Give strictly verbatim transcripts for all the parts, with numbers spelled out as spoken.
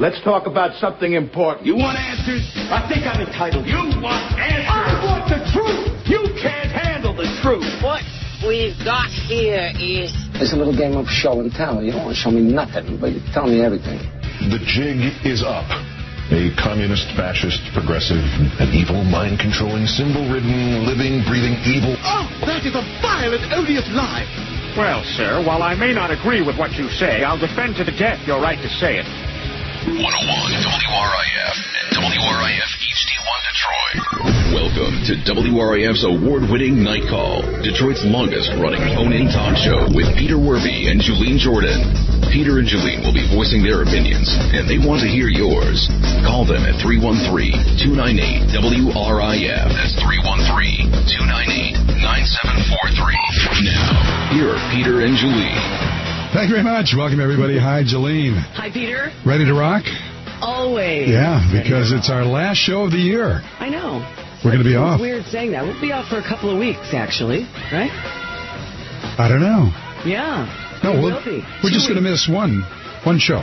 Let's talk about something important. You want answers? I think I'm entitled. You want answers? I want the truth. You can't handle the truth. What we've got here is... It's a little game of show and tell. You don't want to show me nothing, but you tell me everything. The jig is up. A communist, fascist, progressive, an evil, mind-controlling, symbol-ridden, living, breathing evil. Oh, that is a vile and odious lie. Well, sir, while I may not agree with what you say, I'll defend to the death your right to say it. one oh one W R I F and W R I F H D one Detroit. Welcome to W R I F's award-winning Night Call, Detroit's longest-running phone-in talk show with Peter Werby and Julene Jordan. Peter and Julene will be voicing their opinions, and they want to hear yours. Call them at three one three, two nine eight, W R I F. That's three one three, two nine eight, nine seven four three. Now, here are Peter and Julene. Thank you very much. Welcome, everybody. Hi, Julene. Hi, Peter. Ready to rock? Always. Yeah, because it's our last show of the year. I know. We're going to be off. It's weird saying that. We'll be off for a couple of weeks, actually, right? I don't know. Yeah. No, we we'll, will be. we're just going to miss one, one show.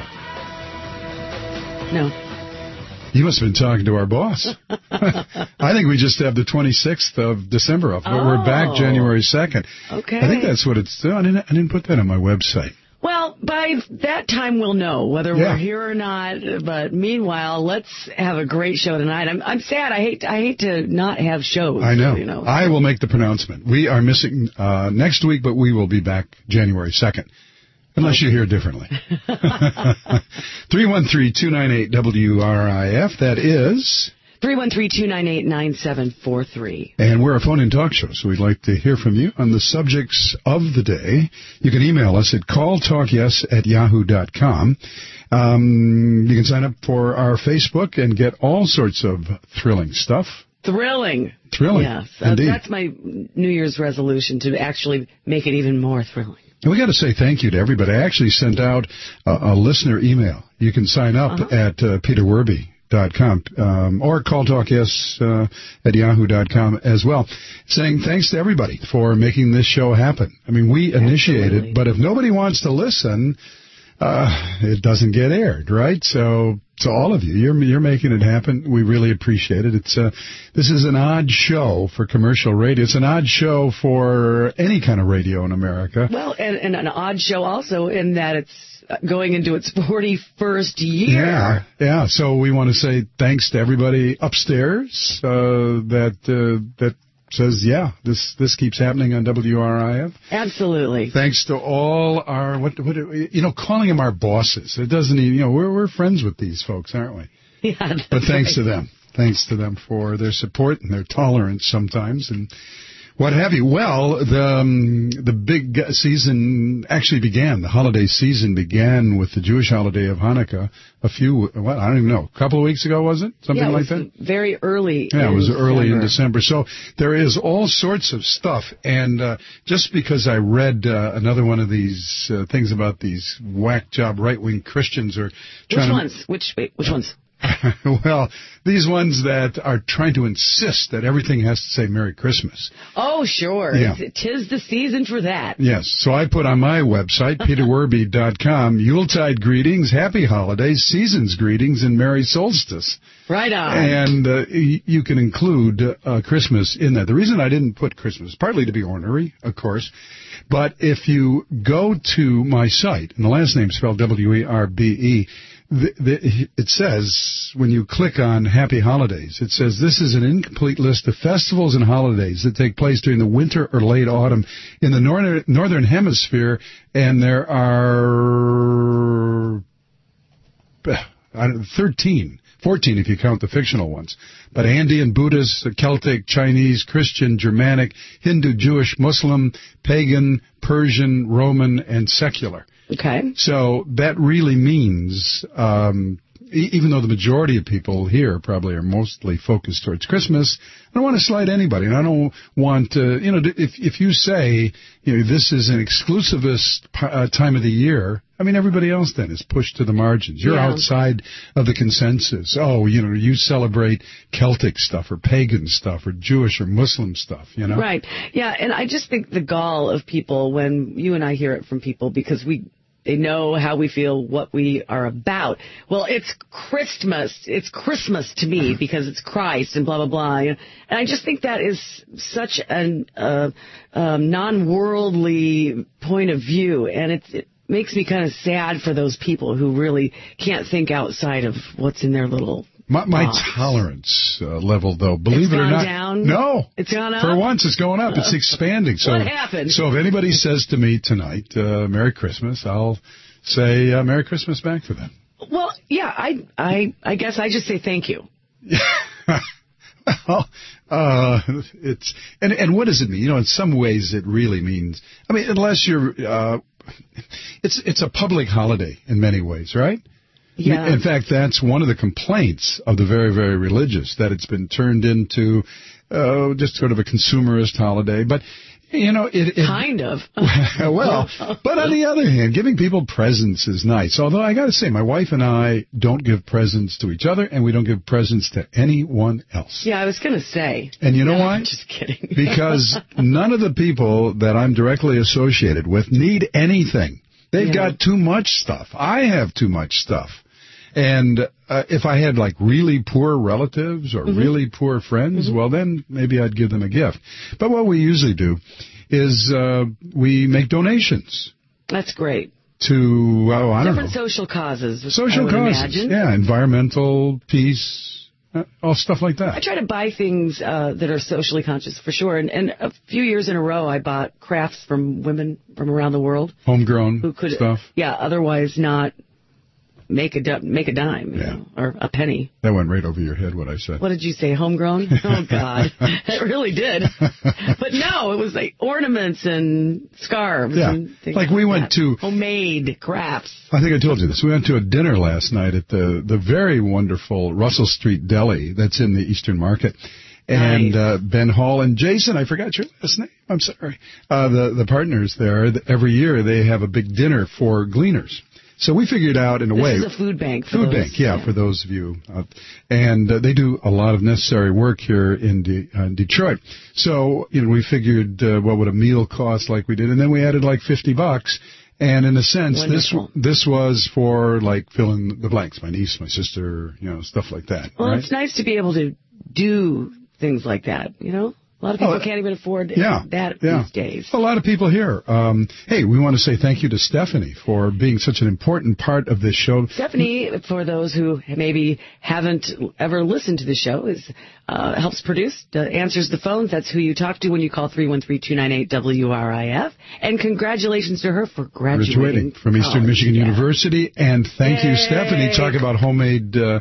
No. You must have been talking to our boss. I think we just have the twenty-sixth of December off, but oh. we're back January second. Okay. I think that's what it's. I didn't. I didn't put that on my website. Well, by that time we'll know whether yeah. we're here or not. But meanwhile, let's have a great show tonight. I'm I'm sad. I hate I hate to not have shows. I know. You know. I will make the pronouncement. We are missing uh, next week, but we will be back January second. Unless you hear differently. three one three, two nine eight, W R I F. That is... three one three, two nine eight, nine seven four three. And we're a phone-in talk show, so we'd like to hear from you on the subjects of the day. You can email us at call talk yes at yahoo dot com. Um, you can sign up for our Facebook and get all sorts of thrilling stuff. Thrilling. Thrilling. Yes. Indeed. Uh, that's my New Year's resolution, to actually make it even more thrilling. And we got to say thank you to everybody. I actually sent out a, a listener email. You can sign up uh-huh. at uh, peter werby dot com um, or call talk yes uh, at yahoo dot com as well, saying thanks to everybody for making this show happen. I mean, we initiated, Absolutely. But if nobody wants to listen, uh, it doesn't get aired, right? So to all of you, you're you're making it happen. We really appreciate it. It's uh, this is an odd show for commercial radio. It's an odd show for any kind of radio in America. Well, and, and an odd show also in that it's going into its forty-first year. Yeah, yeah. So we want to say thanks to everybody upstairs uh, that uh, that says, yeah, this this keeps happening on W R I F. Absolutely. Thanks to all our, what, what you know, calling them our bosses. It doesn't even, you know, we're we're friends with these folks, aren't we? Yeah. That's but thanks right. to them. Thanks to them for their support and their tolerance sometimes and what have you. Well, the um, the big season actually began. The holiday season began with the Jewish holiday of Hanukkah a few, what, I don't even know, a couple of weeks ago, was it? Something yeah, it like was that? Very early. Yeah, it was December. early in December. So there is all sorts of stuff. And uh, just because I read uh, another one of these uh, things about these whack job right-wing Christians are trying Which to... ones? Which, wait, which ones? Well, these ones that are trying to insist that everything has to say Merry Christmas. Oh, sure. Yeah. It's, tis the season for that. Yes. So I put on my website, peter werby dot com, Yuletide greetings, Happy Holidays, Seasons greetings, and Merry Solstice. Right on. And uh, y- you can include uh, Christmas in that. The reason I didn't put Christmas, partly to be ornery, of course, but if you go to my site, and the last name is spelled W E R B E, The, the, it says, when you click on Happy Holidays, it says this is an incomplete list of festivals and holidays that take place during the winter or late autumn in the northern, northern hemisphere, and there are uh, thirteen, fourteen if you count the fictional ones. But Andean, Buddhist, Celtic, Chinese, Christian, Germanic, Hindu, Jewish, Muslim, pagan, Persian, Roman, and secular. Okay. So that really means, um, e- even though the majority of people here probably are mostly focused towards Christmas, I don't want to slight anybody, and I don't want to, you know, if if you say, you know, this is an exclusivist uh, time of the year, I mean, everybody else then is pushed to the margins. You're yeah. outside of the consensus. Oh, you know, you celebrate Celtic stuff or pagan stuff or Jewish or Muslim stuff, you know? Right. Yeah, and I just think the gall of people when you and I hear it from people, because we They know how we feel, what we are about. Well, it's Christmas. It's Christmas to me because it's Christ and blah, blah, blah. And I just think that is such a uh, um, non-worldly point of view. And it's, it makes me kind of sad for those people who really can't think outside of what's in their little My, my box. tolerance uh, level, though, believe it's it or gone not, down? no, it's gone up. For once, it's going up. It's expanding. So, what happened? So if anybody says to me tonight, uh, "Merry Christmas," I'll say uh, "Merry Christmas" back to them. Well, yeah, I, I, I guess I just say thank you. Well, uh, it's and and what does it mean? You know, in some ways, it really means. I mean, unless you're, uh, it's it's a public holiday in many ways, right? Yeah. In fact, that's one of the complaints of the very, very religious, that it's been turned into uh, just sort of a consumerist holiday. But, you know, it... it kind of. Well, but on the other hand, giving people presents is nice. Although I got to say, my wife and I don't give presents to each other, and we don't give presents to anyone else. Yeah, I was going to say. And you know no, why? I'm just kidding. Because none of the people that I'm directly associated with need anything. They've yeah. got too much stuff. I have too much stuff. And uh, if I had, like, really poor relatives or mm-hmm. really poor friends, mm-hmm. well, then maybe I'd give them a gift. But what we usually do is uh, we make donations. That's great. To, oh, I don't know. Different social causes, Social I would causes, imagine. Yeah, environmental, peace, uh, all stuff like that. I try to buy things uh, that are socially conscious, for sure. And, and a few years in a row, I bought crafts from women from around the world. Homegrown who could, stuff. Yeah, otherwise not make a, make a dime, you yeah. know, or a penny. That went right over your head, what I said. What did you say, homegrown? Oh, God. It really did. But no, it was like ornaments and scarves. Yeah, and things like we like went that. to... Homemade crafts. I think I told you this. We went to a dinner last night at the, the very wonderful Russell Street Deli that's in the Eastern Market. And nice. uh, Ben Hall and Jason, I forgot your last name. I'm sorry. Uh, the, the partners there, every year they have a big dinner for gleaners. So we figured out, in a this way... This is a food bank. For food those, bank, yeah, yeah, for those of you. Uh, and uh, they do a lot of necessary work here in, De- uh, Detroit. So, you know, we figured uh, what would a meal cost like we did. And then we added like fifty bucks. And in a sense, Wonderful. this this was for, like, fill in the blanks. My niece, my sister, you know, stuff like that. Well, right? It's nice to be able to do things like that, you know? A lot of people oh, can't even afford yeah, that yeah. these days. A lot of people here. Um, hey, we want to say thank you to Stephanie for being such an important part of this show. Stephanie, for those who maybe haven't ever listened to the show, is uh, helps produce, uh, answers the phones. That's who you talk to when you call three one three, two nine eight, W R I F. And congratulations to her for graduating, graduating from college. Eastern Michigan yeah. University. And thank Yay. you, Stephanie. Talk about homemade... Uh,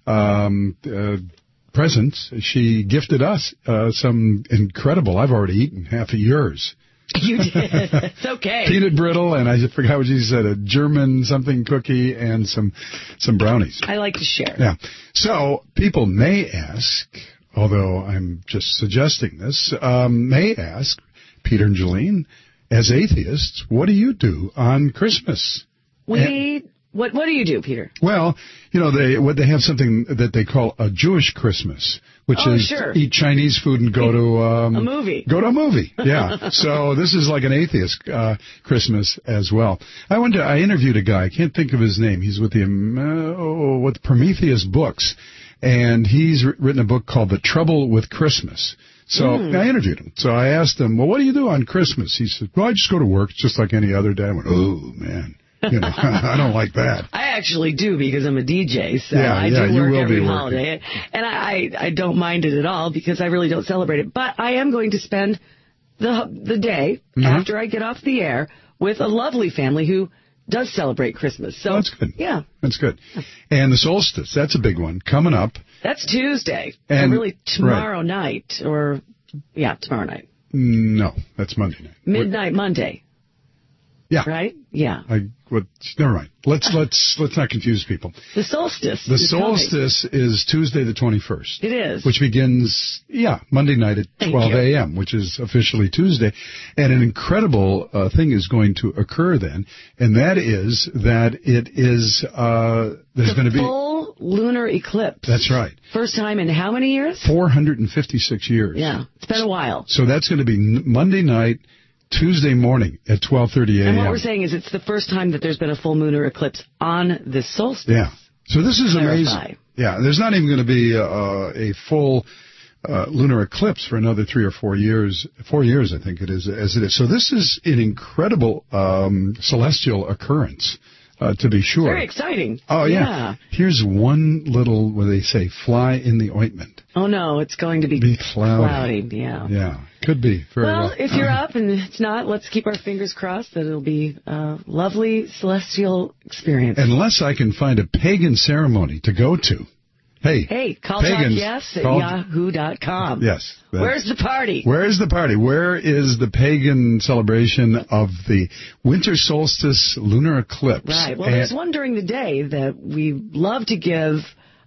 um, uh, presents. She gifted us uh, some incredible, I've already eaten half of yours. You did. It's okay. Peanut brittle, and I forgot what you said, a German something cookie, and some some brownies. I like to share. Yeah. So people may ask, although I'm just suggesting this, um, may ask, Peter and Jolene, as atheists, what do you do on Christmas? We... And, What what do you do, Peter? Well, you know, they what they have something that they call a Jewish Christmas, which oh, is sure. eat Chinese food and go to um, a movie. Go to a movie, yeah. So this is like an atheist uh, Christmas as well. I went to, I interviewed a guy. I can't think of his name. He's with the uh, oh, with Prometheus Books, and he's written a book called The Trouble with Christmas. So mm. I interviewed him. So I asked him, well, what do you do on Christmas? He said, well, I just go to work just like any other day. I went, oh man. You know, I don't like that. I actually do because I'm a D J, so yeah, I yeah, do you work will every be holiday. And I, I don't mind it at all because I really don't celebrate it. But I am going to spend the the day mm-hmm. after I get off the air with a lovely family who does celebrate Christmas. So well, that's good. Yeah. That's good. And the solstice, that's a big one coming up. That's Tuesday. And or really tomorrow right. night. Or, yeah, tomorrow night. No, that's Monday night. Midnight what? Monday. Yeah. Right? Yeah. I, what, never mind. Let's let's let's not confuse people. The solstice. The solstice coming. is Tuesday the twenty-first. It is. Which begins, yeah, Monday night at twelve a.m., which is officially Tuesday. And an incredible uh, thing is going to occur then, and that is that it is, uh, there's going to be... full lunar eclipse. That's right. First time in how many years? four hundred fifty-six years. Yeah. It's been a while. So that's going to be Monday night Tuesday morning at twelve thirty a.m. And what we're saying is it's the first time that there's been a full moon or eclipse on this solstice. Yeah. So this is Clarify. amazing. Yeah, there's not even going to be uh, a full uh, lunar eclipse for another three or four years. Four years, I think it is, as it is. So this is an incredible um, celestial occurrence, uh, to be sure. Very exciting. Oh, yeah. yeah. Here's one little, what do they say, fly in the ointment. Oh, no, it's going to be, be cloudy. cloudy. Yeah. Yeah, could be. Very well, well, if you're up and it's not, let's keep our fingers crossed that it'll be a lovely celestial experience. Unless I can find a pagan ceremony to go to. Hey, hey, call pagans, yes at call, yahoo dot com. Yes. Where's the party? Where is the party? Where is the pagan celebration of the winter solstice lunar eclipse? Right. Well, and, there's one during the day that we love to give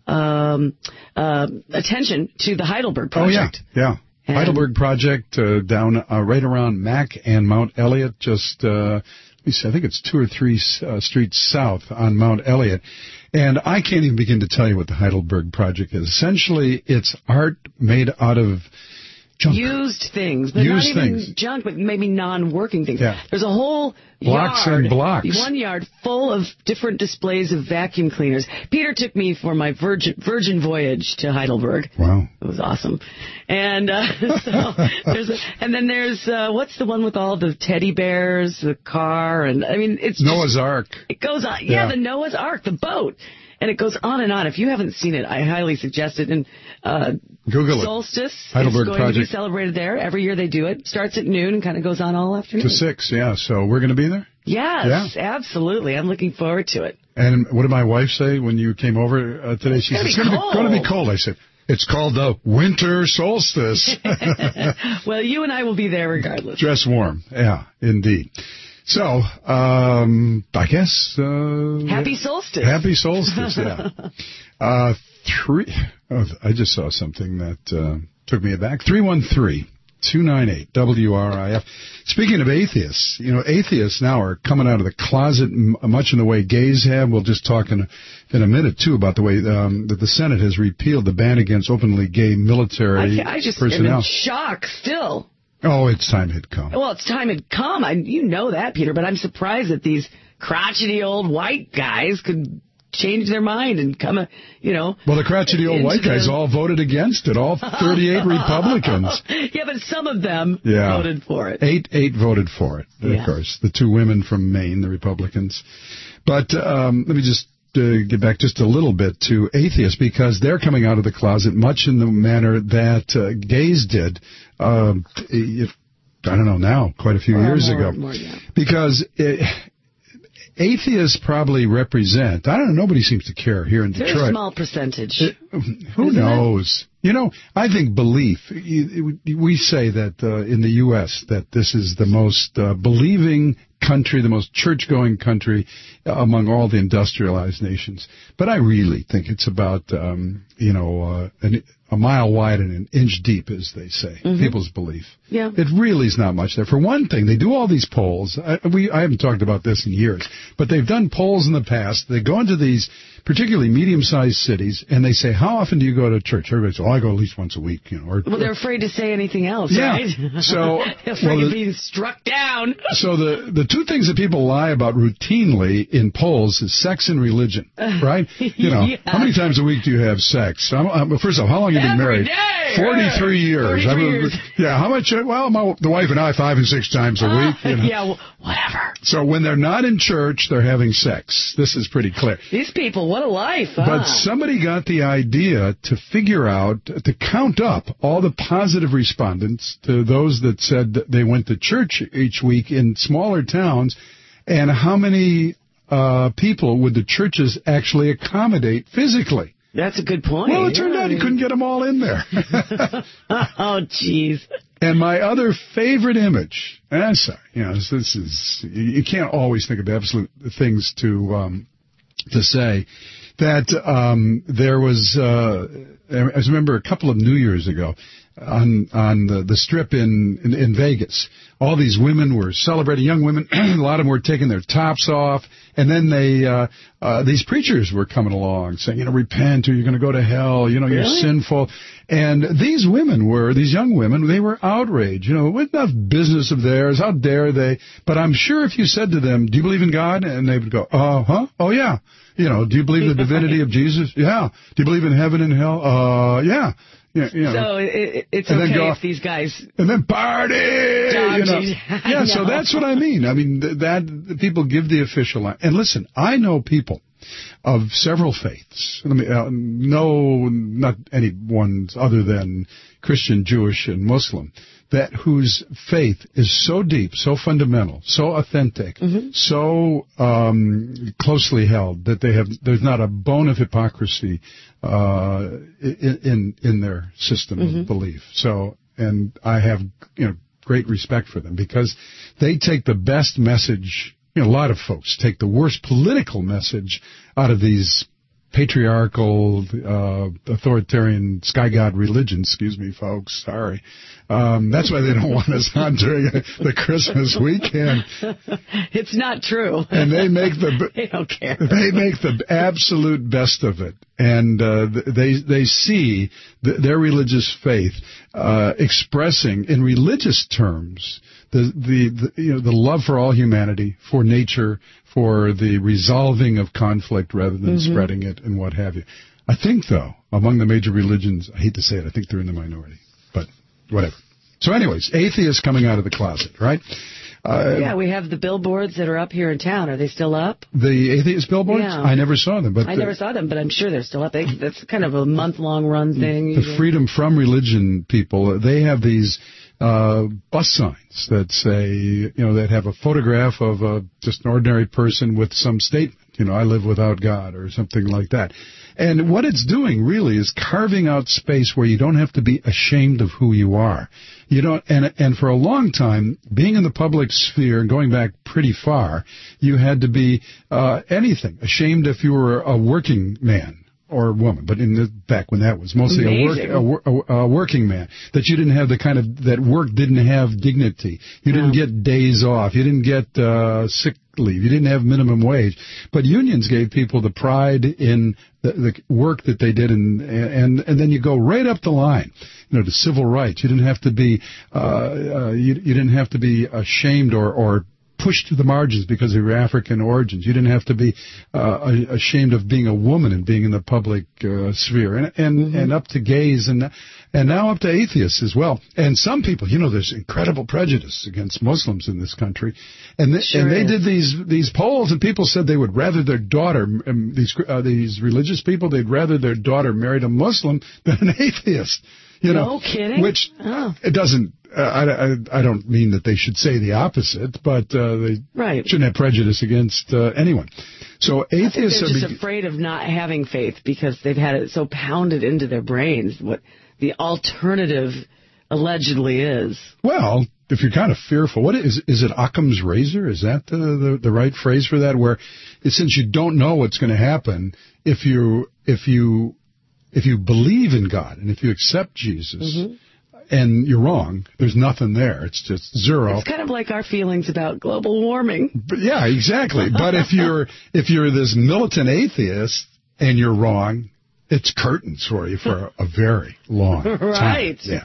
um, uh, attention to the Heidelberg Project. Oh, yeah, yeah. And Heidelberg Project uh, down uh, right around Mack and Mount Elliott, just, uh, let me see, I think it's two or three uh, streets south on Mount Elliott. And I can't even begin to tell you what the Heidelberg Project is. Essentially, it's art made out of junk. Used things, but Used not even things. junk, but maybe non-working things. Yeah. There's a whole blocks yard, and blocks. one yard full of different displays of vacuum cleaners. Peter took me for my virgin, virgin voyage to Heidelberg. Wow. It was awesome. And uh, so there's a, and then there's, uh, what's the one with all the teddy bears, the car, and I mean, it's Noah's just, Ark. It goes on. Yeah, Yeah, the Noah's Ark, the boat. And it goes on and on. If you haven't seen it, I highly suggest it. And uh, Google it. Solstice Heidelberg is going Project. to be celebrated there. Every year they do it. Starts at noon and kind of goes on all afternoon. To six, yeah. So we're going to be there? Yes, Yeah. absolutely. I'm looking forward to it. And what did my wife say when you came over uh, today? She said, it's going to be cold. I said, it's called the winter solstice. Well, you and I will be there regardless. Dress warm. Yeah, indeed. So, um, I guess... Uh, Happy solstice. Happy solstice, yeah. uh, three... Oh, I just saw something that uh, took me aback. three one three, two nine eight, W R I F. Speaking of atheists, you know, atheists now are coming out of the closet m- much in the way gays have. We'll just talk in a, in a minute, too, about the way um, that the Senate has repealed the ban against openly gay military I, I just personnel. am in shock still. Oh, it's time had come. Well, it's time had come. I, you know that, Peter, but I'm surprised that these crotchety old white guys could change their mind and come, you know. Well, the crotchety old white guys the... all voted against it, all thirty-eight Republicans. Yeah, but some of them yeah. voted for it. Eight, eight voted for it, yeah. of course. The two women from Maine, the Republicans. But um, let me just uh, get back just a little bit to atheists, because they're coming out of the closet much in the manner that uh, gays did. Um, if, I don't know now, quite a few or years more, ago. More, yeah. Because it, atheists probably represent, I don't know, nobody seems to care here in Very Detroit. Very small percentage. It, who Isn't knows? It? You know, I think belief, we say that uh, in the U S that this is the most uh, believing country, the most church-going country among all the industrialized nations. But I really think it's about, um, you know, uh, an, a mile wide and an inch deep, as they say, mm-hmm. people's belief. Yeah. It really is not much there. For one thing, they do all these polls. I, we, I haven't talked about this in years, but they've done polls in the past. They go into these particularly medium-sized cities, and they say, how often do you go to church? Everybody says, oh, I go at least once a week. You know. Or, well, they're afraid to say anything else, yeah. right? So, they're afraid well, the, of being struck down. So the, the two things that people lie about routinely in polls is sex and religion, right? You know, yeah. how many times a week do you have sex? I'm, I'm, first of all, how long have you been Every married? Day. forty-three years. forty-three I mean, years. Yeah, how much? Well, my, the wife and I, five and six times a uh, week. You know. Yeah, well, whatever. So when they're not in church, they're having sex. This is pretty clear. These people, what a life, huh? But somebody got the idea to figure out, to count up all the positive respondents to those that said that they went to church each week in smaller towns, and how many uh, people would the churches actually accommodate physically. That's a good point. Well, it turned yeah. out you couldn't get them all in there. Oh, jeez. And my other favorite image, and I'm sorry, you know, this, this is, you can't always think of absolute things to um, to say. that um, there was, uh, I remember a couple of New Years ago, on on the, the strip in, in in Vegas, all these women were celebrating, young women, a lot of them were taking their tops off, and then they uh, uh these preachers were coming along saying, you know, repent or you're going to go to hell, you know, you're really? sinful. And these women were, these young women, they were outraged, you know, what enough business of theirs, how dare they? But I'm sure if you said to them, do you believe in God? And they would go, uh huh, oh yeah. You know, do you believe the divinity of Jesus? Yeah. Do you believe in heaven and hell? Uh, yeah. Yeah, you know. So it, it's and okay go, if these guys... And then party! You know. Yeah, so that's what I mean. I mean, th- that people give the official line. And listen, I know people of several faiths. I mean, uh, no, not any ones other than Christian, Jewish, and Muslim, that whose faith is so deep, so fundamental, so authentic, mm-hmm. so um, closely held that they have there's not a bone of hypocrisy uh, in, in in their system mm-hmm. of belief. So, and I have you know great respect for them because they take the best message. You know, a lot of folks take the worst political message out of these patriarchal, uh, authoritarian, sky god religions. Excuse me, folks. Sorry. Um, that's why they don't want us on during the Christmas weekend. It's not true. And they make the they don't care. They make the absolute best of it, and uh, they they see the, their religious faith uh, expressing in religious terms the, the the you know the love for all humanity, for nature, for the resolving of conflict rather than mm-hmm. spreading it, and what have you. I think, though, among the major religions, I hate to say it, I think they're in the minority, but whatever. So anyways, atheists coming out of the closet, right? Uh, yeah, we have the billboards that are up here in town. Are they still up? The atheist billboards? Yeah. I never saw them. But I the, never saw them, but I'm sure they're still up. They, that's kind of a month-long run thing. The Freedom From Religion people, they have these uh, bus signs that say, you know, that have a photograph of a, just an ordinary person with some statement. You know, I live without God or something like that. And what it's doing really is carving out space where you don't have to be ashamed of who you are. You don't, and and for a long time, being in the public sphere and going back pretty far, you had to be uh, anything, ashamed if you were a working man or woman, but in the back when that was mostly Amazing. a work a, a, a working man, that you didn't have the kind of that work didn't have dignity. You didn't yeah. get days off. You didn't get uh, sick leave. You didn't have minimum wage. But unions gave people the pride in the, the work that they did, and and and then you go right up the line, you know, to civil rights. You didn't have to be uh, uh, you, you didn't have to be ashamed or or pushed to the margins because of your African origins. You didn't have to be uh, ashamed of being a woman and being in the public uh, sphere, and and, mm-hmm. and up to gays, and and now up to atheists as well. And some people, you know, there's incredible prejudice against Muslims in this country, and they, sure and they is. did these these polls, and people said they would rather their daughter, um, these uh, these religious people, they'd rather their daughter married a Muslim than an atheist. You know, no kidding. Which oh. it doesn't. Uh, I, I, I don't mean that they should say the opposite, but uh, they right. shouldn't have prejudice against uh, anyone. So atheists I think they're are just be- afraid of not having faith because they've had it so pounded into their brains what the alternative allegedly is. Well, if you're kind of fearful, what is is it? Occam's razor? Is that the, the the right phrase for that? Where since you don't know what's going to happen, if you if you if you believe in God and if you accept Jesus. Mm-hmm. And you're wrong. There's nothing there. It's just zero. It's kind of like our feelings about global warming. But yeah, exactly. But if you're if you're this militant atheist and you're wrong, it's curtains for you for a, a very long time. Right. Yeah.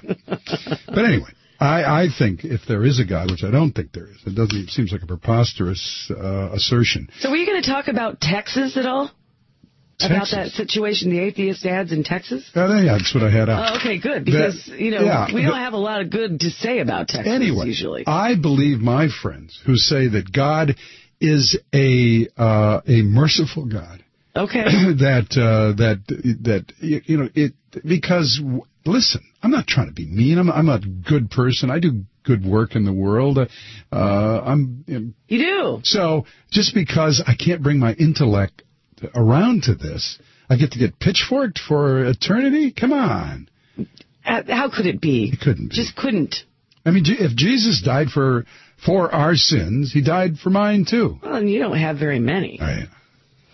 But anyway, I, I think if there is a God, which I don't think there is, it doesn't. It seems like a preposterous uh, assertion. So were you going to talk about Texas at all? Texas. About that situation, the atheist ads in Texas? Uh, yeah, that's what I had out. Oh, okay, good, because, that, you know, yeah, we the, don't have a lot of good to say about Texas anyway, usually. I believe my friends who say that God is a uh, a merciful God. Okay. that, uh, that, that, you know, it, because, listen, I'm not trying to be mean. I'm, I'm a good person. I do good work in the world. Uh, I'm. You know, you do. So just because I can't bring my intellect around to this, I get to get pitchforked for eternity? Come on. Uh, how could it be? It couldn't be. Just couldn't. I mean, if Jesus died for for our sins, he died for mine too. Well, and you don't have very many. I,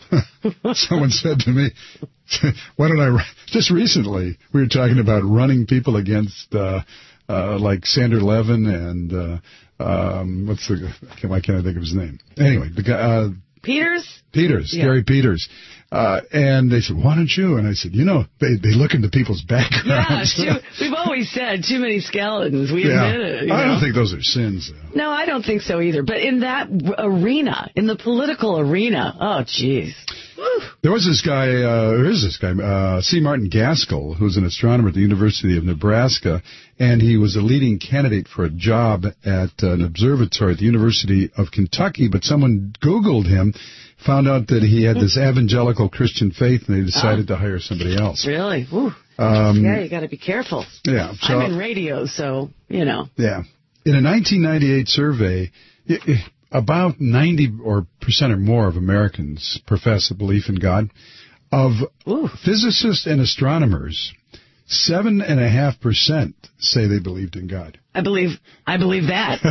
someone said to me, why don't I, just recently, we were talking about running people against, uh, uh, like Sander Levin and, uh, um, what's the, why can't I think of his name? Anyway, the guy, uh, Peters? Peters, yeah. Gary Peters. Uh, and they said, why don't you? And I said, you know, they, they look into people's backgrounds. Yeah, too, we've always said too many skeletons. We yeah. admit it. You I know? don't think those are sins, though. No, I don't think so either. But in that arena, in the political arena, oh, jeez. There was this guy, uh, there is this guy, uh, C. Martin Gaskell, who's an astronomer at the University of Nebraska, and he was a leading candidate for a job at uh, an observatory at the University of Kentucky, but someone Googled him, found out that he had this evangelical Christian faith, and they decided oh. to hire somebody else. Really? Ooh. Um, yeah, you got to be careful. Yeah. So, I'm in radio, so, you know. Yeah. In a nineteen ninety-eight survey, it, it, about ninety or percent or more of Americans profess a belief in God. Of Ooh. physicists and astronomers, seven and a half percent say they believed in God. I believe I believe that.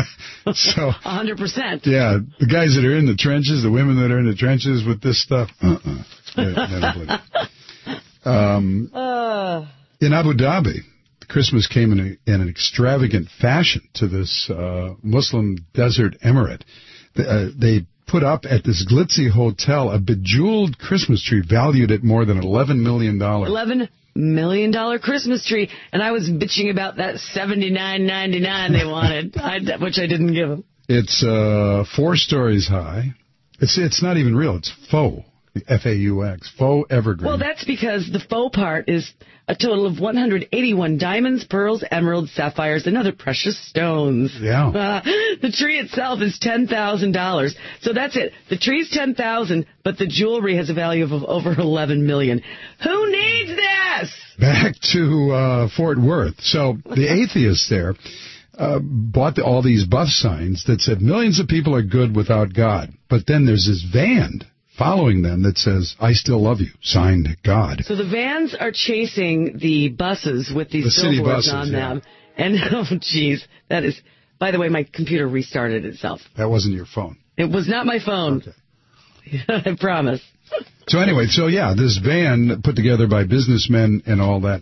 So, a hundred percent. Yeah, the guys that are in the trenches, the women that are in the trenches with this stuff, uh-uh. they, they don't believe it. Um, uh. In Abu Dhabi, Christmas came in, a, in an extravagant fashion to this uh, Muslim desert emirate. Uh, they put up at this glitzy hotel a bejeweled Christmas tree valued at more than eleven million dollars. eleven million dollar Christmas tree, and I was bitching about that seventy-nine ninety-nine they wanted, I, which I didn't give them. It's uh, four stories high. It's it's not even real. It's faux. F A U X, faux evergreen. Well, that's because the faux part is a total of one hundred eighty-one diamonds, pearls, emeralds, sapphires, and other precious stones. Yeah. Uh, the tree itself is ten thousand dollars. So that's it. The tree's ten thousand dollars, but the jewelry has a value of over eleven million dollars. Who needs this? Back to uh, Fort Worth. So the atheists there uh, bought the, all these bus signs that said millions of people are good without God. But then there's this van following them that says, I still love you, signed God. So the vans are chasing the buses with these the billboards buses, on yeah. them. And, oh, geez, that is, by the way, my computer restarted itself. That wasn't your phone. It was not my phone. Okay. I promise. So anyway, so yeah, this van put together by businessmen and all that,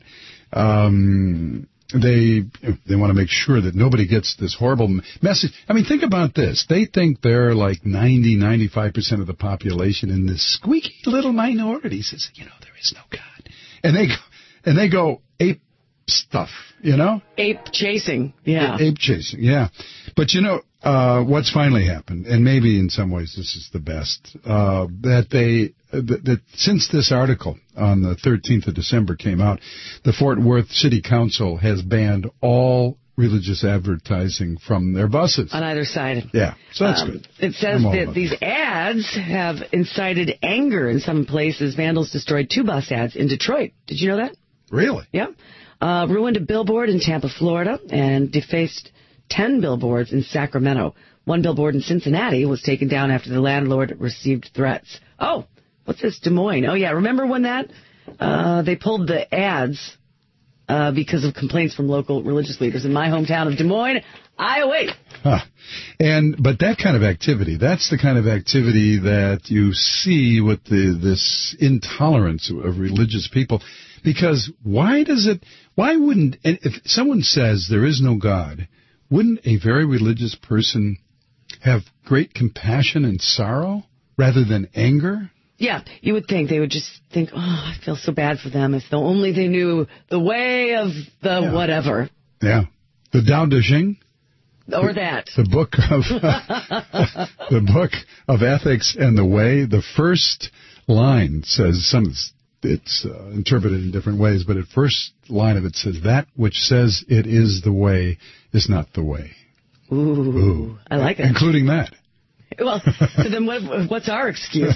um, they they want to make sure that nobody gets this horrible message. I mean, think about this. They think they're like ninety, ninety-five percent of the population in this squeaky little minority says, you know, there is no God. And they go, and they go ape stuff, you know? Ape chasing, yeah. Ape chasing, yeah. But, you know, uh, what's finally happened, and maybe in some ways this is the best, uh, that they, uh, that, that since this article on the thirteenth of December came out, the Fort Worth City Council has banned all religious advertising from their buses. On either side. Yeah, so that's um, good. It says that these that. ads have incited anger in some places. Vandals destroyed two bus ads in Detroit. Did you know that? Really? Yeah. Uh, ruined a billboard in Tampa, Florida, and defaced ten billboards in Sacramento. One billboard in Cincinnati was taken down after the landlord received threats. Oh, what's this? Des Moines. Oh, yeah. Remember when that? Uh, they pulled the ads uh, because of complaints from local religious leaders in my hometown of Des Moines, Iowa. Huh. And but that kind of activity, that's the kind of activity that you see with the this intolerance of religious people. Because why does it, why wouldn't, and if someone says there is no God, wouldn't a very religious person have great compassion and sorrow rather than anger? Yeah, you would think. They would just think, oh, I feel so bad for them. If only they knew the way of the yeah. whatever. Yeah. The Tao Te Ching. Or the, that. The book of, uh, the book of ethics and the way, the first line says some, it's uh, interpreted in different ways, but the first line of it says, that which says it is the way is not the way. Ooh, Ooh. I like it. Including that. Well, so then what, what's our excuse?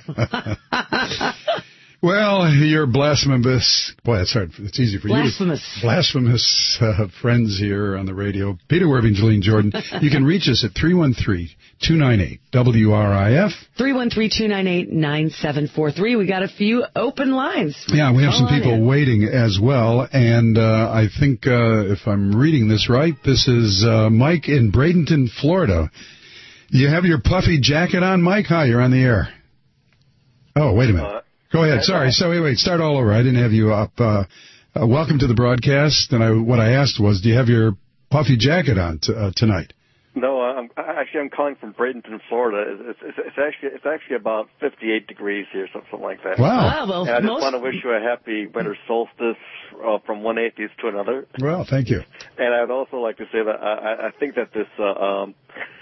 Well, you're blasphemous. Boy, that's hard. It's easy for Blasphemous. you. Blasphemous. Blasphemous uh, friends here on the radio. Peter Werving, Jolene Jordan. You can reach us at three one three, two nine eight, W R I F. three one three, two nine eight, nine seven four three. We got a few open lines. Yeah, we have Call some people in. waiting as well. And uh, I think, uh, if I'm reading this right, this is uh, Mike in Bradenton, Florida. You have your puffy jacket on, Mike? Hi, you're on the air. Oh, wait a minute. Uh, Go ahead. Sorry. So wait, wait. Start all over. I didn't have you up. Uh, uh, welcome to the broadcast. And I, what I asked was, do you have your puffy jacket on t- uh, tonight? No, I'm actually I'm calling from Bradenton, Florida. It's, it's, it's actually it's actually about fifty-eight degrees here, something like that. Wow. Ah, well, and I just most... want to wish you a happy winter solstice uh, from one atheist to another. Well, thank you. And I'd also like to say that I, I think that this. Uh, um,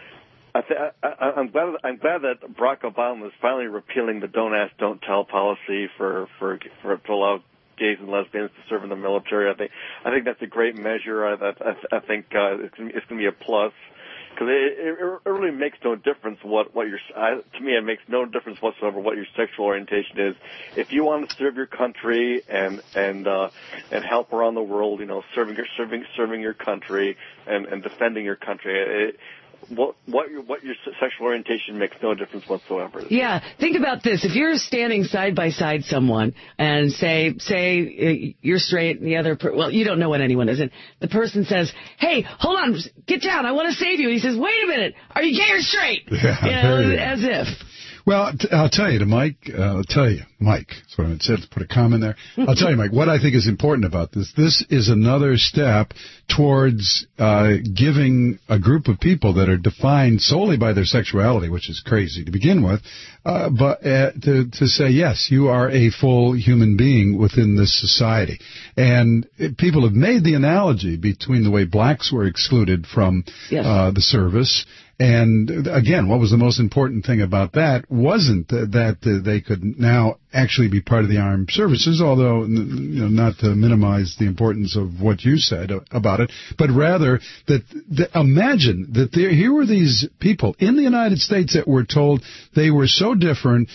I th- I, I, I'm glad. I'm glad that Barack Obama is finally repealing the "Don't Ask, Don't Tell" policy for for for to allow gays and lesbians to serve in the military. I think I think that's a great measure. I I, I think uh, it's going to be a plus. Because it, it, it really makes no difference what, what your, I, to me, it makes no difference whatsoever what your sexual orientation is. If you want to serve your country and, and, uh, and help around the world, you know, serving your, serving, serving your country and, and defending your country, it, what, what your, what your sexual orientation makes no difference whatsoever. Yeah. Think about this. If you're standing side by side someone and say, say you're straight and the other, per- well, you don't know what anyone is. And the person says, hey, hold on, get down. I want to save you. And he says, wait a minute. Are you gay or straight? Yeah, you know, you as if. Well, t- I'll tell you to Mike, uh, I'll tell you, Mike, that's what I said, put a comma in there. I'll tell you, Mike, what I think is important about this, this is another step towards uh, giving a group of people that are defined solely by their sexuality, which is crazy to begin with, uh, but uh, to, to say, yes, you are a full human being within this society. And it, people have made the analogy between the way blacks were excluded from yes. uh, the service. And again, what was the most important thing about that wasn't that they could now actually be part of the armed services, although, you know, not to minimize the importance of what you said about it, but rather that, that imagine that there, here were these people in the United States that were told they were so different,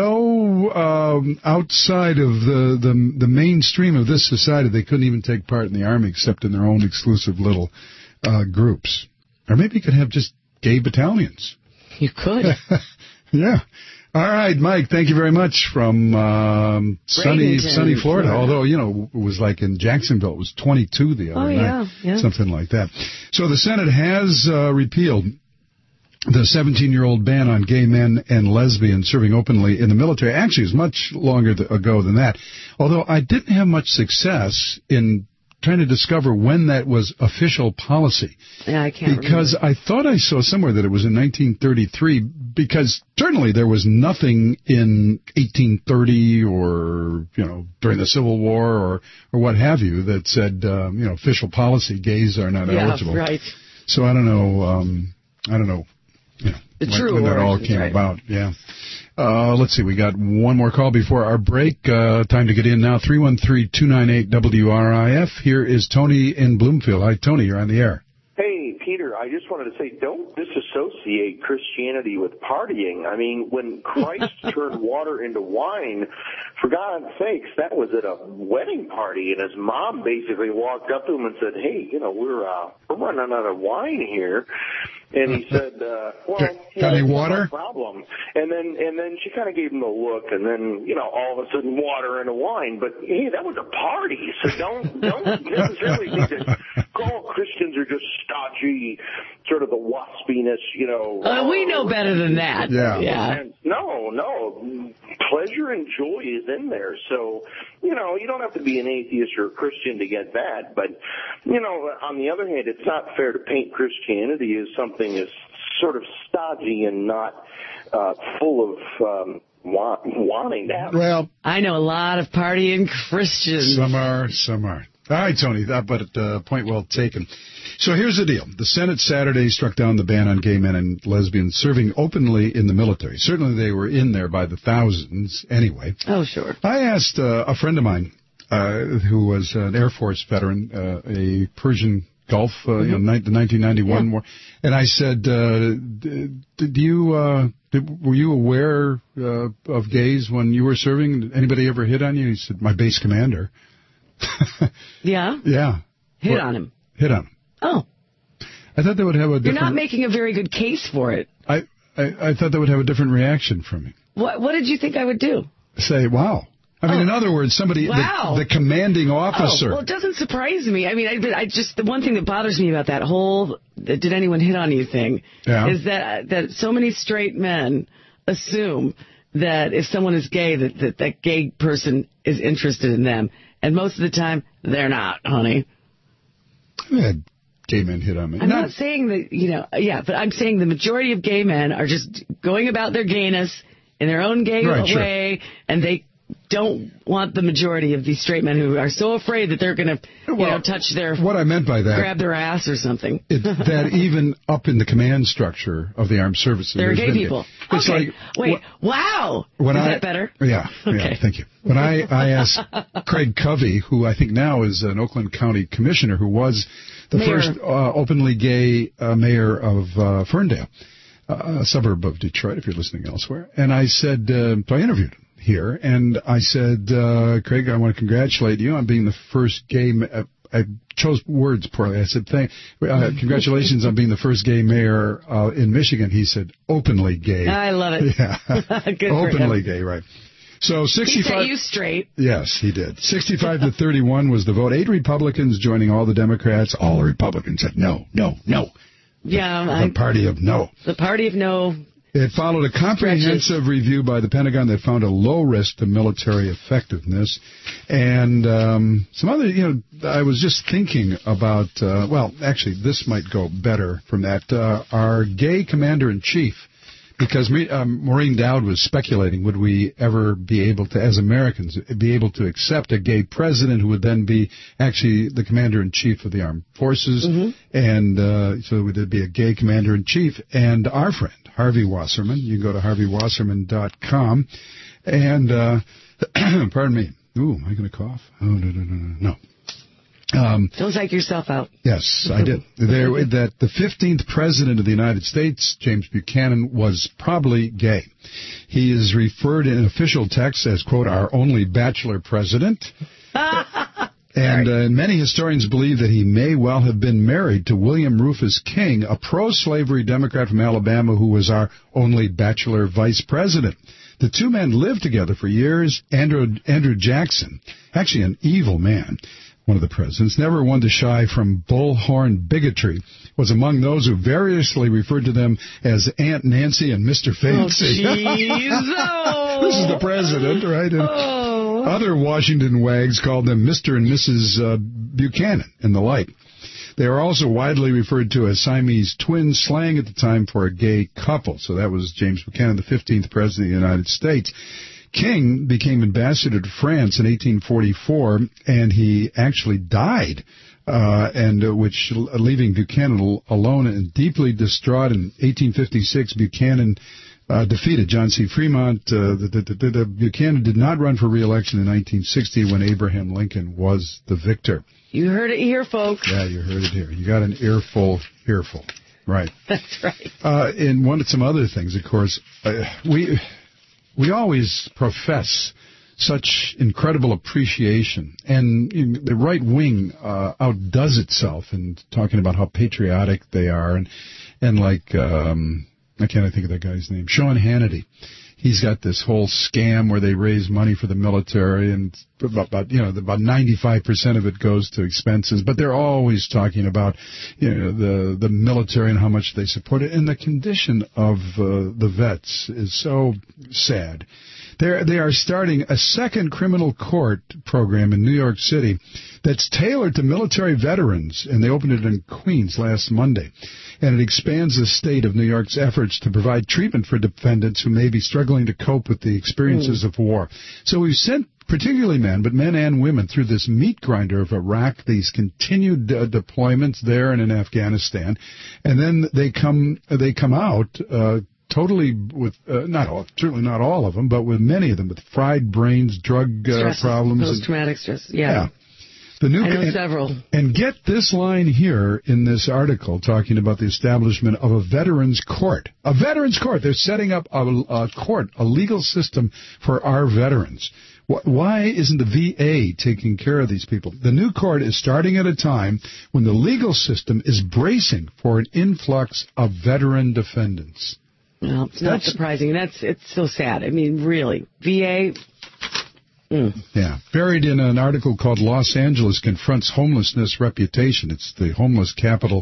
so um, outside of the, the, the mainstream of this society, they couldn't even take part in the Army except in their own exclusive little uh, groups. Or maybe you could have just gay battalions. You could. Yeah. All right, Mike, thank you very much from um, sunny, sunny Florida. Florida. Although, you know, it was like in Jacksonville, it was twenty-two the other oh, night. Yeah, yeah. Something like that. So the Senate has uh, repealed the seventeen-year-old ban on gay men and lesbians serving openly in the military. Actually, it was much longer th- ago than that. Although I didn't have much success in trying to discover when that was official policy. Yeah, I can't Because remember. I thought I saw somewhere that it was in nineteen thirty-three, because certainly there was nothing in eighteen thirty or, you know, during the Civil War or, or what have you that said, um, you know, official policy, gays are not yeah, eligible. Right. So I don't know, um, I don't know, you know, the when, true when that all origins, came right. about. Yeah. Uh, let's see, we got one more call before our break. Uh, time to get in now. three one three, two nine eight, W R I F. Here is Tony in Bloomfield. Hi, Tony, you're on the air. Hey, Peter, I just wanted to say, don't disassociate Christianity with partying. I mean, when Christ turned water into wine, for God's sakes, that was at a wedding party, and his mom basically walked up to him and said, hey, you know, we're, uh, we're running out of wine here. And he said, uh, well, got, yeah, got any that's water? No problem. And then, and then she kind of gave him a look, and then, you know, all of a sudden water into wine. But hey, that was a party, so don't, don't necessarily think that all Christians are just stodgy, sort of the waspiness, you know. Uh, we know better than that. Yeah. yeah. And no, no. Pleasure and joy is in there. So, you know, you don't have to be an atheist or a Christian to get that. But, you know, on the other hand, it's not fair to paint Christianity as something as sort of stodgy and not uh, full of um, want, wanting to have. Well, I know a lot of partying Christians. Some are, some aren't. All right, Tony, that, but uh, point well taken. So here's the deal. The Senate Saturday struck down the ban on gay men and lesbians serving openly in the military. Certainly they were in there by the thousands anyway. Oh, sure. I asked uh, a friend of mine uh, who was an Air Force veteran, uh, a Persian Gulf, uh, mm-hmm. you know, the nineteen ninety-one yeah. war, and I said, uh, did, did you, uh, did, were you aware uh, of gays when you were serving? Did anybody ever hit on you? He said, my base commander. Yeah? Yeah. Hit what? on him. Hit on him. Oh. I thought that would have a different... You're not making a very good case for it. I, I, I thought that would have a different reaction from me. What What did you think I would do? Say, wow. I mean, oh. in other words, somebody, wow. the, the commanding officer. Oh, well, it doesn't surprise me. I mean, I, I just, the one thing that bothers me about that whole did anyone hit on you thing yeah. is that that so many straight men assume that if someone is gay, that, that that gay person is interested in them. And most of the time, they're not, honey. I've had gay men hit on me. I'm not, not saying that, you know, yeah, but I'm saying the majority of gay men are just going about their gayness in their own gay right, way, sure. and they don't want the majority of these straight men who are so afraid that they're going to, you well, know, touch their... What I meant by that... grab their ass or something. It, that even up in the command structure of the armed services... There are gay people. Gay. It's okay. like... Wait, wh- wow! When is I, that better? Yeah, okay. yeah, thank you. When I, I asked Craig Covey, who I think now is an Oakland County commissioner, who was the mayor. first uh, openly gay uh, mayor of uh, Ferndale, uh, a suburb of Detroit, if you're listening elsewhere, and I said, uh, so I interviewed him here, and I said, uh, Craig, I want to congratulate you on being the first gay... Ma- I chose words poorly. I said, Thank, uh, congratulations on being the first gay mayor uh, in Michigan. He said, openly gay. I love it. Yeah. Good openly for him. gay, right. So sixty-five. He set you straight. Yes, he did. sixty-five to thirty-one was the vote. Eight Republicans joining all the Democrats. All the Republicans said no, no, no. Yeah. The I, party of no. The party of no. It followed a comprehensive stretches. review by the Pentagon that found a low risk to military effectiveness. And um, some other, you know, I was just thinking about, uh, well, actually, this might go better from that. Uh, our gay commander-in-chief, because um, Maureen Dowd was speculating, would we ever be able to, as Americans, be able to accept a gay president who would then be actually the commander-in-chief of the armed forces, mm-hmm. and uh, so would it be a gay commander-in-chief? And our friend, Harvey Wasserman, you can go to harvey wasserman dot com, and, uh, pardon me, ooh, am I going to cough? Oh, no, no, no, no, no. Um, Don't psych yourself out. Yes, I did. There, that the fifteenth president of the United States, James Buchanan, was probably gay. He is referred in official text as, quote, our only bachelor president. And uh, many historians believe that he may well have been married to William Rufus King, a pro-slavery Democrat from Alabama who was our only bachelor vice president. The two men lived together for years. Andrew, Andrew Jackson, actually an evil man, one of the presidents, never one to shy from bullhorn bigotry, was among those who variously referred to them as Aunt Nancy and Mister Fancy. Oh, jeez. This is the president, right? And oh. Other Washington wags called them Mister and Missus Uh, Buchanan and the like. They are also widely referred to as Siamese twins, slang at the time for a gay couple. So that was James Buchanan, the fifteenth president of the United States. King became ambassador to France in eighteen forty-four, and he actually died, uh, and uh, which uh, leaving Buchanan alone and deeply distraught. In eighteen fifty-six, Buchanan uh, defeated John C. Fremont. Uh, the, the, the, the, Buchanan did not run for re-election in nineteen sixty when Abraham Lincoln was the victor. You heard it here, folks. Yeah, you heard it here. You got an earful, earful. Right. That's right. Uh, and one of some other things, of course, uh, we... We always profess such incredible appreciation, and the right wing uh, outdoes itself in talking about how patriotic they are, and and like um, I can't think of that guy's name, Sean Hannity. He's got this whole scam where they raise money for the military, and about, you know, about ninety-five percent of it goes to expenses. But they're always talking about, you know, the the military and how much they support it. And the condition of uh, the vets is so sad. They're, they are starting a second criminal court program in New York City that's tailored to military veterans, and they opened it in Queens last Monday. And it expands the state of New York's efforts to provide treatment for defendants who may be struggling to cope with the experiences mm. of war. So we've sent particularly men, but men and women, through this meat grinder of Iraq, these continued uh, deployments there and in Afghanistan, and then they come they come out uh, totally with, uh, not all, certainly not all of them, but with many of them, with fried brains, drug uh, problems. Post-traumatic stress, yeah. yeah. The new, I know and, several. And get this line here in this article talking about the establishment of a veterans court. A veterans court. They're setting up a, a court, a legal system for our veterans. Why isn't the V A taking care of these people? The new court is starting at a time when the legal system is bracing for an influx of veteran defendants. Well, it's not That's, surprising. That's it's so sad. I mean, really, V A. Mm. Yeah, buried in an article called "Los Angeles Confronts Homelessness Reputation." It's the homeless capital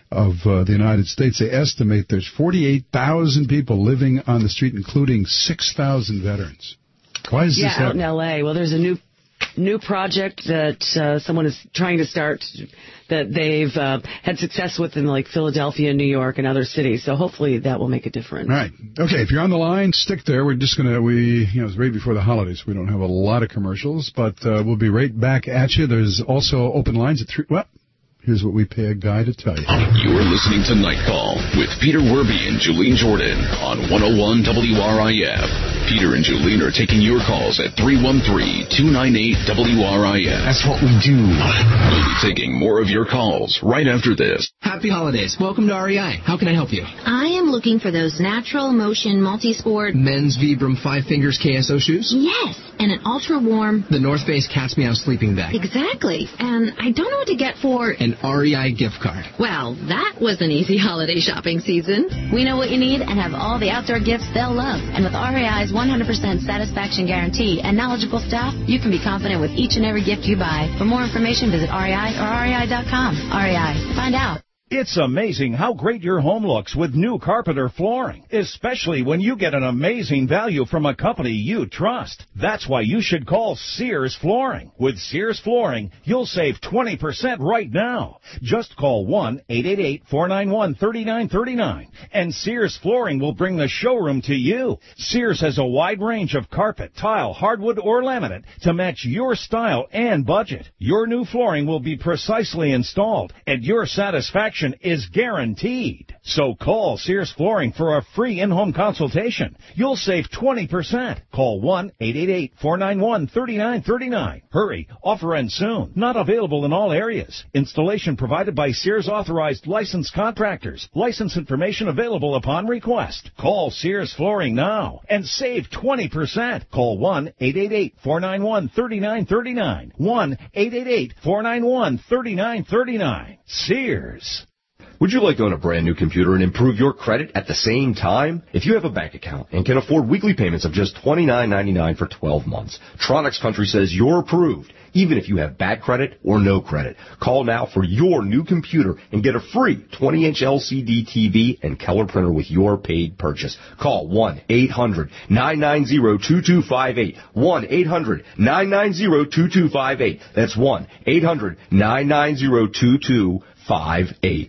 of uh, the United States. They estimate there's forty-eight thousand people living on the street, including six thousand veterans. Why is yeah, this out happening? in L A. Well, there's a new new project that uh, someone is trying to start that they've uh, had success with in like Philadelphia, New York, and other cities. So hopefully that will make a difference. Right. Okay, if you're on the line, stick there. We're just going to, we, you know, it's right before the holidays. We don't have a lot of commercials, but uh, we'll be right back at you. There's also open lines at three. Well, here's what we pay a guy to tell you. You're listening to Night Call with Peter Werby and Julene Jordan on one oh one W R I F. Peter and Julene are taking your calls at three one three, two nine eight, W R I F. That's what we do. We'll be taking more of your calls right after this. Happy holidays. Welcome to R E I. How can I help you? I am looking for those natural motion multi-sport men's Vibram Five Fingers K S O shoes? Yes, and an ultra-warm The North Face Cat's Meow sleeping bag. Exactly. And I don't know what to get for an R E I gift card. Well, that was an easy holiday shopping season. We know what you need and have all the outdoor gifts they'll love. And with R E I's one hundred percent satisfaction guarantee and knowledgeable staff, you can be confident with each and every gift you buy. For more information, visit R E I or R E I dot com. R E I. Find out. It's amazing how great your home looks with new Carpenter flooring, especially when you get an amazing value from a company you trust. That's why you should call Sears Flooring. With Sears Flooring, you'll save twenty percent right now. Just call one eight eight eight, four nine one, three nine three nine, and Sears Flooring will bring the showroom to you. Sears has a wide range of carpet, tile, hardwood, or laminate to match your style and budget. Your new flooring will be precisely installed, and your satisfaction is guaranteed. So call Sears Flooring for a free in-home consultation. You'll save twenty percent. Call one eight eight eight, four nine one, three nine three nine. Hurry, offer ends soon. Not available in all areas. Installation provided by Sears authorized licensed contractors. License information available upon request. Call Sears Flooring now and save twenty percent. Call one eight eight eight, four nine one, three nine three nine. one eight eight eight, four nine one, three nine three nine. Sears. Would you like to own a brand new computer and improve your credit at the same time? If you have a bank account and can afford weekly payments of just twenty-nine ninety-nine for twelve months, Tronics Country says you're approved, even if you have bad credit or no credit. Call now for your new computer and get a free twenty inch L C D T V and color printer with your paid purchase. Call one eight hundred, nine nine zero, two two five eight. one eight hundred, nine nine zero, two two five eight. That's one eight hundred, nine nine zero, two two five eight.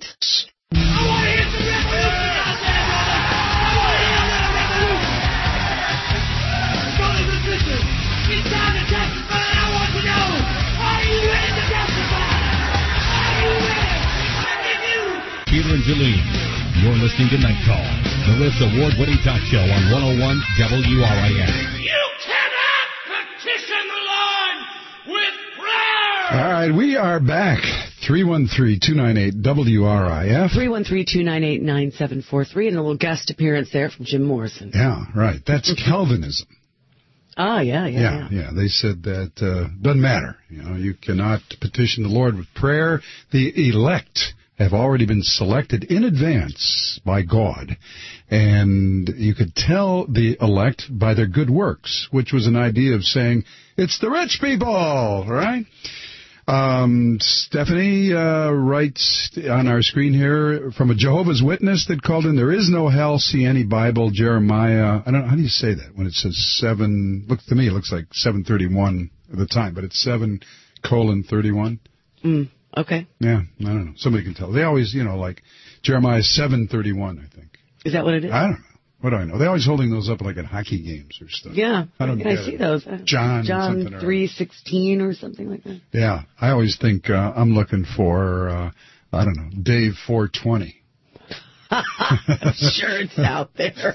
Peter and Julene, you're listening to Night Call, the Riff's award-winning talk show on one oh one W R I F. You cannot petition the Lord with prayer! All right, we are back. three one three, two nine eight, W R I F. three one three, two nine eight, nine seven four three, and a little guest appearance there from Jim Morrison. Yeah, right. That's Calvinism. Oh, yeah, yeah, yeah. Yeah, yeah. They said that uh, doesn't matter. You know, you cannot petition the Lord with prayer. The elect have already been selected in advance by God. And you could tell the elect by their good works, which was an idea of saying, it's the rich people, right? Um, Stephanie uh, writes on our screen here from a Jehovah's Witness that called in, there is no hell, see any Bible, Jeremiah. I don't know, how do you say that when it says seven? Look, to me, it looks like seven thirty-one at the time, but it's seven colon thirty-one. Mm, okay. Yeah, I don't know. Somebody can tell. They always, you know, like Jeremiah seven thirty-one, I think. Is that what it is? I don't know. What do I know? They're always holding those up like at hockey games or stuff. Yeah, I don't yeah, get I see it. those. John, John three sixteen or something like that. Yeah, I always think uh, I'm looking for uh, I don't know, Dave four twenty. I'm sure it's out there.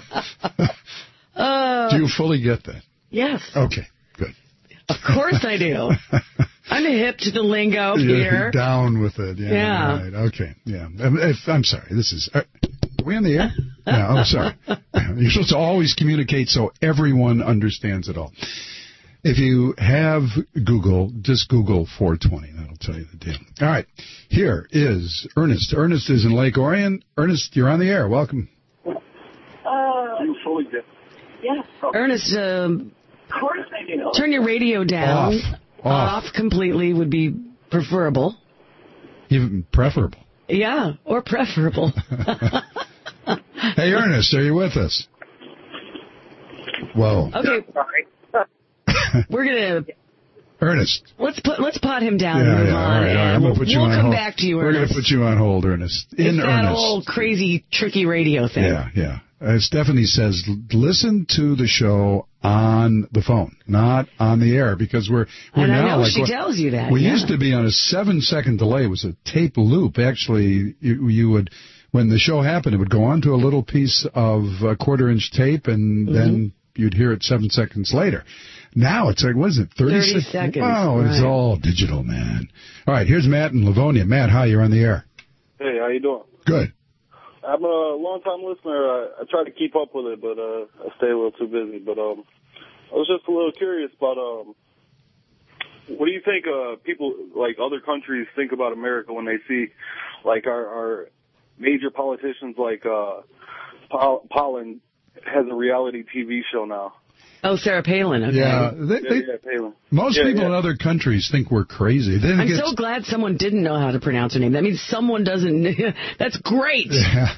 uh, do you fully get that? Yes. Okay, good. Of course I do. I'm hip to the lingo You're here. Down with it. Yeah. Yeah. Right. Okay. Yeah. I'm, if, I'm sorry. This is. Are, are we on the air? No, I'm sorry. You're supposed to always communicate so everyone understands it all. If you have Google, just Google four twenty. That'll tell you the deal. All right. Here is Ernest. Ernest is in Lake Orion. Ernest, you're on the air. Welcome. Uh, you fully get. Yeah. Ernest, um, of course I do. Turn your radio down. Off. Off. Off completely would be preferable. Even preferable. Yeah, or preferable. Hey, Ernest, are you with us? Whoa. Okay. We're gonna. Ernest. Let's put let's pot him down Yeah, and move yeah, on. all right, all right. I'm We'll, gonna put you we'll on come hold. back to you, We're Ernest. going to put you on hold, Ernest. In it's that Ernest. whole crazy, tricky radio thing. Yeah, yeah. Uh, Stephanie says, listen to the show on the phone, not on the air, because we're we're and now I know like she what, tells you that. we yeah. used to be on a seven-second delay. It was a tape loop. Actually, you, you would, when the show happened, it would go onto a little piece of uh, quarter-inch tape, and mm-hmm. then you'd hear it seven seconds later. Now it's like, what is it, thirty, thirty seconds? Oh, right. It's all digital, man. All right, here's Matt in Livonia. Matt, hi, you're on the air. Hey, how you doing? Good. I'm a long-time listener. I, I try to keep up with it, but uh, I stay a little too busy. But um, I was just a little curious about um, what do you think uh, people, like other countries, think about America when they see, like, our, our major politicians like uh, Pol- Pollen has a reality T V show now. Oh, Sarah Palin. Okay. Yeah, they, they, yeah, yeah, Palin. Most yeah, people yeah. in other countries think we're crazy. They think I'm it's, so glad someone didn't know how to pronounce her name. That means someone doesn't. That's great. Yeah.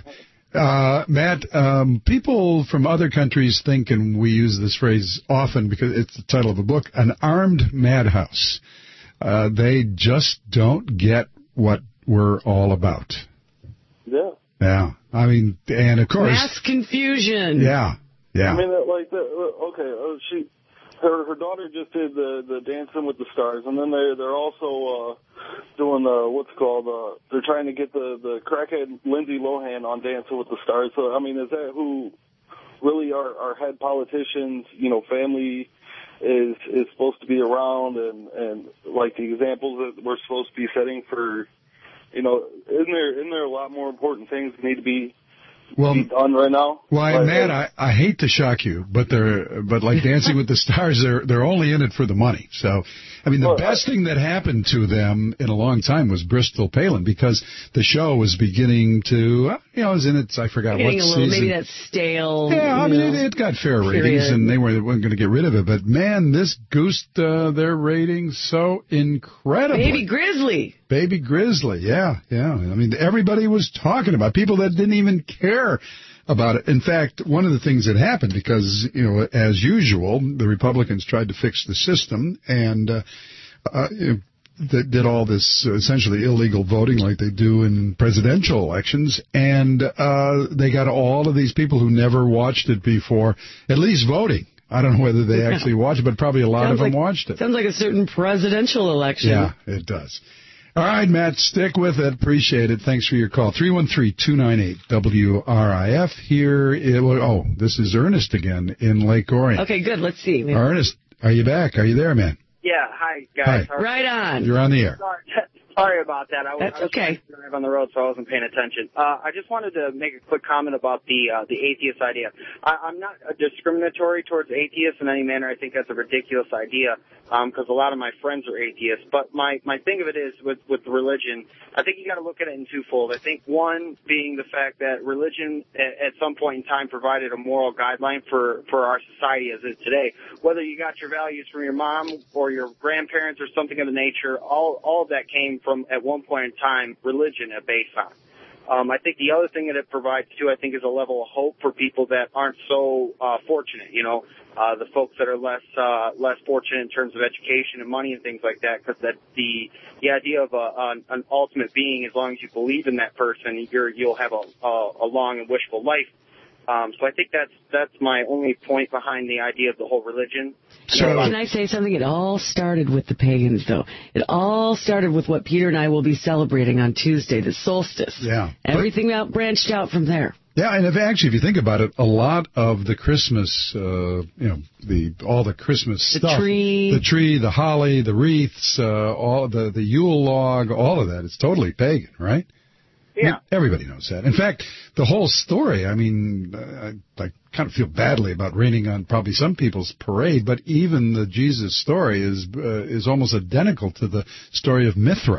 Uh, Matt, um, people from other countries think, and we use this phrase often because it's the title of a book, an armed madhouse. Uh, they just don't get what we're all about. Yeah. Yeah. I mean, and of course. Mass confusion. Yeah. Yeah. I mean, like, the, okay, uh, she, her her daughter just did the the Dancing with the Stars, and then they they're also uh, doing the what's it called uh, they're trying to get the the crackhead Lindsay Lohan on Dancing with the Stars. So I mean, is that who really our our head politicians, you know, family is is supposed to be around, and and like the examples that we're supposed to be setting for, you know, isn't there isn't there a lot more important things that need to be Well, be done right now? Well, like, Matt, I, I hate to shock you, but they're but like Dancing with the Stars, they're they're only in it for the money. So, I mean, the well, best thing that happened to them in a long time was Bristol Palin, because the show was beginning to, you know, it was in its, I forgot Getting what a little, season. Maybe that's stale. Yeah, I mean, know, it, it got fair period. ratings, and they weren't, weren't going to get rid of it. But man, this goosed uh, their ratings so incredibly. Baby Grizzly. Baby Grizzly, yeah, yeah. I mean, everybody was talking about it. People that didn't even care about it. In fact, one of the things that happened, because, you know, as usual, the Republicans tried to fix the system and uh, uh, they did all this uh, essentially illegal voting like they do in presidential elections, and uh, they got all of these people who never watched it before at least voting. I don't know whether they actually watched it, but probably a lot sounds of them like, watched it. Sounds like a certain presidential election. Yeah, it does. All right, Matt, stick with it. Appreciate it. Thanks for your call. three one three, two nine eight, W R I F. Here, it, oh, this is Ernest again in Lake Orion. Okay, good. Let's see. Ernest, are you back? Are you there, man? Yeah, hi, guys. Hi. Right on. You're on the air. Sorry, sorry about that. I, That's I was okay. driving on the road, so I wasn't paying attention. Uh, I just wanted to make a quick comment about the uh, the atheist idea. I, I'm not uh, discriminatory towards atheists in any manner. I think that's a ridiculous idea because um, a lot of my friends are atheists. But my, my thing of it is with, with religion, I think you got to look at it in twofold. I think one being the fact that religion at, at some point in time provided a moral guideline for, for our society as it is today. Whether you got your values from your mom or your grandparents or something of the nature, all, all of that came from, at one point in time, religion at base on. Um, I think the other thing that it provides, too, I think, is a level of hope for people that aren't so uh, fortunate, you know, uh, the folks that are less uh, less fortunate in terms of education and money and things like that, because that the the idea of a, an, an ultimate being, as long as you believe in that person, you're, you'll have a, a, a long and wishful life. Um, so I think that's that's my only point behind the idea of the whole religion. So, can I say something? It all started with the pagans, though. It all started with what Peter and I will be celebrating on Tuesday, the solstice. Yeah. Everything out branched out from there. Yeah, and if actually, if you think about it, a lot of the Christmas, uh, you know, the all the Christmas the stuff, tree. the tree, the holly, the wreaths, uh, all the the Yule log, all of that, it's totally pagan, right? Yeah. I mean, everybody knows that. In fact, the whole story, I mean, uh, I, I kind of feel badly about raining on probably some people's parade, but even the Jesus story is uh, is almost identical to the story of Mithra,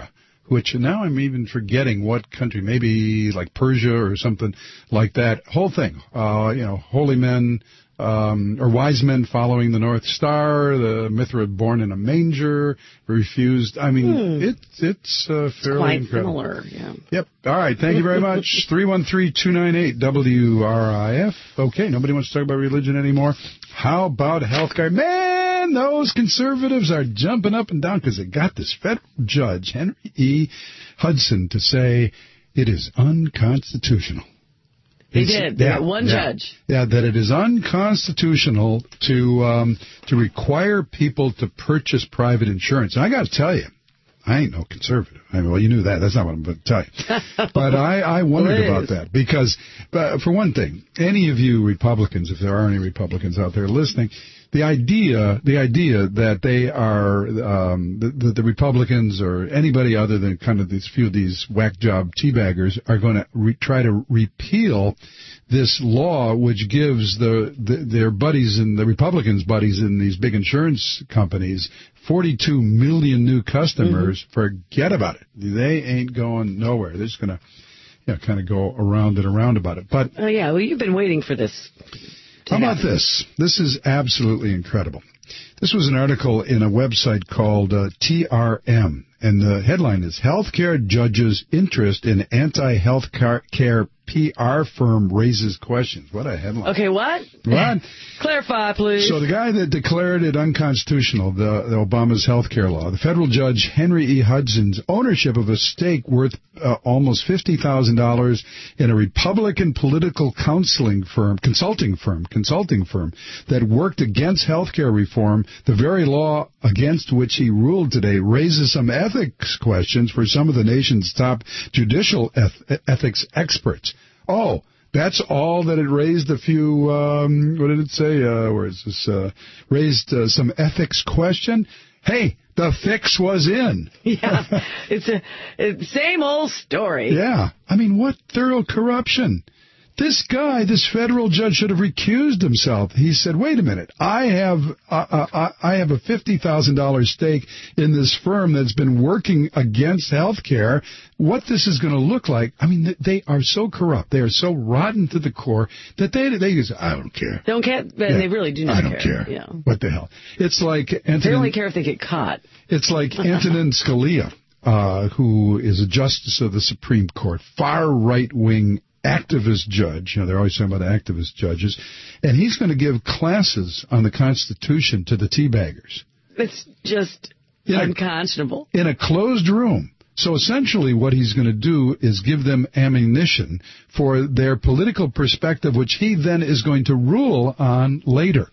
which now I'm even forgetting what country, maybe like Persia or something like that. Whole thing, uh, you know, holy men, um, or wise men following the North Star, the Mithra born in a manger, refused. I mean, hmm. it, it's uh, fairly quite incredible. Similar, yeah. Yep. All right. Thank you very much. three one three, two nine eight, W R I F. Okay, nobody wants to talk about religion anymore. How about health care? Man, those conservatives are jumping up and down because they got this federal judge, Henry E. Hudson, to say it is unconstitutional. They did. They got one yeah, judge. Yeah, that it is unconstitutional to um, to require people to purchase private insurance. And I got to tell you, I ain't no conservative. I mean, well, you knew that. That's not what I'm going to tell you. But I, I wondered about that because, uh, for one thing, any of you Republicans, if there are any Republicans out there listening, the idea, the idea that they are, um, the, the Republicans or anybody other than kind of these few of these whack job teabaggers are going to re- try to repeal this law which gives the, the their buddies and the Republicans' buddies in these big insurance companies forty-two million new customers. Mm-hmm. Forget about it. They ain't going nowhere. They're just going to, you know, kind of go around and around about it. But oh yeah, well, you've been waiting for this. How about this? This is absolutely incredible. This was an article in a website called uh, T R M, and the headline is Healthcare Judges' Interest in Anti-Health Care P R Firm Raises Questions. What a headline. Okay, what? What? Clarify, please. So the guy that declared it unconstitutional, the, the Obama's health care law, the federal judge Henry E. Hudson's ownership of a stake worth uh, almost fifty thousand dollars in a Republican political counseling firm, consulting firm, consulting firm that worked against health care reform, the very law against which he ruled today, raises some ethics questions for some of the nation's top judicial eth- ethics experts. Oh, that's all that it raised a few, um, what did it say? Uh, where is this? Uh, raised uh, some ethics question. Hey, the fix was in. Yeah, it's a it's same old story. Yeah. I mean, what thorough corruption. This guy, this federal judge, should have recused himself. He said, wait a minute, I have uh, uh, I have a fifty thousand dollars stake in this firm that's been working against health care. What this is going to look like, I mean, they are so corrupt. They are so rotten to the core that they they just, I don't care. Don't care, but yeah, they really do not I don't care. care. Yeah. What the hell? It's like Antonin, they only care if they get caught. It's like Antonin Scalia, uh, who is a justice of the Supreme Court, far right-wing activist judge. You know, they're always talking about activist judges. And he's going to give classes on the Constitution to the teabaggers. It's just in unconscionable. A, in a closed room. So essentially what he's going to do is give them ammunition for their political perspective, which he then is going to rule on later.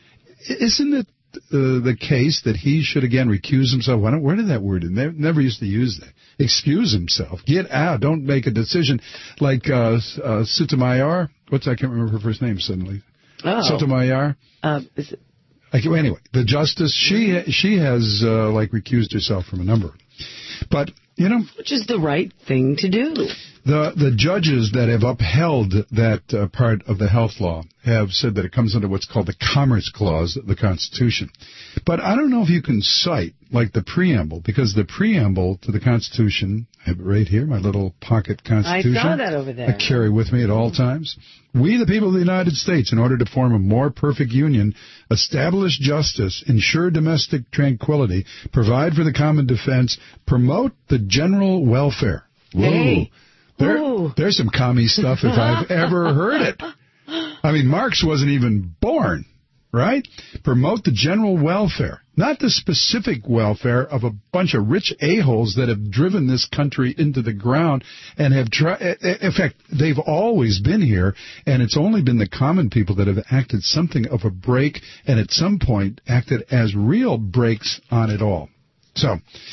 Isn't it uh, the case that he should, again, recuse himself? Why don't, where did that word in? They never used to use that. Excuse himself. Get out. Don't make a decision like uh, uh, Sotomayor. What's I can't remember her first name suddenly. Oh. Sotomayor. Uh, is it? Like, anyway, the justice, she she has, uh, like, recused herself from a number. But, you know. Which is the right thing to do. The the judges that have upheld that uh, part of the health law have said that it comes under what's called the Commerce Clause of the Constitution. But I don't know if you can cite, like, the preamble, because the preamble to the Constitution, I have it right here, my little pocket Constitution. I saw that over there. I carry with me at all times. We, the people of the United States, in order to form a more perfect union, establish justice, ensure domestic tranquility, provide for the common defense, promote the general welfare. Whoa. Hey. There, there's some commie stuff if I've ever heard it. I mean, Marx wasn't even born, right? Promote the general welfare, not the specific welfare of a bunch of rich a-holes that have driven this country into the ground and have tried. In fact, they've always been here, and it's only been the common people that have acted something of a brake and at some point acted as real brakes on it all. So,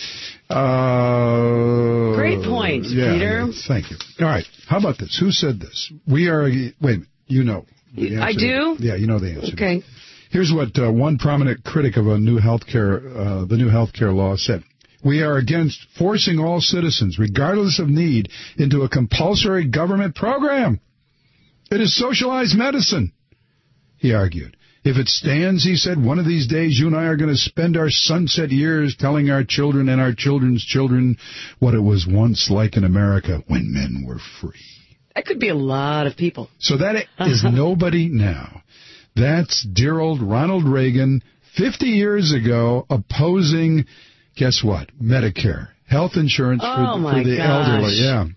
uh... Great point, yeah, Peter. Yeah, thank you. All right, how about this? Who said this? We are... Wait a minute. You know. I do? Yeah, you know the answer. Okay. Here's what uh, one prominent critic of a new healthcare, uh, the new healthcare law said. We are against forcing all citizens, regardless of need, into a compulsory government program. It is socialized medicine, he argued. If it stands, he said, one of these days you and I are going to spend our sunset years telling our children and our children's children what it was once like in America when men were free. That could be a lot of people. So that is nobody now. That's dear old Ronald Reagan, fifty years ago, opposing, guess what, Medicare, health insurance oh for, for the gosh. elderly. Yeah.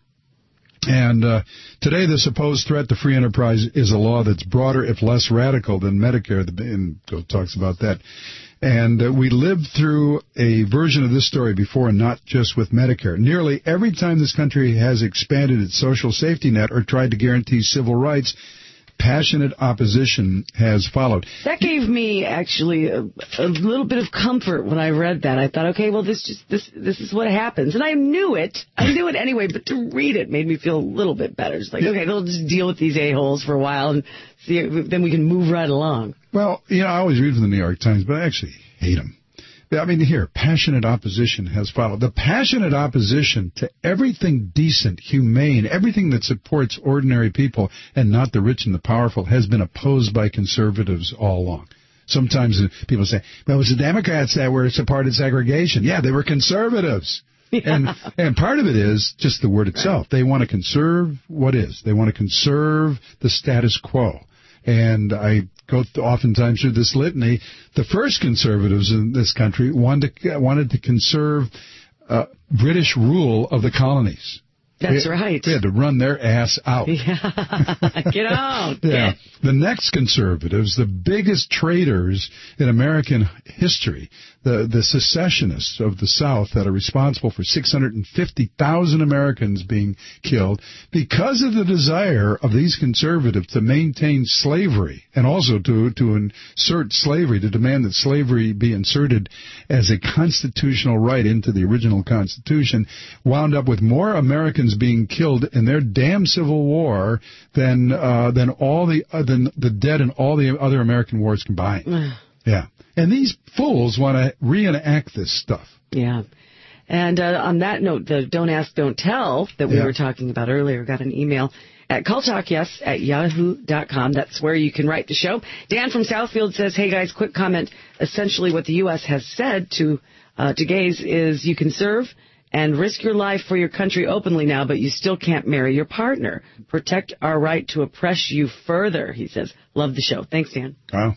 And uh, today the supposed threat to free enterprise is a law that's broader, if less radical, than Medicare, and it talks about that. And uh, we lived through a version of this story before, and not just with Medicare. Nearly every time this country has expanded its social safety net or tried to guarantee civil rights, passionate opposition has followed. That gave me actually a, a little bit of comfort when I read that. I thought, okay, well, this just this this is what happens, and I knew it. I knew it anyway, but to read it made me feel a little bit better. It's like, okay, they'll just deal with these a-holes for a while, and see, then we can move right along. Well, you know, I always read from the New York Times, but I actually hate them. I mean, here, passionate opposition has followed. The passionate opposition to everything decent, humane, everything that supports ordinary people and not the rich and the powerful has been opposed by conservatives all along. Sometimes people say, well, it was the Democrats that were supported segregation. Yeah, they were conservatives. Yeah. And and part of it is just the word itself. Right. They want to conserve what is. They want to conserve the status quo. And I go th- oftentimes through this litany. The first conservatives in this country wanted to, wanted to conserve uh, British rule of the colonies. That's they, right. They had to run their ass out. Yeah. Get out. Yeah. Get. The next conservatives, the biggest traitors in American history, the, the secessionists of the South that are responsible for six hundred fifty thousand Americans being killed because of the desire of these conservatives to maintain slavery and also to, to insert slavery, to demand that slavery be inserted as a constitutional right into the original Constitution, wound up with more Americans being killed in their damn Civil War than uh, than all the uh, than the dead in all the other American wars combined. Yeah, and these fools want to reenact this stuff. Yeah, and uh, on that note, the Don't Ask, Don't Tell that we yeah. were talking about earlier got an email at calltalkyes at yahoo dot com. That's where you can write the show. Dan from Southfield says, "Hey guys, quick comment. Essentially, what the U S has said to uh, to gays is you can serve and risk your life for your country openly now, but you still can't marry your partner. Protect our right to oppress you further," he says. Love the show. Thanks, Dan. Wow.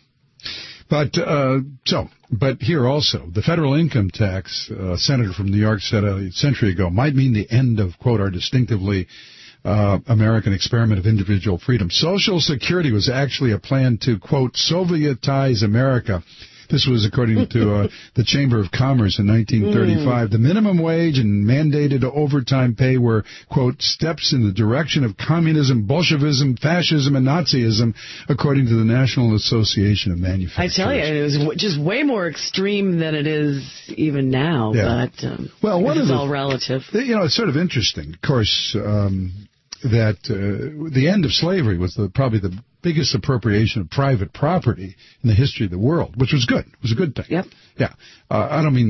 But, uh, so, but here also, the federal income tax, uh, a senator from New York said a century ago, might mean the end of, quote, our distinctively uh, American experiment of individual freedom. Social Security was actually a plan to, quote, Sovietize America. This was according to uh, the Chamber of Commerce in nineteen thirty-five. Mm. The minimum wage and mandated overtime pay were, quote, steps in the direction of communism, Bolshevism, fascism, and Nazism, according to the National Association of Manufacturers. I tell you, it was w- just way more extreme than it is even now. Yeah. But um, well, one it's of the, all relative. You know, it's sort of interesting, of course, um, that uh, the end of slavery was the, probably the biggest appropriation of private property in the history of the world, which was good. It was a good thing. Yep. Yeah. Uh, I don't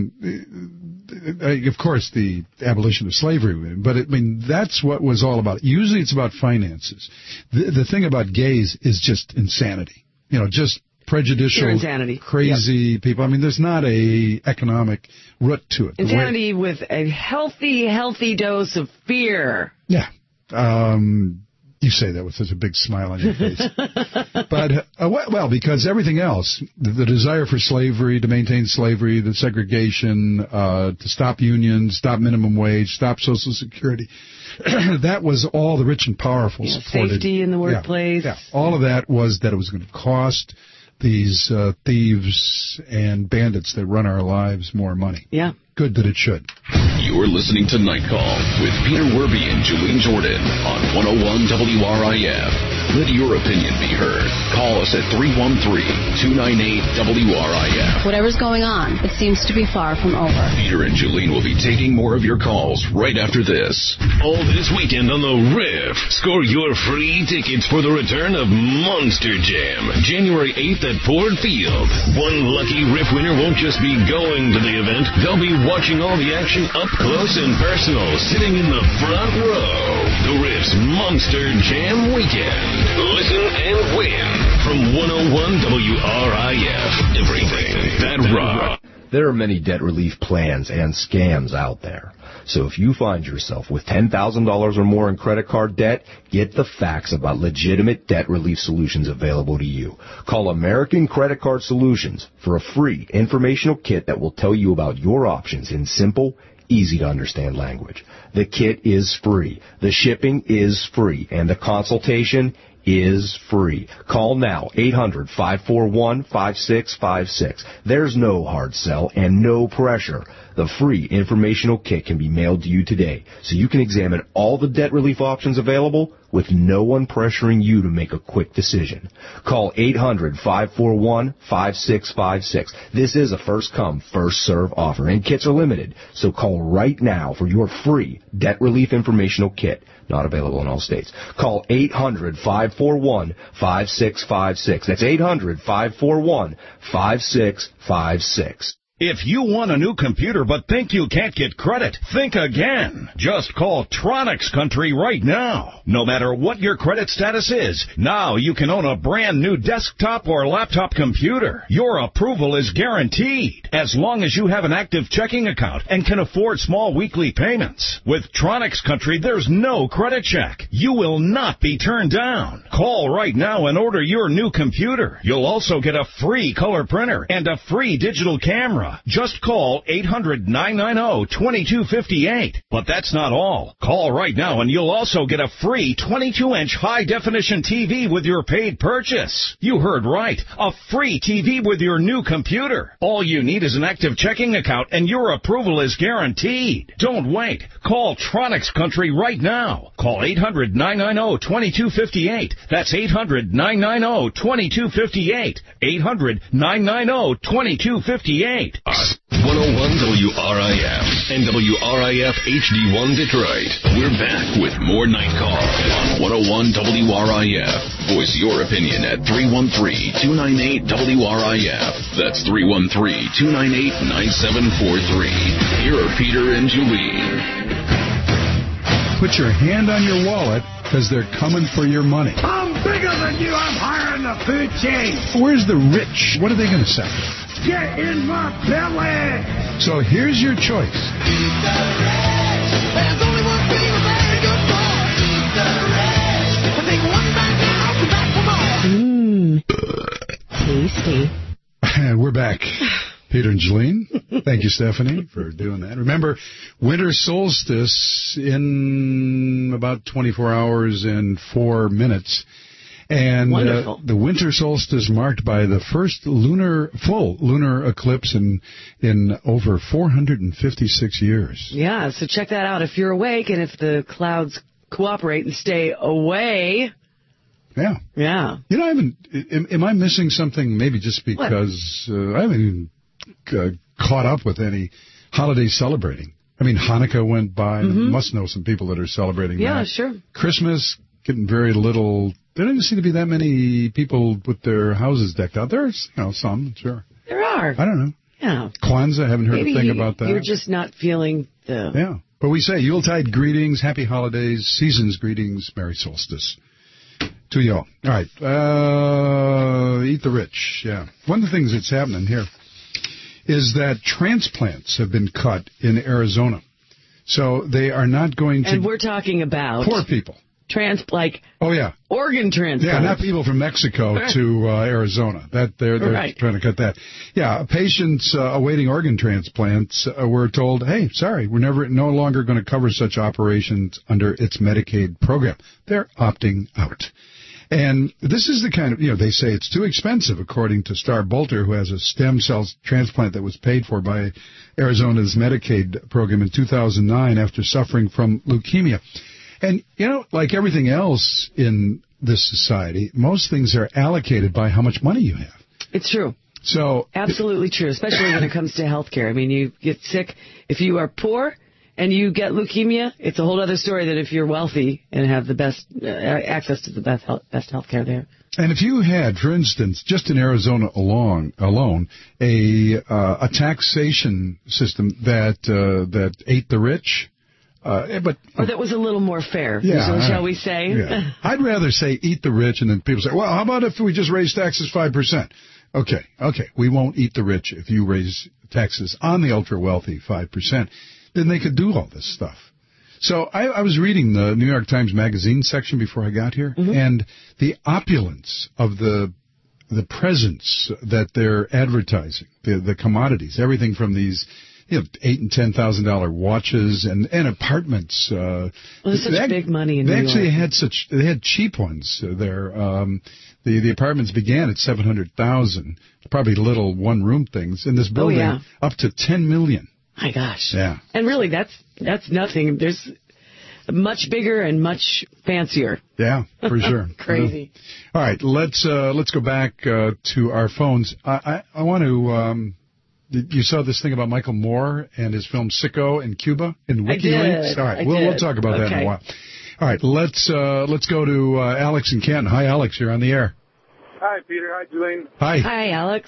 mean, uh, of course, the abolition of slavery, but I mean, that's what was all about. Usually it's about finances. The, the thing about gays is just insanity. You know, just prejudicial, insanity. crazy yep. people. I mean, there's not a economic root to it. Insanity with a healthy, healthy dose of fear. Yeah. Um... You say that with such a big smile on your face. But, uh, well, because everything else, the, the desire for slavery, to maintain slavery, the segregation, uh, to stop unions, stop minimum wage, stop Social Security, that was all the rich and powerful yeah, supported. Safety in the workplace. Yeah, yeah. All of that was that it was going to cost these uh, thieves and bandits that run our lives more money. Yeah. Good that it should. You're listening to Night Call with Peter Werby and Julian Jordan on one oh one W R I F. Let your opinion be heard. Call us at three one three, two nine eight, W R I F. Whatever's going on, it seems to be far from over. Peter and Julian will be taking more of your calls right after this. All this weekend on the Riff. Score your free tickets for the return of Monster Jam, January eighth at Ford Field. One lucky Riff winner won't just be going to the event, they'll be watching all the action up close and personal, sitting in the front row. The Riff's Monster Jam Weekend. Listen and win. From one oh one W R I F, everything that rock. There are many debt relief plans and scams out there. So if you find yourself with ten thousand dollars or more in credit card debt, get the facts about legitimate debt relief solutions available to you. Call American Credit Card Solutions for a free informational kit that will tell you about your options in simple, easy-to-understand language. The kit is free, the shipping is free, and the consultation is free. Call now, eight hundred, five four one, five six five six. There's no hard sell and no pressure. The free informational kit can be mailed to you today, so you can examine all the debt relief options available with no one pressuring you to make a quick decision. Call eight hundred, five four one, five six five six. This is a first-come, first-serve offer, and kits are limited, so call right now for your free debt relief informational kit. Not available in all states. Call eight hundred, five four one, five six five six. That's eight hundred, five four one, five six five six. If you want a new computer but think you can't get credit, think again. Just call Tronix Country right now. No matter what your credit status is, now you can own a brand new desktop or laptop computer. Your approval is guaranteed as long as you have an active checking account and can afford small weekly payments. With Tronix Country, there's no credit check. You will not be turned down. Call right now and order your new computer. You'll also get a free color printer and a free digital camera. Just call eight hundred, nine nine zero, two two five eight. But that's not all. Call right now and you'll also get a free twenty-two inch high-definition T V with your paid purchase. You heard right. A free T V with your new computer. All you need is an active checking account and your approval is guaranteed. Don't wait. Call Tronix Country right now. Call eight hundred, nine nine zero, two two five eight. That's eight hundred, nine nine zero, two two five eight. eight hundred, nine nine zero, two two five eight. one oh one W R I F and W R I F H D one Detroit. We're back with more Night Call on one oh one W R I F. Voice your opinion at three one three, two nine eight, W R I F. That's three one three, two nine eight, nine seven four three. Here are Peter and Julie. Put your hand on your wallet because they're coming for your money. I'm bigger than you. I'm higher in the food chain. Where's the rich? What are they going to say? Get in my belly. So here's your choice. Eat the rich. There's only one thing a very good for. Eat the rich. I think one back now, come back for more. Mmm. Tasty. And we're back. Peter and Jolene. Thank you, Stephanie, for doing that. Remember, winter solstice in about twenty-four hours and four minutes. And uh, the winter solstice marked by the first lunar, full lunar eclipse in in over four hundred fifty-six years. Yeah, so check that out if you're awake and if the clouds cooperate and stay away. Yeah. Yeah. You know, I haven't, am, am I missing something maybe just because uh, I haven't even uh, caught up with any holiday celebrating? I mean, Hanukkah went by. Mm-hmm. I must know some people that are celebrating yeah, that. Yeah, sure. Christmas, getting very little. There doesn't seem to be that many people with their houses decked out. There's, you know, some, sure. There are. I don't know. Yeah. Kwanzaa, I haven't heard Maybe a thing about that. You're just not feeling the... Yeah. But we say Yuletide greetings, happy holidays, seasons greetings, Merry Solstice to y'all. All right. Uh, eat the rich. Yeah. One of the things that's happening here is that transplants have been cut in Arizona. So they are not going to... And we're talking about... Poor people. Trans, like... Oh, yeah. Organ transplants. Yeah, not people from Mexico to uh, Arizona. That They're, they're right. trying to cut that. Yeah, patients uh, awaiting organ transplants uh, were told, hey, sorry, we're never no longer going to cover such operations under its Medicaid program. They're opting out. And this is the kind of, you know, they say it's too expensive, according to Star Bolter, who has a stem cell transplant that was paid for by Arizona's Medicaid program in two thousand nine after suffering from leukemia. And, you know, like everything else in this society, most things are allocated by how much money you have. It's true. So absolutely true, especially when it comes to health care. I mean, you get sick. If you are poor and you get leukemia, it's a whole other story than if you're wealthy and have the best uh, access to the best health, best health care there. And if you had, for instance, just in Arizona alone, alone a uh, a taxation system that uh, that ate the rich, Uh, but Or that was a little more fair, Yeah, shall, I- shall we say? Yeah. I'd rather say eat the rich, and then people say, well, how about if we just raise taxes five percent? Okay, okay, we won't eat the rich if you raise taxes on the ultra-wealthy five percent. Then they could do all this stuff. So I, I was reading the New York Times Magazine section before I got here, Mm-hmm. and the opulence of the the presents that they're advertising, the, the commodities, everything from these you know, eight and ten thousand dollar watches and, and apartments. Uh, Well, there's such they, big money in They New actually York. had such they had cheap ones uh, there. Um, the the apartments began at seven hundred thousand, probably little one room things. In this building, yeah. up to ten million. My gosh. Yeah. And really, that's that's nothing. There's much bigger and much fancier. Yeah, for sure. Crazy. All right, let's uh, let's go back uh, to our phones. I I, I want to. Um, you saw this thing about Michael Moore and his film Sicko in Cuba in I WikiLeaks. did. All right, I we'll did. we'll talk about that in Okay. a while. All right, let's uh, let's go to uh, Alex in Canton. Hi, Alex. You're on the air. Hi, Peter. Hi, Julian. Hi. Hi, Alex.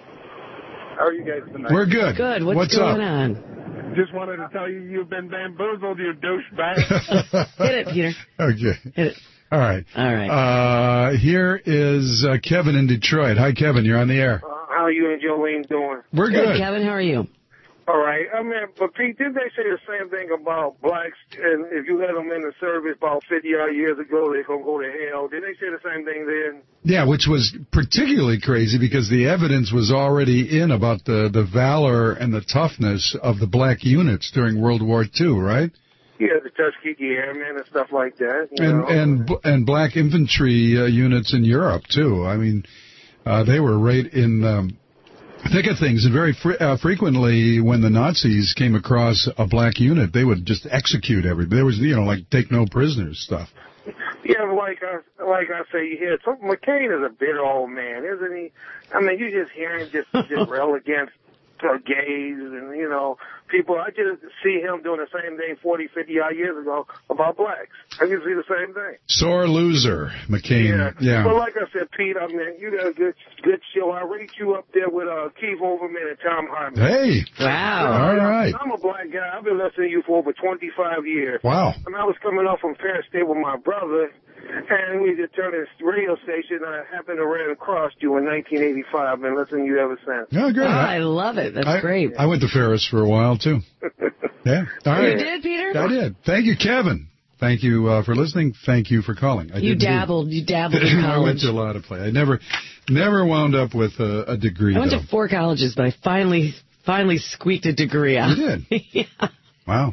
How are you guys tonight? We're good. Good. What's, What's going up? on? Just wanted to tell you you've been bamboozled, you douchebag. Hit it, Peter. Okay. Hit it. All right. All right. Uh, here is uh, Kevin in Detroit. Hi, Kevin. You're on the air. How are you and Jolene doing? We're good. Kevin, how are you? All right. I mean, but Pete, didn't they say the same thing about blacks? And if you had them in the service about fifty odd years ago, they're going to go to hell. Didn't they say the same thing then? Yeah, which was particularly crazy because the evidence was already in about the, the valor and the toughness of the black units during World War Two, right? Yeah, the Tuskegee Airmen and stuff like that. You And know? and bl- and black infantry uh, units in Europe too. I mean, uh, they were right in um, thick of things. And very fre- uh, frequently, when the Nazis came across a black unit, they would just execute everybody. There was, you know, like take no prisoners stuff. Yeah, like I like I say, you hear some McCain is a bitter old man, isn't he? I mean, you just hear him just just rail against uh, gays and you know people. I just see him doing the same thing forty, fifty odd years ago about blacks. I can see the same thing. Sore loser, McCain. Yeah. Yeah. But like I said, Pete, I mean, you got a good good show. I rate you up there with uh, Keith Olbermann and Tom Harmon. Hey. Wow. All right. I'm a black guy. I've been listening to you for over twenty-five years. Wow. And I was coming off from Fair State with my brother, and we just turned this radio station, and I happened to run across you in nineteen eighty-five, and listened to you ever since. Oh, good. Oh, I love it. That's I, great. I went to Ferris for a while too. Yeah. All right. You did, Peter? I did. Thank you, Kevin. Thank you uh, for listening. Thank you for calling. I You did dabbled. You dabbled in I went college. to a lot of play. I never, never wound up with a, a degree. I went though. to four colleges, but I finally, finally squeaked a degree out. You did? Yeah. Wow.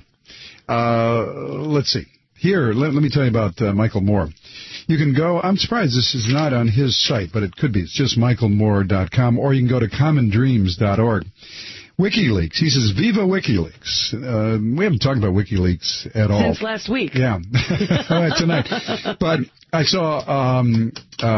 Uh, let's see. Here, let, let me tell you about uh, Michael Moore. You can go, I'm surprised this is not on his site, but it could be. It's just michael moore dot com, or you can go to common dreams dot org. WikiLeaks. He says, Viva WikiLeaks. Uh, we haven't talked about WikiLeaks at all. Since last week. Yeah, tonight. But I saw, um,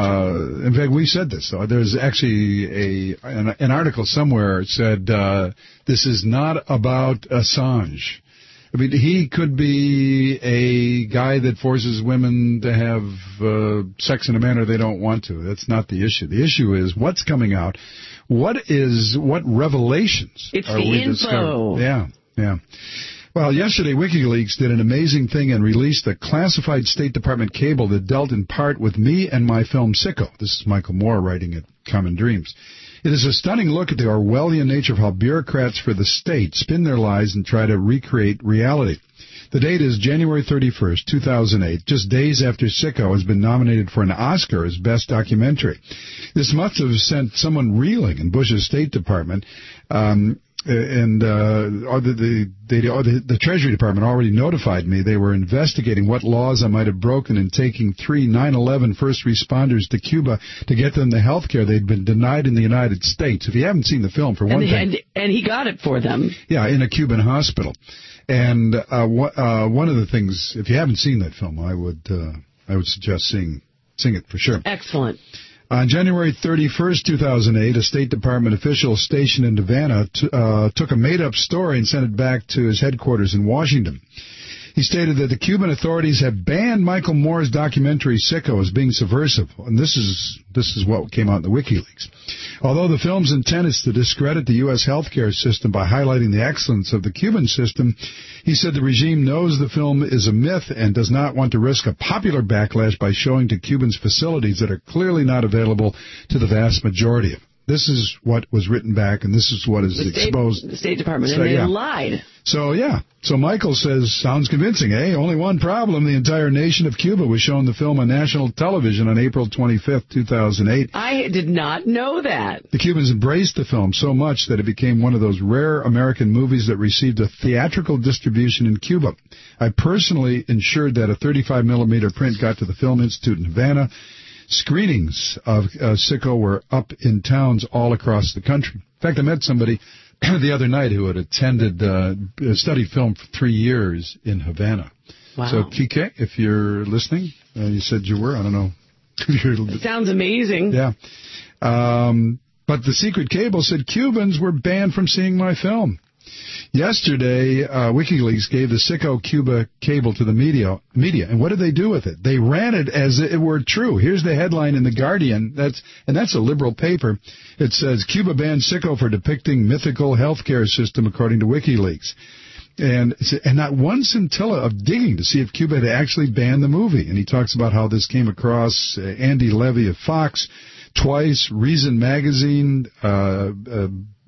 uh, in fact, we said this, though. There's actually a an, an article somewhere that said, uh, this is not about Assange. I mean, he could be a guy that forces women to have uh, sex in a manner they don't want to. That's not the issue. The issue is what's coming out. What is, what revelations It's are the we info. discovering? Yeah, yeah. Well, yesterday WikiLeaks did an amazing thing and released a classified State Department cable that dealt in part with me and my film Sicko. This is Michael Moore writing at Common Dreams. It is a stunning look at the Orwellian nature of how bureaucrats for the state spin their lies and try to recreate reality. The date is January thirty-first, two thousand eight, just days after Sicko has been nominated for an Oscar as Best Documentary. This must have sent someone reeling in Bush's State Department. Um, and uh, or the, the, they, or the, the Treasury Department already notified me they were investigating what laws I might have broken in taking three nine eleven first responders to Cuba to get them the health care they'd been denied in the United States. If you haven't seen the film, for one And, thing. and, and he got it for them. Yeah, in a Cuban hospital. And uh, wh- uh, one of the things, if you haven't seen that film, I would uh, I would suggest seeing seeing it for sure. Excellent. On January thirty-first, two thousand eight, a State Department official stationed in Havana t- uh, took a made-up story and sent it back to his headquarters in Washington. He stated that the Cuban authorities have banned Michael Moore's documentary Sicko as being subversive. And this is this is what came out in the WikiLeaks. Although the film's intent is to discredit the U S healthcare system by highlighting the excellence of the Cuban system, he said the regime knows the film is a myth and does not want to risk a popular backlash by showing to Cubans facilities that are clearly not available to the vast majority of them. This is what was written back, and this is what is the State, exposed. The State Department, so, and they yeah. lied. So, yeah. So Michael says, sounds convincing, eh? Only one problem. The entire nation of Cuba was shown the film on national television on April twenty-fifth, two thousand eight. I did not know that. The Cubans embraced the film so much that it became one of those rare American movies that received a theatrical distribution in Cuba. I personally ensured that a thirty-five millimeter print got to the Film Institute in Havana. Screenings of uh, Sicko were up in towns all across the country. In fact, I met somebody the other night who had attended, uh, studied film for three years in Havana. Wow. So, Kike, if you're listening, uh, you said you were, I don't know. It sounds amazing. Yeah. Um, but the secret cable said Cubans were banned from seeing my film. Yesterday, uh, WikiLeaks gave the Sicko Cuba cable to the media, media, and what did they do with it? They ran it as it were true. Here's the headline in The Guardian, that's and that's a liberal paper. It says, Cuba bans Sicko for depicting mythical healthcare system, according to WikiLeaks. And, and not one scintilla of digging to see if Cuba had actually banned the movie. And he talks about how this came across uh, Andy Levy of Fox twice, Reason Magazine, uh, uh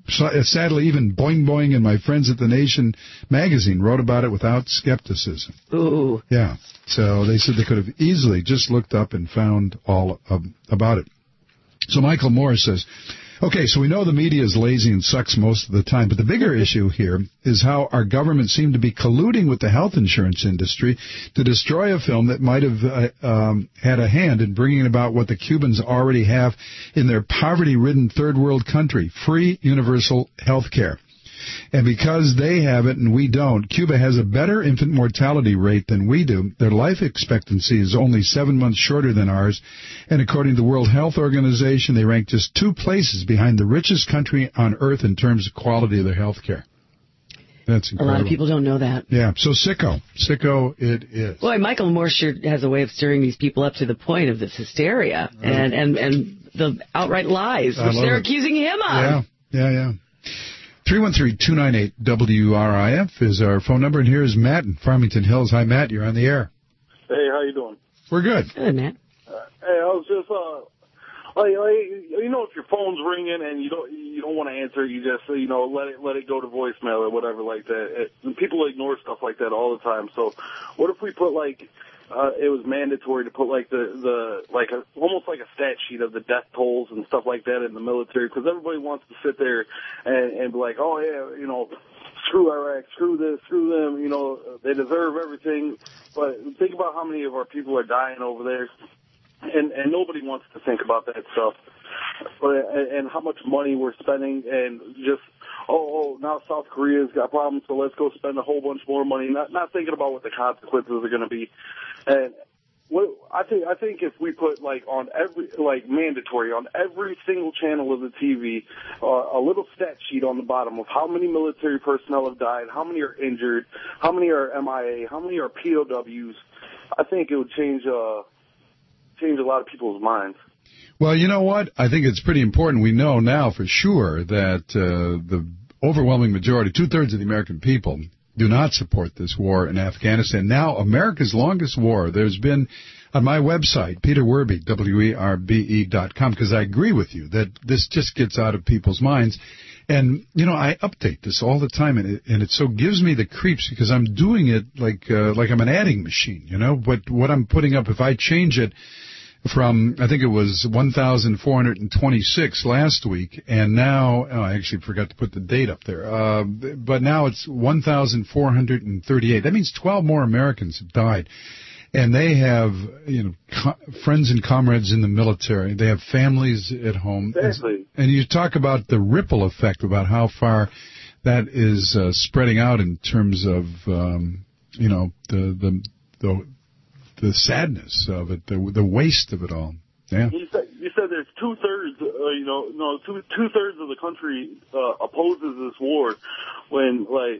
sadly, even Boing Boing and my friends at The Nation magazine wrote about it without skepticism. Ooh. Yeah. So they said they could have easily just looked up and found all of, about it. So Michael Moore says, okay, so we know the media is lazy and sucks most of the time, but the bigger issue here is how our government seemed to be colluding with the health insurance industry to destroy a film that might have uh, um, had a hand in bringing about what the Cubans already have in their poverty-ridden third world country, free universal health care. And because they have it and we don't, Cuba has a better infant mortality rate than we do. Their life expectancy is only seven months shorter than ours. And according to the World Health Organization, they rank just two places behind the richest country on earth in terms of quality of their health care. That's incredible. A lot of people don't know that. Yeah, so Sicko. Sicko it is. Boy, Michael Moore sure has a way of stirring these people up to the point of this hysteria right. and, and, and the outright lies, which they're it. accusing him of. Yeah, yeah, yeah. three one three, two nine eight, W R I F is our phone number, and here is Matt in Farmington Hills. Hi, Matt. You're on the air. Hey, how you doing? We're good. Good, Matt. Uh, hey, I was just, uh, like, like, you know, if your phone's ringing and you don't you don't want to answer, you just, you know, let it let it go to voicemail or whatever like that. It, and people ignore stuff like that all the time. So, what if we put like uh, it was mandatory to put like the the like a, almost like a stat sheet of the death tolls and stuff like that in the military, because everybody wants to sit there and, and be like, oh yeah, you know, screw Iraq, screw this, screw them, you know, they deserve everything. But think about how many of our people are dying over there. And, and nobody wants to think about that stuff. But, and how much money we're spending, and just, oh, oh, now South Korea's got problems, so let's go spend a whole bunch more money, not not thinking about what the consequences are going to be. And what I think, I think if we put like on every, like mandatory on every single channel of the T V, uh, a little stat sheet on the bottom of how many military personnel have died, how many are injured, how many are M I A, how many are P O Ws, I think it would change, uh, change a lot of people's minds. Well, you know what? I think it's pretty important. We know now for sure that uh, the overwhelming majority, two-thirds of the American people, do not support this war in Afghanistan. Now, America's longest war, there's been, on my website, Peter Werbe, W E R B E dot com, because I agree with you that this just gets out of people's minds. And, you know, I update this all the time, and it, and it so gives me the creeps because I'm doing it like uh, like I'm an adding machine, you know. But what I'm putting up, if I change it from, I think it was one thousand four hundred twenty-six last week, and now, oh, I actually forgot to put the date up there, uh, but now it's one thousand four hundred thirty-eight. That means twelve more Americans have died. And they have, you know, co- friends and comrades in the military. They have families at home. Exactly. And, and you talk about the ripple effect, about how far that is uh, spreading out in terms of, um, you know, the the the, the sadness of it, the, the waste of it all. Yeah. You said, you said there's two thirds, uh, you know, no, two two thirds of the country uh, opposes this war. When like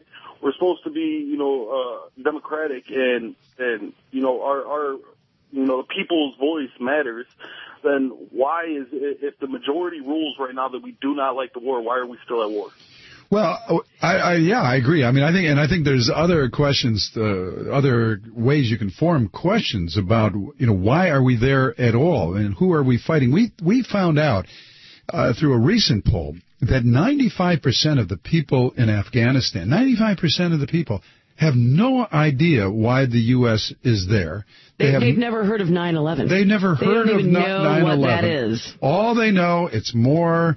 we're supposed to be, you know, uh, democratic and, and, you know, our, our, you know, the people's voice matters, then why is it, if the majority rules right now that we do not like the war, why are we still at war? Well, I, I, yeah, I agree. I mean, I think, and I think there's other questions, uh, other ways you can form questions about, you know, why are we there at all, and who are we fighting? We we found out uh, through a recent poll that ninety-five percent of the people in Afghanistan, ninety-five percent of the people have no idea why the U S is there. They, they have, they've never heard of nine eleven. They've never they heard don't of even know nine eleven. What that is. All they know, it's more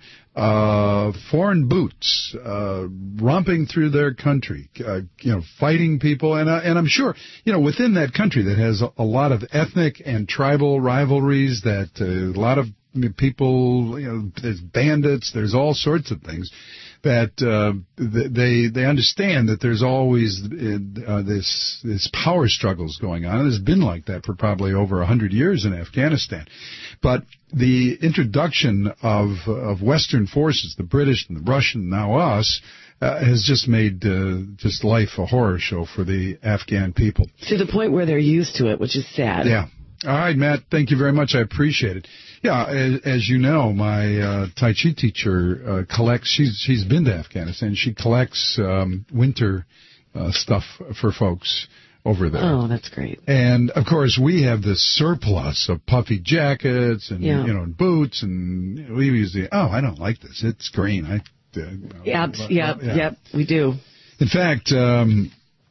uh, foreign boots uh, romping through their country, uh, you know, fighting people, and uh, and I'm sure, you know, within that country that has a, a lot of ethnic and tribal rivalries, that uh, a lot of people, you know, there's bandits, there's all sorts of things. That uh, they they understand that there's always uh, this this power struggles going on. And it's been like that for probably over a hundred years in Afghanistan. But the introduction of of Western forces, the British and the Russian, now us, uh, has just made uh, just life a horror show for the Afghan people. To the point where they're used to it, which is sad. Yeah. All right, Matt, thank you very much. I appreciate it. Yeah, as, as you know, my uh, Tai Chi teacher uh, collects, she's she's been to Afghanistan. She collects um, winter uh, stuff for folks over there. Oh, that's great. And, of course, we have this surplus of puffy jackets and, yeah. you know, and boots. And you know, we usually, oh, I don't like this. It's green. I, uh, yep, uh, yep, yeah. yep, we do. In fact, um,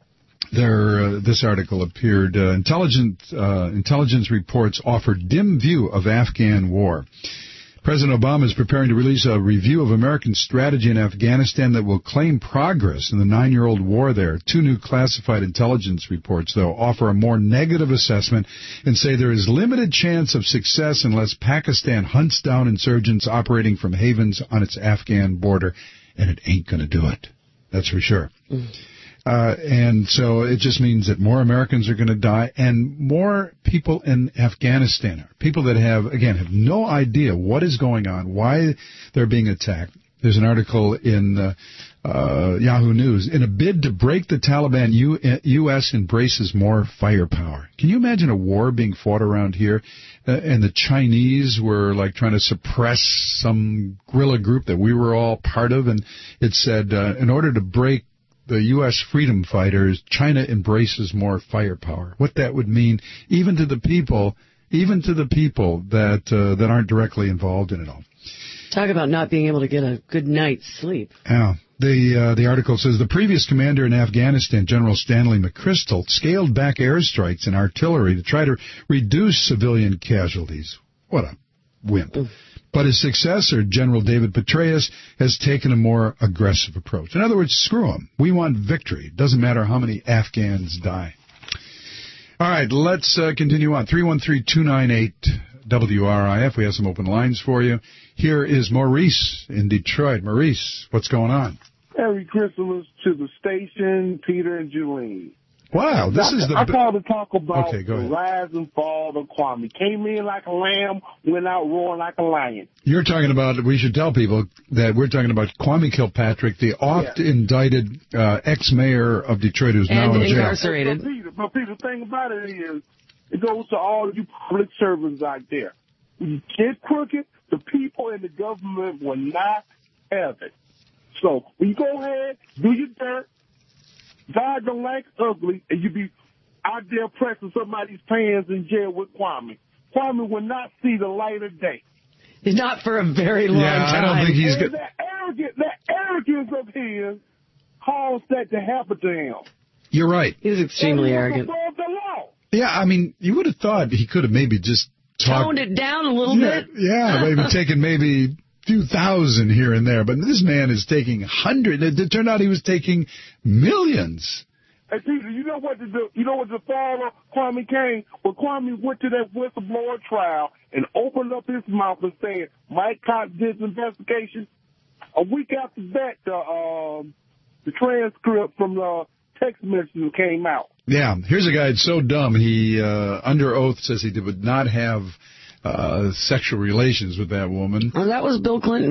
There, uh, this article appeared. Uh, intelligence, uh, intelligence reports offer dim view of Afghan war. President Obama is preparing to release a review of American strategy in Afghanistan that will claim progress in the nine-year-old war there. Two new classified intelligence reports, though, offer a more negative assessment and say there is limited chance of success unless Pakistan hunts down insurgents operating from havens on its Afghan border, and it ain't going to do it. That's for sure. Mm. Uh, and so it just means that more Americans are going to die, and more people in Afghanistan, people that have, again, have no idea what is going on, why they're being attacked. There's an article in uh, uh, Yahoo News. In a bid to break the Taliban, U- U S embraces more firepower. Can you imagine a war being fought around here, uh, and the Chinese were like trying to suppress some guerrilla group that we were all part of, and it said uh, in order to break the U S freedom fighters, China embraces more firepower. What that would mean, even to the people, even to the people that uh, that aren't directly involved in it all. Talk about not being able to get a good night's sleep. Yeah. The uh, the article says the previous commander in Afghanistan, General Stanley McChrystal, scaled back airstrikes and artillery to try to reduce civilian casualties. What a wimp. Oof. But his successor, General David Petraeus, has taken a more aggressive approach. In other words, screw him. We want victory. Doesn't matter how many Afghans die. All right, let's uh, continue on. three one three, two nine eight, W R I F. We have some open lines for you. Here is Maurice in Detroit. Maurice, what's going on? Merry Christmas to the station, Peter and Julene. Wow, this I, is the... I called to talk about okay, go the ahead. rise and fall of Kwame. Came in like a lamb, went out roaring like a lion. You're talking about, we should tell people that we're talking about Kwame Kilpatrick, the oft-indicted uh, ex-mayor of Detroit who's and now in jail. incarcerated. But Peter, but Peter, the thing about it is, it goes to all you public servants out there. When you get crooked, the people in the government will not have it. So when you go ahead, do your dirt, God don't like ugly, and you be out there pressing somebody's pants in jail with Kwame. Kwame will not see the light of day. Not for a very long yeah, time. I don't think he's and good. That arrogance, that arrogance of his caused that to happen to him. You're right. He's extremely and arrogant. The law. Yeah, I mean, you would have thought he could have maybe just talked. Toned it down a little yeah, bit. Yeah, maybe taken maybe few thousand here and there, but this man is taking hundreds. It turned out he was taking millions. Hey, Peter, you know what the, you know what the fall of Kwame came? When Kwame went to that whistleblower trial and opened up his mouth and said, Mike Cox did the investigation, a week after that, the, um, the transcript from the text messages came out. Yeah, here's a guy that's so dumb, he, uh, under oath, says he did, would not have Uh, sexual relations with that woman. Oh, that was Bill Clinton.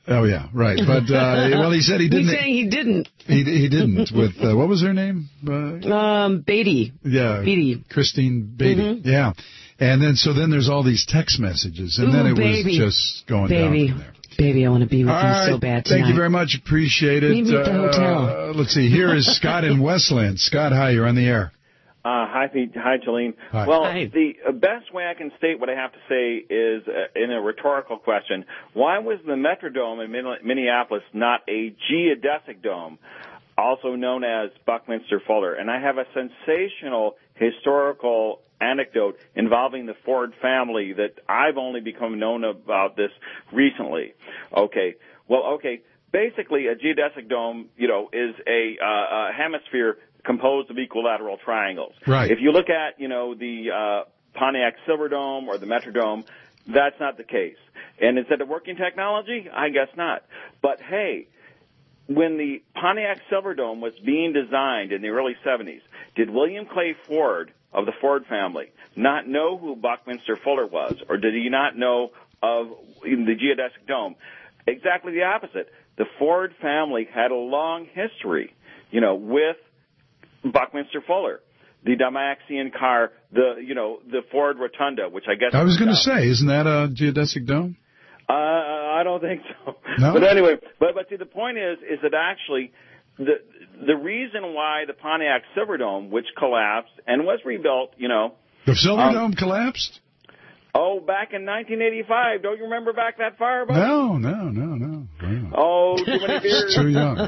Oh, yeah, right. But, uh, well, he said he didn't. He's saying he didn't. He, he didn't with, uh, what was her name? Uh, um, Beatty. Yeah. Beatty. Christine Beatty. Mm-hmm. Yeah. And then, so then there's all these text messages, and Ooh, then it baby. was just going baby. down from there. Baby, I want to be with all you right. so bad tonight. Thank you very much. Appreciate it. Meet me at the uh, hotel. Let's see. Here is Scott in Westland. Scott, hi. You're on the air. Uh, hi, Pete. Hi, Jolene. Hi. Well, Hi. the uh, best way I can state what I have to say is, uh, in a rhetorical question, why was the Metrodome in Min- Minneapolis not a geodesic dome, also known as Buckminster Fuller? And I have a sensational historical anecdote involving the Ford family that I've only become known about this recently. Okay. Well, okay. Basically, a geodesic dome, you know, is a, uh, a hemisphere composed of equilateral triangles. Right. If you look at, you know, the uh, Pontiac Silverdome or the Metrodome, that's not the case. And is it a working technology? I guess not. But hey, when the Pontiac Silverdome was being designed in the early seventies, did William Clay Ford of the Ford family not know who Buckminster Fuller was, or did he not know of the geodesic dome? Exactly the opposite. The Ford family had a long history, you know, with Buckminster Fuller, the Dymaxion car, the, you know, the Ford Rotunda, which I guess... I was going to say, isn't that a geodesic dome? Uh, I don't think so. No? But anyway, but, but see, the point is, is that actually the, the reason why the Pontiac Silverdome, which collapsed and was rebuilt, you know... The Silverdome um, collapsed? Oh, back in nineteen eighty-five. Don't you remember back that far, buddy? No, no, no, no. no. Oh, too many beers. Too young.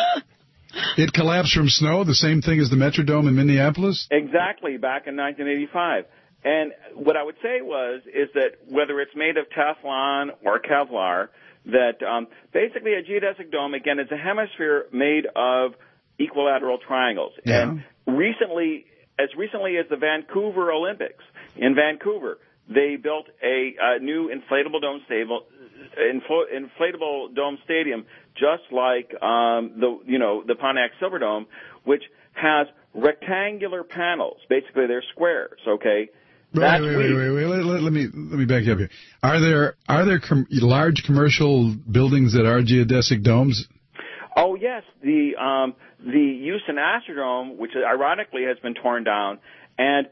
It collapsed from snow, the same thing as the Metrodome in Minneapolis? Exactly, back in nineteen eighty-five. And what I would say was, is that whether it's made of Teflon or Kevlar, that um, basically a geodesic dome, again, is a hemisphere made of equilateral triangles. Yeah. And recently, as recently as the Vancouver Olympics, in Vancouver, they built a, a new inflatable dome stable, infl- inflatable dome stadium, just like um, the you know the Pontiac Silverdome, which has rectangular panels. Basically, they're squares. Okay. Wait, That's wait, wait, wait, wait. Let, let, let me let me back you up here. Are there are there com- large commercial buildings that are geodesic domes? Oh yes, the um, the Houston Astrodome, which ironically has been torn down, and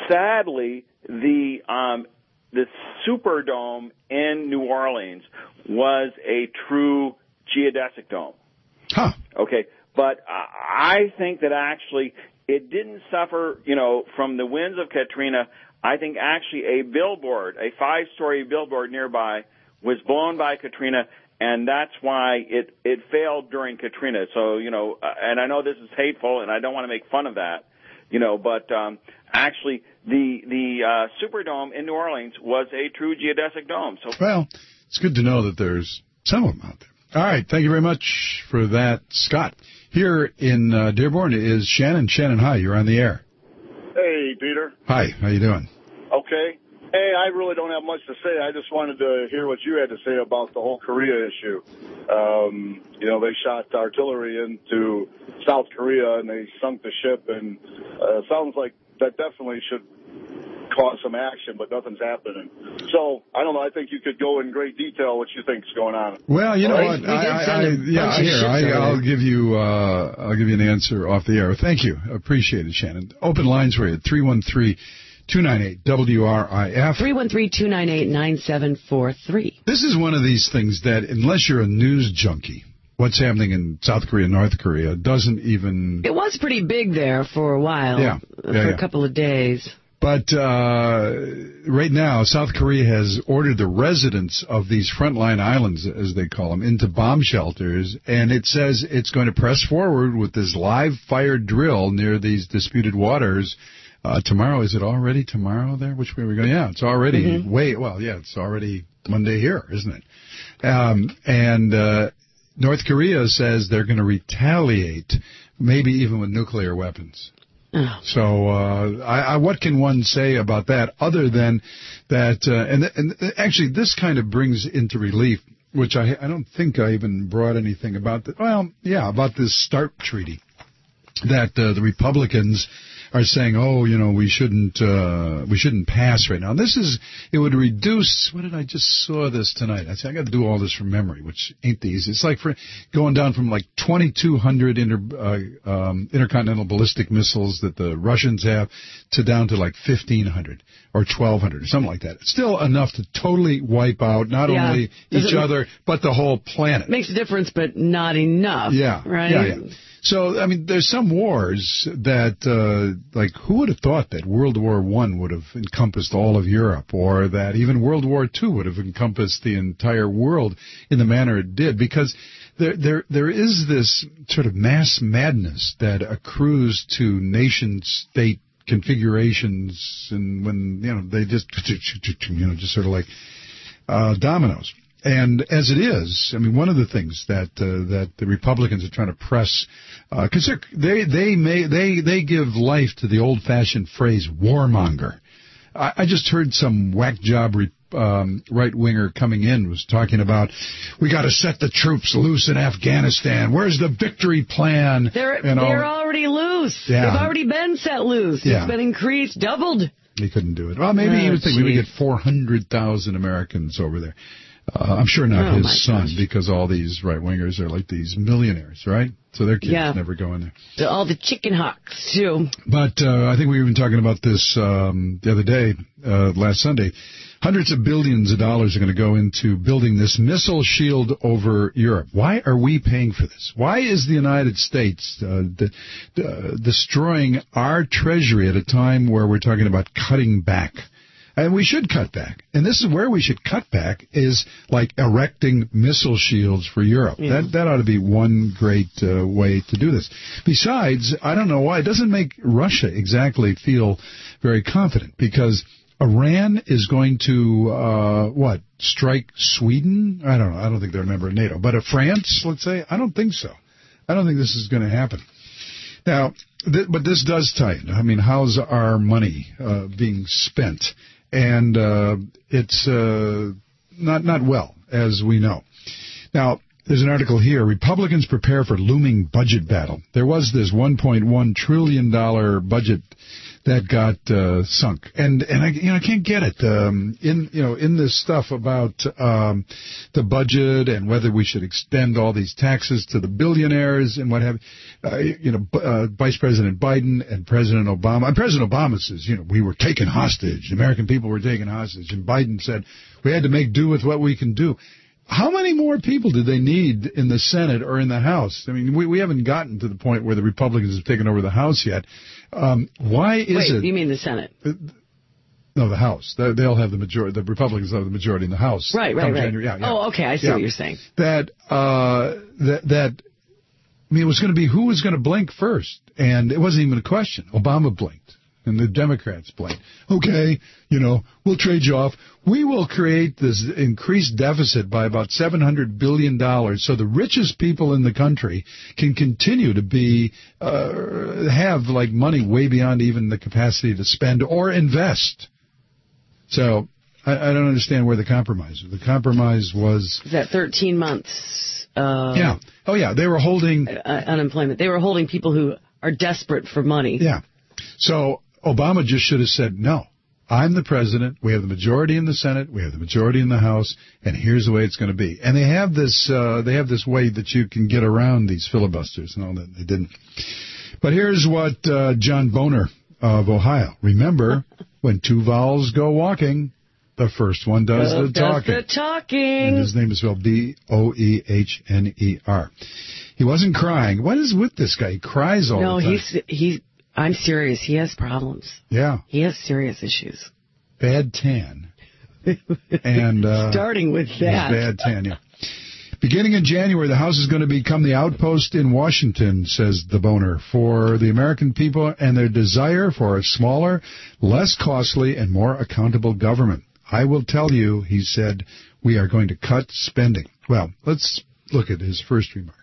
sadly the um, the Superdome in New Orleans was a true geodesic dome. Huh. Okay, but I think that actually it didn't suffer, you know, from the winds of Katrina. I think actually a billboard, a five-story billboard nearby, was blown by Katrina, and that's why it it failed during Katrina. So, you know, uh, and I know this is hateful, and I don't want to make fun of that, you know, but um, actually the the uh, Superdome in New Orleans was a true geodesic dome. So, well, it's good to know that there's some of them out there. All right, thank you very much for that, Scott. Here in uh, Dearborn is Shannon. Shannon, hi, you're on the air. Hey, Peter. Hi, how you doing? Okay. Hey, I really don't have much to say. I just wanted to hear what you had to say about the whole Korea issue. Um, you know, they shot artillery into South Korea and they sunk the ship, and uh, sounds like that definitely should cause some action, but nothing's happening. So, I don't know. I think you could go in great detail what you think is going on. Well, you know Well, what? we I, did I, send I, a yeah, bunch of here, ships I, over I'll there. give you, uh, I'll give you an answer off the air. Thank you. Appreciate it, Shannon. Open lines for you at three one three, two nine eight, W R I F. three one three, two nine eight, nine seven four three. This is one of these things that, unless you're a news junkie, what's happening in South Korea, North Korea, doesn't even... It was pretty big there for a while, Yeah. for Yeah, yeah. a couple of days. But uh, right now, South Korea has ordered the residents of these frontline islands, as they call them, into bomb shelters, and it says it's going to press forward with this live fire drill near these disputed waters. Uh, tomorrow, is it already tomorrow there? Which way are we going? Yeah, it's already Mm-hmm. way, well, yeah, it's already Monday here, isn't it? Um, and uh, North Korea says they're going to retaliate, maybe even with nuclear weapons. Oh. So, uh, I, I, what can one say about that other than that, uh, and, and actually this kind of brings into relief, which I, I don't think I even brought anything about, the, well, yeah, about this START treaty that uh, the Republicans are saying, oh, you know, we shouldn't uh, we shouldn't pass right now. And this is, it would reduce, what did I just saw this tonight? I said, I got to do all this from memory, which ain't the easy. It's like for going down from like twenty-two hundred inter, uh, um, intercontinental ballistic missiles that the Russians have to down to like fifteen hundred or twelve hundred or something like that. It's still enough to totally wipe out not Yeah. only Does each it- other, but the whole planet. Makes a difference, but not enough. Yeah, Right? yeah, yeah. So, I mean, there's some wars that, uh, like, who would have thought that World War One would have encompassed all of Europe, or that even World War Two would have encompassed the entire world in the manner it did? Because there, there, there is this sort of mass madness that accrues to nation-state configurations, and when, you know, they just, you know, just sort of like uh, dominoes. And as it is, I mean, one of the things that uh, that the Republicans are trying to press, because uh, they they may they they give life to the old-fashioned phrase warmonger. I, I just heard some whack job re, um, right winger coming in was talking about we got to set the troops loose in Afghanistan. Where's the victory plan? They're and all. they're already loose. Yeah. They've already been set loose. Yeah. It's been increased, doubled. He couldn't do it. Well, maybe he Oh, would think we would gee. get four hundred thousand Americans over there. Uh, I'm sure not Oh, my his son, gosh. because all these right-wingers are like these millionaires, right? So their kids Yeah. never go in there. The- all the chicken hawks, too. But uh, I think we were even talking about this um, the other day, uh, last Sunday. Hundreds of billions of dollars are going to go into building this missile shield over Europe. Why are we paying for this? Why is the United States uh, de- uh, destroying our treasury at a time where we're talking about cutting back? And we should cut back. And this is where we should cut back, is like erecting missile shields for Europe. Yeah. That that ought to be one great uh, way to do this. Besides, I don't know why, it doesn't make Russia exactly feel very confident, because Iran is going to, uh, what, strike Sweden? I don't know. I don't think they're a member of NATO. But uh, France, let's say? I don't think so. I don't think this is going to happen. Now, th- but this does tie in. I mean, how's our money uh, being spent? And uh, it's uh, not not well, as we know. Now, there's an article here. Republicans prepare for looming budget battle. There was this one point one trillion dollars budget that got uh, sunk, and and I you know I can't get it um, in you know in this stuff about um, the budget and whether we should extend all these taxes to the billionaires and what have uh, you know B- uh, Vice President Biden and President Obama. And President Obama says, you know, we were taken hostage, the American people were taken hostage, and Biden said we had to make do with what we can do. How many more people do they need in the Senate or in the House? I mean, we, we haven't gotten to the point where the Republicans have taken over the House yet. Um, why is Wait, it? you mean the Senate? No, the House. They- They'll have the majority. The Republicans will have the majority in the House. Right, right, come right. January. Yeah, yeah. Oh, okay, I see Yeah. what you're saying. That uh, that that. I mean, it was going to be who was going to blink first, and it wasn't even a question. Obama blinked, and the Democrats blinked. Okay, you know, we'll trade you off. We will create this increased deficit by about seven hundred billion dollars, so the richest people in the country can continue to be uh, have like money way beyond even the capacity to spend or invest. So I, I don't understand where the compromise was. The compromise was Is that thirteen months? Uh, yeah. Oh yeah, they were holding uh, unemployment. They were holding people who are desperate for money. Yeah. So Obama just should have said, no, I'm the president. We have the majority in the Senate. We have the majority in the House. And here's the way it's going to be. And they have this, uh, they have this way that you can get around these filibusters and all that. They didn't. But here's what, uh, John Boner of Ohio. Remember, when two vowels go walking, the first one does Uh, the talking. Does the talking. And his name is spelled B O E H N E R. He wasn't crying. What is with this guy? He cries all No, the time. he's he. I'm serious. He has problems. Yeah. He has serious issues. Bad tan. And uh, Starting with that. Bad tan, yeah. Beginning in January, the House is going to become the outpost in Washington, says the Boner, for the American people and their desire for a smaller, less costly, and more accountable government. I will tell you, he said, we are going to cut spending. Well, let's look at his first remark.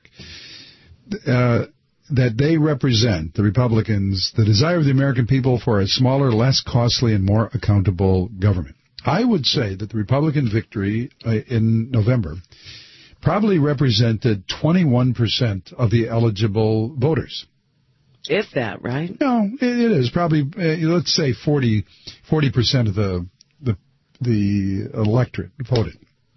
Uh, that they represent, the Republicans, the desire of the American people for a smaller, less costly, and more accountable government. I would say that the Republican victory uh, in November probably represented twenty-one percent of the eligible voters. If that, right? No, it, it is probably uh, let's say forty percent of the the the electorate voted.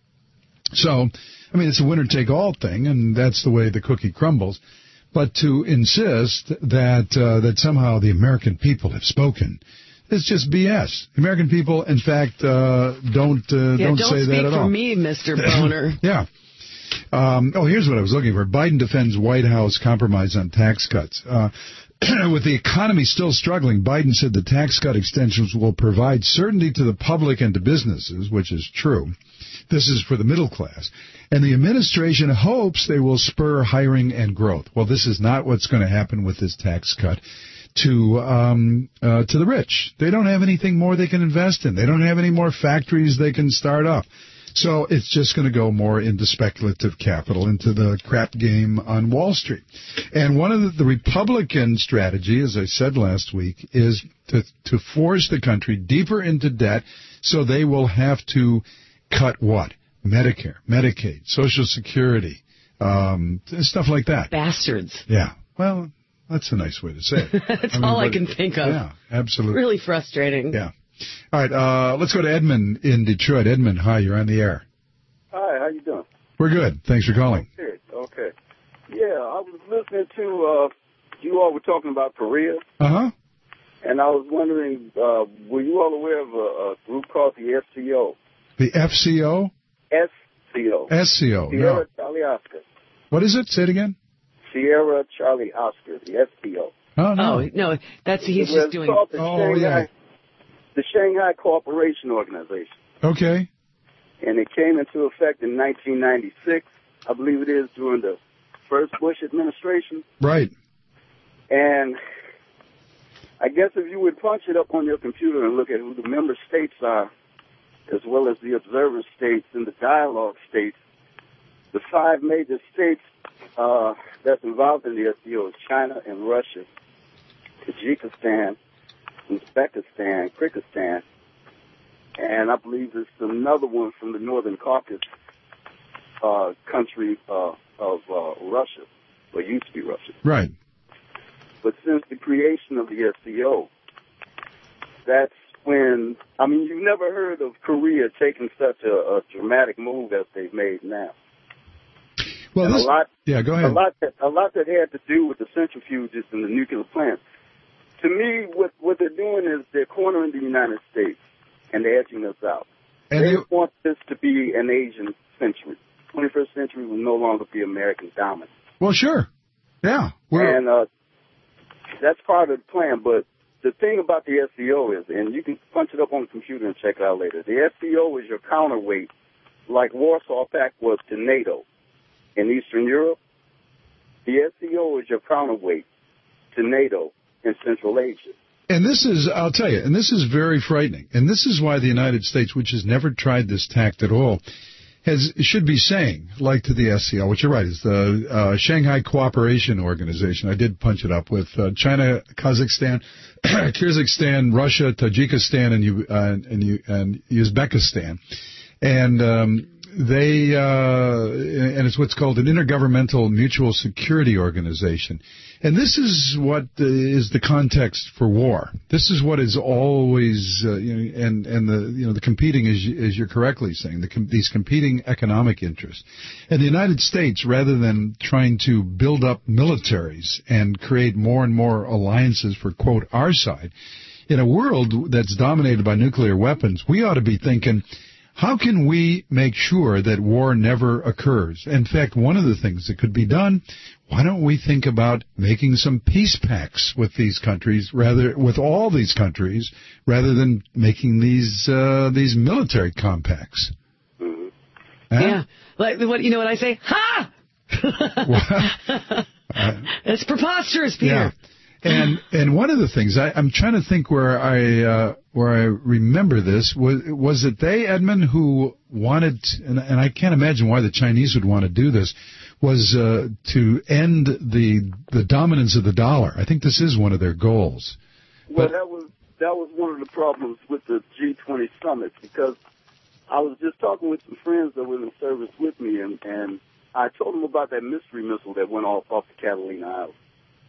So, I mean, it's a winner-take-all thing, and that's the way the cookie crumbles. But to insist that uh, that somehow the American people have spoken, it's just B S. The American people, in fact, uh, don't uh, yeah, don't, don't say that at all. Don't speak for me, Mister Boner. Yeah. Um, oh, here's what I was looking for. Biden defends White House compromise on tax cuts. Uh, with the economy still struggling, Biden said the tax cut extensions will provide certainty to the public and to businesses, which is true. This is for the middle class. And the administration hopes they will spur hiring and growth. Well, this is not what's going to happen with this tax cut to um, uh, to the rich. They don't have anything more they can invest in. They don't have any more factories they can start up. So it's just going to go more into speculative capital, into the crap game on Wall Street. And one of the, the Republican strategy, as I said last week, is to, to force the country deeper into debt so they will have to cut what? Medicare, Medicaid, Social Security, um, stuff like that. Bastards. Yeah. Well, that's a nice way to say it. That's I mean, all I but- can think of. Yeah, absolutely. Really frustrating. Yeah. All right, uh, let's go to Edmund in Detroit. Edmund, hi, you're on the air. Hi, how you doing? We're good. Thanks for calling. Good. Okay. Yeah, I was listening to uh, you all were talking about Korea, Uh-huh. and I was wondering, uh, were you all aware of a, a group called the S C O? The F C O? S C O. S C O, Sierra no. Charlie Oscar. What is it? Say it again. Sierra Charlie Oscar, the S C O. Oh, no. Oh, no, that's, he's Well, just it's doing... called the Oh, Shanghai, yeah. the Shanghai Cooperation Organization. Okay. And it came into effect in nineteen ninety-six, I believe it is, during the first Bush administration. Right. And I guess if you would punch it up on your computer and look at who the member states are, as well as the observer states and the dialogue states, the five major states uh, that's involved in the S C O is China and Russia, Tajikistan, Uzbekistan, Kyrgyzstan, and I believe there's another one from the Northern Caucasus uh, country uh, of uh, Russia, or used to be Russia. Right. But since the creation of the S C O, that's when, I mean, you've never heard of Korea taking such a, a dramatic move as they've made now. Well, And this, a lot, yeah, go ahead. A lot, that, a lot that had to do with the centrifuges and the nuclear plants. To me, what what they're doing is they're cornering the United States and they're edging us out. And they they- want this to be an Asian century. twenty-first century will no longer be American dominant. Well, sure. Yeah. We're, And uh, that's part of the plan. But the thing about the S C O is, and you can punch it up on the computer and check it out later, the S C O is your counterweight, like Warsaw Pact was to NATO in Eastern Europe. The S C O is your counterweight to NATO in Central Asia. And this is, I'll tell you, and this is very frightening. And this is why the United States, which has never tried this tact at all, has should be saying, like to the S C O, which you're right, is the uh, Shanghai Cooperation Organization. I did punch it up with uh, China, Kazakhstan, Kyrgyzstan, Russia, Tajikistan, and, U, uh, and, U, and Uzbekistan. And um, they, uh, and it's what's called an Intergovernmental Mutual Security Organization. And this is what uh, is the context for war. This is what is always, uh, you know, and and the you know the competing, as, you, as you're correctly saying, the com- these competing economic interests. And the United States, rather than trying to build up militaries and create more and more alliances for quote our side, in a world that's dominated by nuclear weapons, we ought to be thinking, how can we make sure that war never occurs? In fact, one of the things that could be done, why don't we think about making some peace pacts with these countries, rather with all these countries, rather than making these uh, these military compacts? Mm-hmm. Huh? Yeah. Like, what, you know what I say? Ha! It's preposterous, Peter. Yeah. And and one of the things I, I'm trying to think where I uh, where I remember this was was it they, Edmund, who wanted, and, and I can't imagine why the Chinese would want to do this, was uh, to end the the dominance of the dollar. I think this is one of their goals. Well, that was that was one of the problems with the G twenty summit, because I was just talking with some friends that were in the service with me, and, and I told them about that mystery missile that went off off the Catalina Island.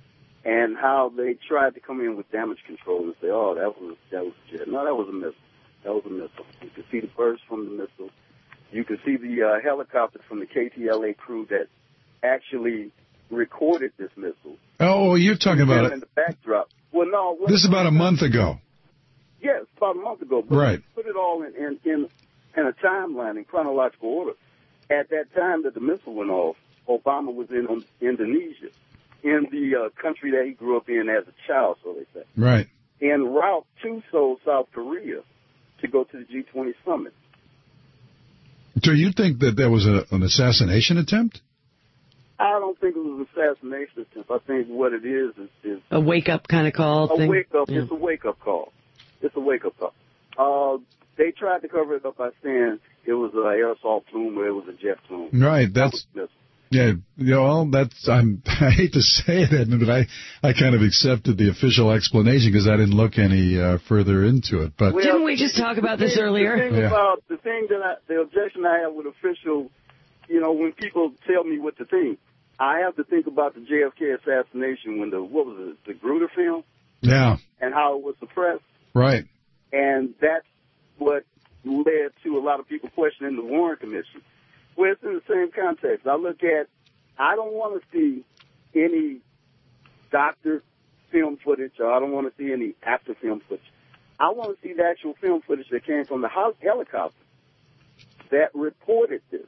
and how they tried to come in with damage control and say, oh, that was that was jet. No, that was a missile. That was a missile. You could see the burst from the missile. You could see the uh, helicopter from the K T L A crew that actually recorded this missile. Oh, you're talking about it. In the backdrop. Well, no. This is about a month ago. Yes, about a month ago. But Right. Put it all in, in, in, in a timeline, in chronological order. At that time that the missile went off, Obama was in um, Indonesia, in the uh, country that he grew up in as a child, so they say. Right. En route to Seoul, South Korea, to go to the G twenty summit. So you think that there was a, an assassination attempt? I don't think it was an assassination attempt. I think what it is is, is A wake-up kind of call a thing? wake up. Yeah. It's a wake up call. It's a wake up call. Uh, they tried to cover it up by saying it was an aerosol plume or it was a jet plume. Right. That's That was yeah. You know, well, that's I'm. I hate to say it, Edmund, but I I kind of accepted the official explanation because I didn't look any uh, further into it. But Well, Didn't we just talk about this the thing, earlier? The thing Yeah. about the thing that I, the objection I have with official, you know, when people tell me what to think, I have to think about the J F K assassination when the what was it, the Gruder film, yeah, and how it was suppressed, right. and that's what led to a lot of people questioning the Warren Commission. Well, it's in the same context. I look at, I don't want to see any doctored film footage, or I don't want to see any actor film footage. I want to see the actual film footage that came from the hel- helicopter that reported this.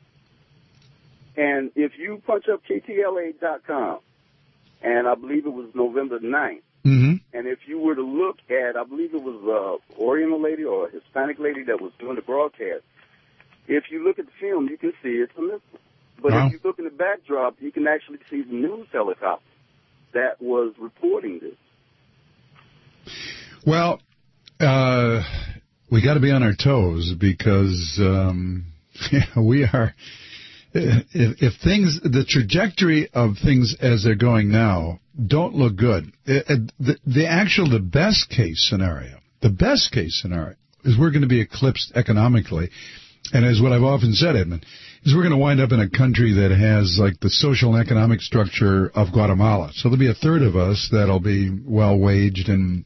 And if you punch up K T L A dot com, and I believe it was November ninth, Mm-hmm. and if you were to look at, I believe it was a Oriental lady or a Hispanic lady that was doing the broadcast, if you look at the film, you can see it's a missile. But Wow. if you look in the backdrop, you can actually see the news helicopter that was reporting this. Well, uh, we got to be on our toes because um, yeah, we are. If, if things, the trajectory of things as they're going now don't look good. It, it, the, the actual, the best case scenario, the best case scenario is we're going to be eclipsed economically. And as what I've often said, Edmund, is we're going to wind up in a country that has like the social and economic structure of Guatemala. So there'll be a third of us that'll be well waged and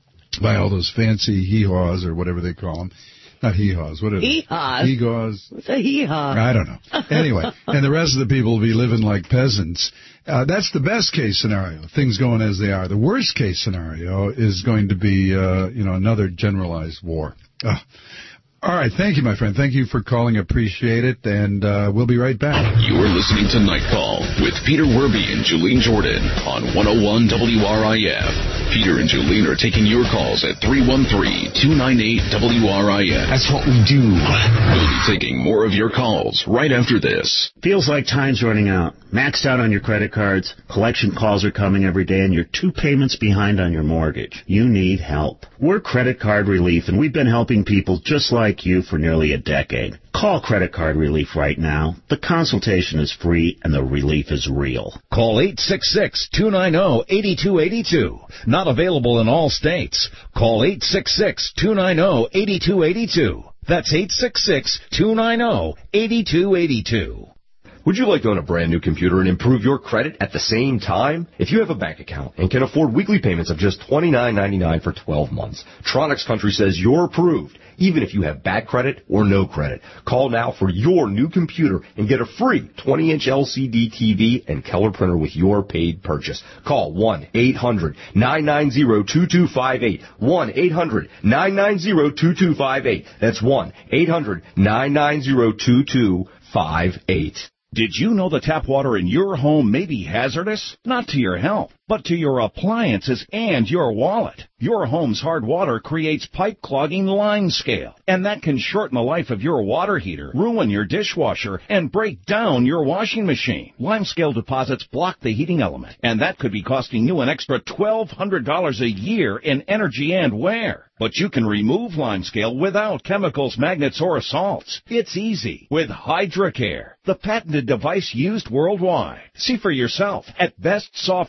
by all those fancy hee-haws or whatever they call them. Not hee-haws. What are they? Hee-haws? Hee-haws. What's a hee-haw? I don't know. Anyway, and the rest of the people will be living like peasants. Uh, that's the best case scenario, things going as they are. The worst case scenario is going to be, uh, you know, another generalized war. Uh, all right. Thank you, my friend. Thank you for calling. Appreciate it. And uh, we'll be right back. You're listening to Night Call with Peter Werby and Julene Jordan on one oh one W R I F. Peter and Julene are taking your calls at three one three, two nine eight, W R I F. That's what we do. We'll be taking more of your calls right after this. Feels like time's running out. Maxed out on your credit cards, collection calls are coming every day, and you're two payments behind on your mortgage. You need help. We're Credit Card Relief, and we've been helping people just like you for nearly a decade. Call Credit Card Relief right now. The consultation is free, and the relief is real. Call eight six six, two nine zero, eight two eight two. Not available in all states. Call eight six six, two nine zero, eight two eight two. That's eight six six, two nine zero, eight two eight two. Would you like to own a brand new computer and improve your credit at the same time? If you have a bank account and can afford weekly payments of just twenty-nine ninety-nine for twelve months, Tronics Country says you're approved, even if you have bad credit or no credit. Call now for your new computer and get a free twenty inch L C D T V and color printer with your paid purchase. Call one eight hundred, nine nine zero, two two five eight. one eight hundred, nine nine zero, two two five eight. That's one eight hundred, nine nine zero, two two five eight. Did you know the tap water in your home may be hazardous? Not to your health, but to your appliances and your wallet. Your home's hard water creates pipe clogging line scale, and that can shorten the life of your water heater, ruin your dishwasher, and break down your washing machine. Limescale deposits block the heating element, and that could be costing you an extra twelve hundred dollars a year in energy and wear. But you can remove limescale without chemicals, magnets, or salts. It's easy with HydraCare, the patented device used worldwide. See for yourself at best soft water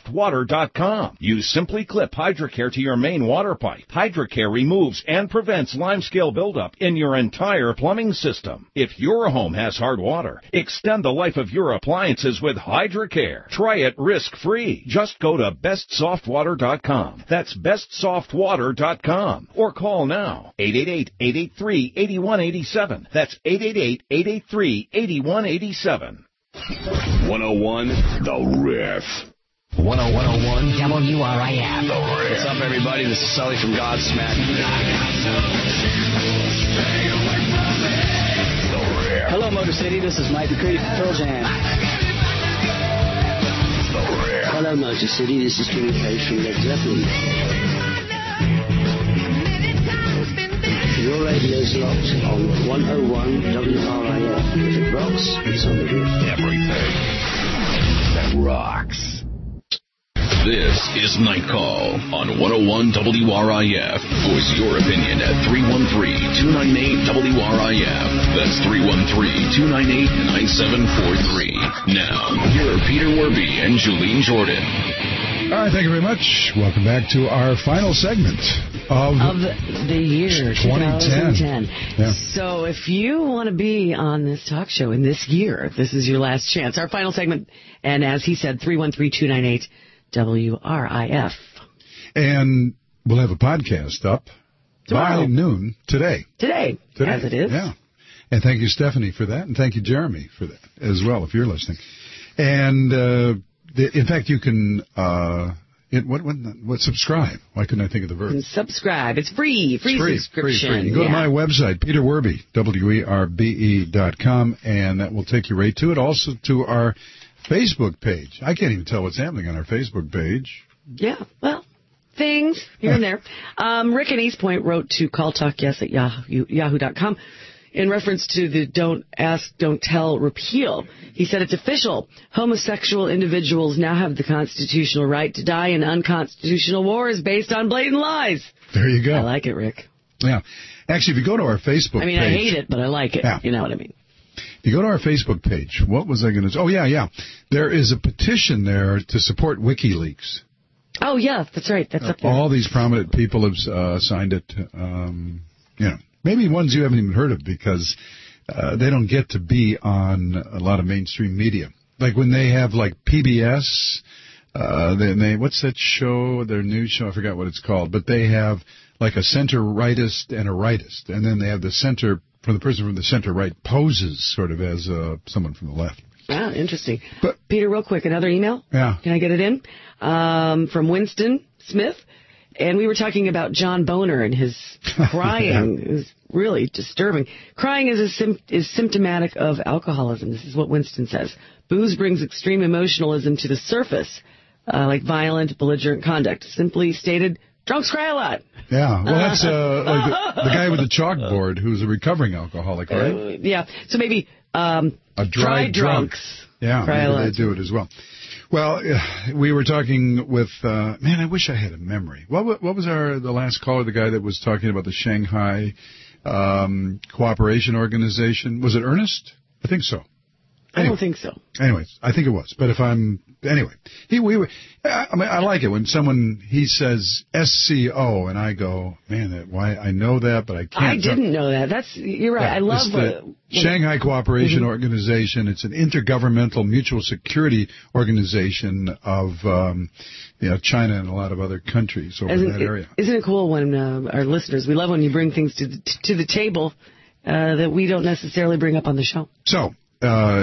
dot com. You simply clip HydroCare to your main water pipe. HydroCare removes and prevents limescale buildup in your entire plumbing system. If your home has hard water, extend the life of your appliances with HydroCare. Try it risk-free. Just go to best soft water dot com. That's best soft water dot com. Or call now, eight eight eight, eight eight three, eight one eight seven. That's eight eight eight, eight eight three, eight one eight seven. one oh one The Riff. one oh one W R I F. What's up, everybody? This is Sully from Godsmack. Hello, Motor City. This is Mike McCready from Pearl Jam. Hello, Motor City. This is Jimmy Page from Led Zeppelin. Your radio's locked on one oh one W R I F. If it rocks, it's on the roof. Everything that rocks. This is Night Call on one oh one W R I F. Voice your opinion at three one three, two nine eight, W R I F. That's three one three, two nine eight, nine seven four three. Now, here are Peter Werby and Julene Jordan. All right, thank you very much. Welcome back to our final segment of, of the year twenty ten. twenty ten. Yeah. So if you want to be on this talk show in this year, this is your last chance. Our final segment, and as he said, three one three, two nine eight, W R I F. And we'll have a podcast up Tomorrow. by noon today. Today, Today, as it is. Yeah. And thank you, Stephanie, for that. And thank you, Jeremy, for that as well, if you're listening. And, uh, the, in fact, you can, uh, it, what, what, what, subscribe. Why couldn't I think of the verb? And subscribe. It's free. Free, It's free subscription. Free, free. You go yeah. to my website, Peter Werby, W E R B E dot com, and that will take you right to it. Also to our Facebook page. I can't even tell what's happening on our Facebook page. Yeah, well, things here and there. Um, Rick in East Point wrote to calltalkyes at yahoo, yahoo dot com in reference to the don't ask, don't tell repeal. He said it's official. Homosexual individuals now have the constitutional right to die in unconstitutional wars based on blatant lies. There you go. I like it, Rick. Yeah. Actually, if you go to our Facebook I mean, page. I hate it, but I like it. Yeah. You know what I mean. If you go to our Facebook page, what was I going to... Oh, yeah, yeah. There is a petition there to support WikiLeaks. Oh, yeah, that's right. That's up there. All these prominent people have uh, signed it. Um, you know, maybe ones you haven't even heard of because uh, they don't get to be on a lot of mainstream media. Like when they have like P B S, uh, then they what's that show? Their news show, I forgot what it's called, but they have like a center-rightist and a rightist, and then they have the center from the person from the center-right poses sort of as uh, someone from the left. Wow, interesting. But, Peter, real quick, another email? Yeah. Can I get it in? Um, from Winston Smith. And we were talking about John Boner and his crying. It was really disturbing. Crying is, a sim- is symptomatic of alcoholism. This is what Winston says. Booze brings extreme emotionalism to the surface, uh, like violent, belligerent conduct. Simply stated, drunks cry a lot. Yeah, well, that's uh, like the, the guy with the chalkboard who's a recovering alcoholic, right? Uh, yeah, so maybe um, a dry dry drunks. Yeah, cry a lot. they do it as well. Well, uh, we were talking with, uh, man, I wish I had a memory. What, what was our the last caller, the guy that was talking about the Shanghai um, Cooperation Organization? Was it Ernest? I think so. I don't think so. Anyways, I think it was. But if I'm... Anyway, he, we were, I mean, I like it when someone, he says S C O, and I go, man, that, why, I know that, but I can't. I didn't know that. That's, you're right. Yeah, I love it's the what, Shanghai Cooperation mm-hmm. Organization. It's an intergovernmental mutual security organization of, um, you know, China and a lot of other countries over isn't, that area. Isn't it cool when uh, our listeners, we love when you bring things to the, to the table uh, that we don't necessarily bring up on the show. So, uh,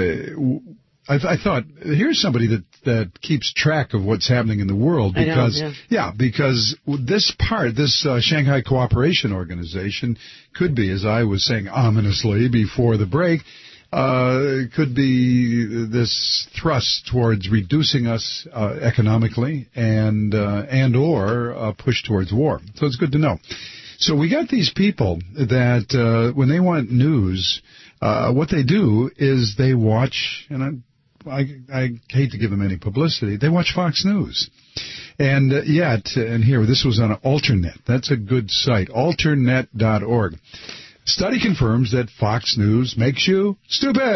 I, th- I thought, here's somebody that, that keeps track of what's happening in the world because, I know, yeah. yeah, because this part, this uh, Shanghai Cooperation Organization could be, as I was saying ominously before the break, uh, could be this thrust towards reducing us uh, economically and uh, and or a push towards war. So it's good to know. So we got these people that uh, when they want news, uh, what they do is they watch, and I. I, I hate to give them any publicity. They watch Fox News. And uh, yet, and here, this was on Alternet. That's a good site, alternet dot org. Study confirms that Fox News makes you stupid.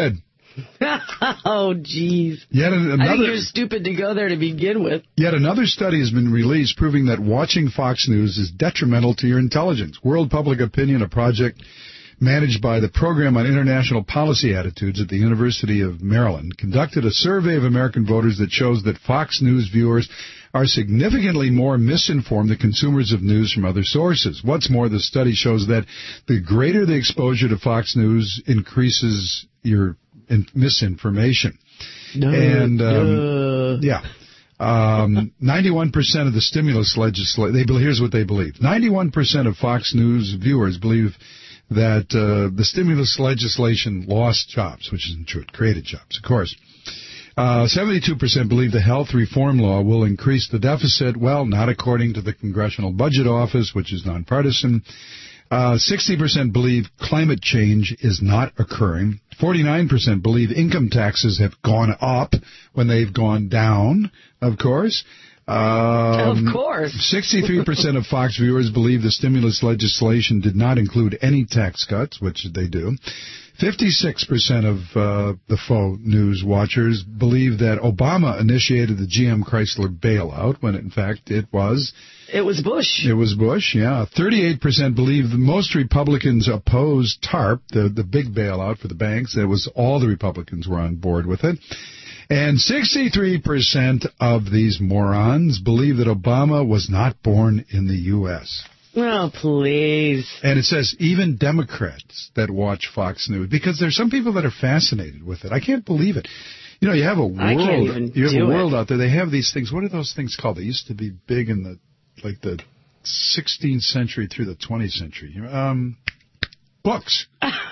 Oh, jeez. Yet an- I think another you're stupid to go there to begin with. Yet another study has been released proving that watching Fox News is detrimental to your intelligence. World Public Opinion, a project managed by the Program on International Policy Attitudes at the University of Maryland, conducted a survey of American voters that shows that Fox News viewers are significantly more misinformed than consumers of news from other sources. What's more, the study shows that the greater the exposure to Fox News increases your in- misinformation. No, and um, no. yeah. Um, ninety-one percent of the stimulus legislation, they, here's what they believe. ninety-one percent of Fox News viewers believe that uh, the stimulus legislation lost jobs, which isn't true. It created jobs, of course. Uh, seventy-two percent believe the health reform law will increase the deficit. Well, not according to the Congressional Budget Office, which is nonpartisan. Uh, sixty percent believe climate change is not occurring. forty-nine percent believe income taxes have gone up when they've gone down, of course. Um, of course. sixty-three percent of Fox viewers believe the stimulus legislation did not include any tax cuts, which they do. fifty-six percent of uh, the faux news watchers believe that Obama initiated the G M Chrysler bailout, when in fact it was. It was Bush. It was Bush, yeah. thirty-eight percent believe that most Republicans opposed TARP, the, the big bailout for the banks. It was all the Republicans were on board with it. And sixty-three percent of these morons believe that Obama was not born in the U S Oh, please. And it says even Democrats that watch Fox News, because there's some people that are fascinated with it. I can't believe it. You know, you have a world, I can't even you have do a world it. out there. They have these things. What are those things called? They used to be big in the, like the sixteenth century through the twentieth century. Um, books.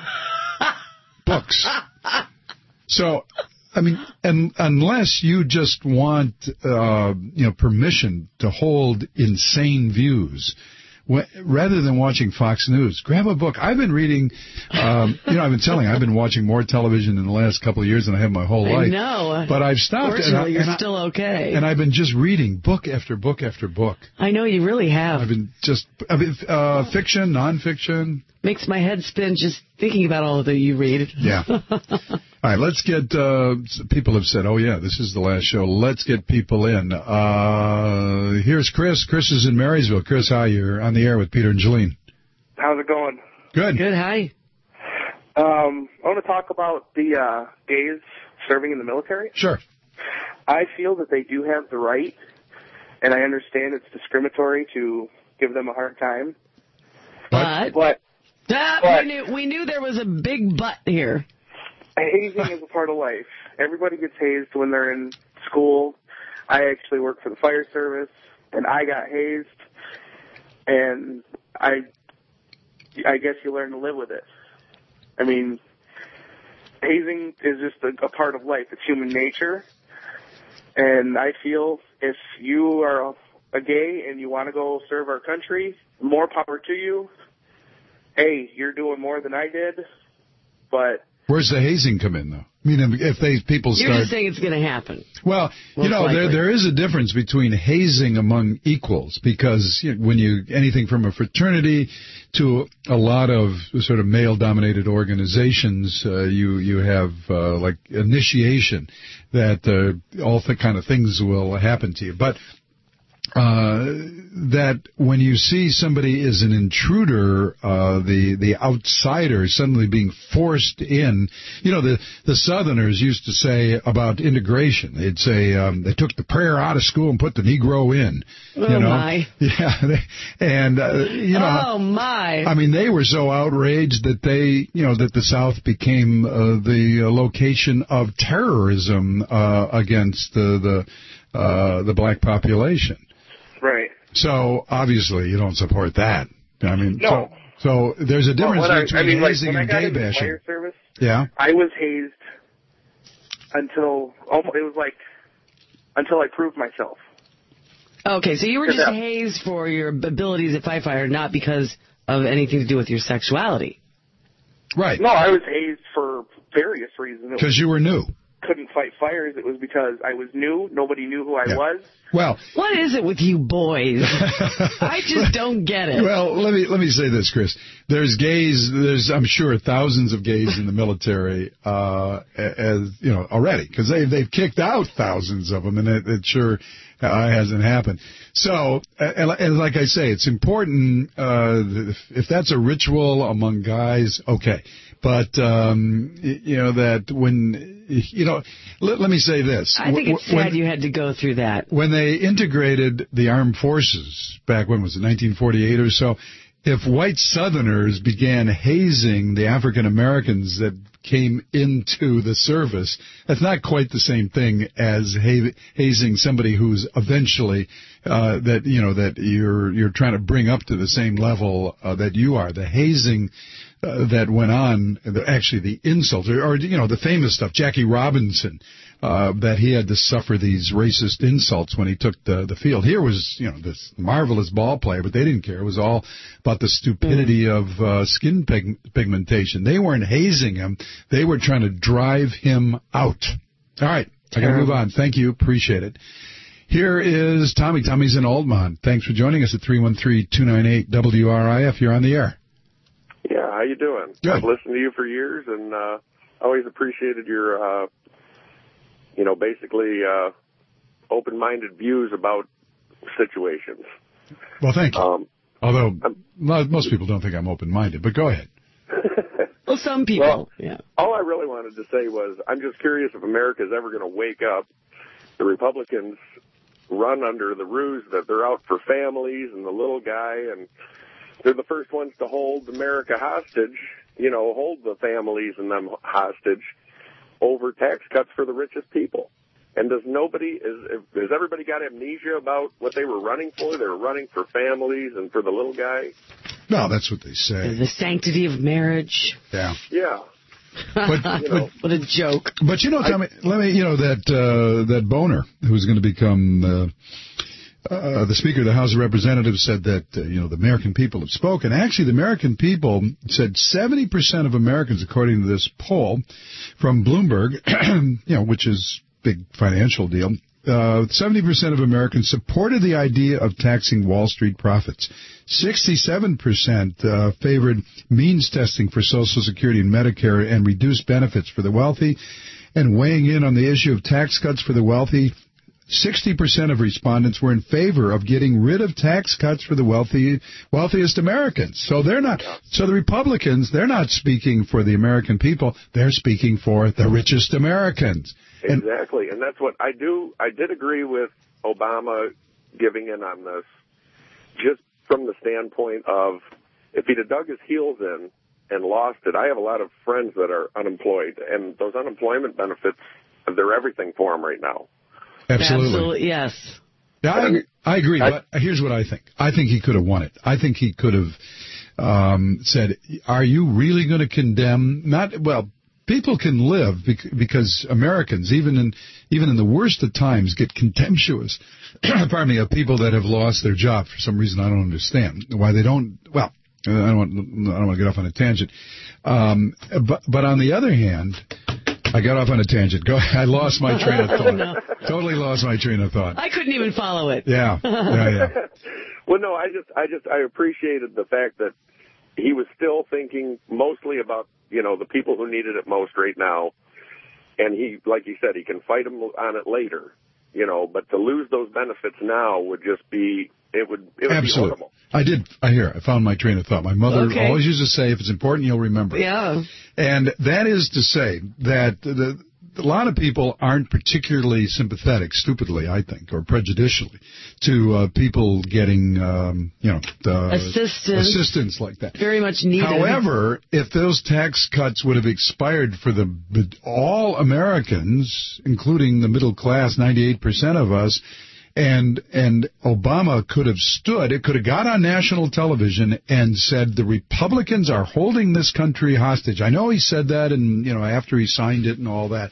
Books. So, I mean, and unless you just want, uh, you know, permission to hold insane views, wh- rather than watching Fox News, grab a book. I've been reading, um, you know, I've been telling you, I've been watching more television in the last couple of years than I have my whole I life. know. But I've stopped. Fortunately, and I, you're and I- still okay. And I've been just reading book after book after book. I know you really have. I've been just, I mean, uh, fiction, nonfiction. Makes my head spin just thinking about all that you read. Yeah. All right, let's get, uh, people have said, oh, yeah, this is the last show. Let's get people in. Uh, here's Chris. Chris is in Marysville. Chris, hi, you're on the air with Peter and Jolene. How's it going? Good. Good, hi. Um, I want to talk about the uh, gays serving in the military. Sure. I feel that they do have the right, and I understand it's discriminatory to give them a hard time. But, But Ah, but- we, knew, we knew there was a big but here. hazing is a part of life. Everybody gets hazed when they're in school. I actually work for the fire service, and I got hazed, and I, I guess you learn to live with it. I mean, hazing is just a, a part of life. It's human nature, and I feel if you are a, a gay and you want to go serve our country, more power to you. Hey, you're doing more than I did, but Where's the hazing come in, though? I mean, if they people You're start... just saying it's going to happen. Well, you Most know, there likely. there is a difference between hazing among equals, because you know, when you anything from a fraternity to a lot of sort of male-dominated organizations, uh, you you have uh, like initiation that uh, all the kind of things will happen to you, but. Uh, that when you see somebody as an intruder, uh, the, the outsider suddenly being forced in, you know, the, the Southerners used to say about integration, they'd say, um, they took the prayer out of school and put the Negro in, you Oh, know. my. Yeah. They, and, uh, you know. Oh, my. I mean, they were so outraged that they, you know, that the South became, uh, the uh, location of terrorism, uh, against the, the, uh, the black population. right. So obviously you don't support that. I mean, No. so, so there's a difference Well, when I- between I mean, like, hazing when I and got gay into the bashing. fire service, Yeah. I was hazed until almost, it was like until I proved myself. Okay, so you were just Yeah. hazed for your abilities at firefighter, not because of anything to do with your sexuality. Right. No, I was hazed for various reasons. It was- Because you were new. couldn't fight fires, it was because I was new. Nobody knew who I Yeah. was. Well, what is it with you boys? I just don't get it. Well, let me let me say this, Chris. There's gays. There's, I'm sure, thousands of gays in the military, uh, as you know, already, because they they've kicked out thousands of them, and it, it sure uh, hasn't happened. So, and, and like I say, it's important. Uh, if, if that's a ritual among guys, okay. But, um, you know, that when, you know, let, let me say this. I think it's sad when, you had to go through that. When they integrated the armed forces back, when was it, nineteen forty-eight or so, if white Southerners began hazing the African Americans that came into the service, that's not quite the same thing as ha- hazing somebody who's eventually, uh, that, you know, that you're, you're trying to bring up to the same level uh, that you are. The hazing Uh, that went on, the, actually the insults, or, or, you know, the famous stuff, Jackie Robinson, uh, that he had to suffer these racist insults when he took the, the field. Here was, you know, this marvelous ball player, but they didn't care. It was all about the stupidity mm. of uh, skin pig- pigmentation. They weren't hazing him. They were trying to drive him out. All right, I got to move on. Thank you. Appreciate it. Here is Tommy. Tommy's in Oldmont. Thanks for joining us at three one three, two nine eight, W R I F. You're on the air. Yeah, how you doing? Good. I've listened to you for years, and uh, always appreciated your, uh, you know, basically uh, open-minded views about situations. Well, thank you. Um, Although most people don't think I'm open-minded, but go ahead. Well, some people, well, yeah. All I really wanted to say was I'm just curious if America's ever going to wake up. The Republicans run under the ruse that they're out for families and the little guy, and they're the first ones to hold America hostage, you know, hold the families and them hostage over tax cuts for the richest people. And does nobody, is, has everybody got amnesia about what they were running for? They were running for families and for the little guy? No, that's what they say. The sanctity of marriage. Yeah. Yeah. But, you know, what a joke. But, you know, Tommy, I, let me, you know, that, uh, that Boner, who's going to become, uh, Uh, the Speaker of the House of Representatives said that, uh, you know, the American people have spoken. Actually, the American people said seventy percent of Americans, according to this poll from Bloomberg, you know, which is big financial deal, uh, seventy percent of Americans supported the idea of taxing Wall Street profits. sixty-seven percent uh, favored means testing for Social Security and Medicare and reduced benefits for the wealthy. And weighing in on the issue of tax cuts for the wealthy, sixty percent of respondents were in favor of getting rid of tax cuts for the wealthy, wealthiest Americans. So they're not, so the Republicans, they're not speaking for the American people. They're speaking for the richest Americans. Exactly. And that's what I do. I did agree with Obama giving in on this, just from the standpoint of if he'd have dug his heels in and lost it. I have a lot of friends that are unemployed, and those unemployment benefits, they're everything for them right now. Absolutely. Absolutely, yes. Yeah, I, I agree, but here's what I think. I think he could have won it. I think he could have um, said, are you really going to condemn, not, well, people can live because Americans, even in even in the worst of times, get contemptuous, pardon me, of people that have lost their job for some reason I don't understand. Why they don't, well, I don't want, I don't want to get off on a tangent. Um, but, but on the other hand, I got off on a tangent. Go. I lost my train of thought. No. Totally lost my train of thought. I couldn't even follow it. Yeah, yeah, yeah. Well, no, I just, I just, I appreciated the fact that he was still thinking mostly about, you know, the people who needed it most right now, and he, like you said, he can fight them on it later, you know. But to lose those benefits now would just be, it would, it would Absolutely. be horrible. I did. I hear. I found my train of thought. My mother Okay. always used to say, "If it's important, you'll remember it." Yeah. And that is to say that the, a lot of people aren't particularly sympathetic, stupidly, I think, or prejudicially, to uh, people getting, um, you know, the assistance, assistance like that. Very much needed. However, if those tax cuts would have expired for the all Americans, including the middle class, ninety-eight percent of us, And and Obama could have stood, it could have got on national television and said the Republicans are holding this country hostage. I know he said that, and you know, after he signed it and all that,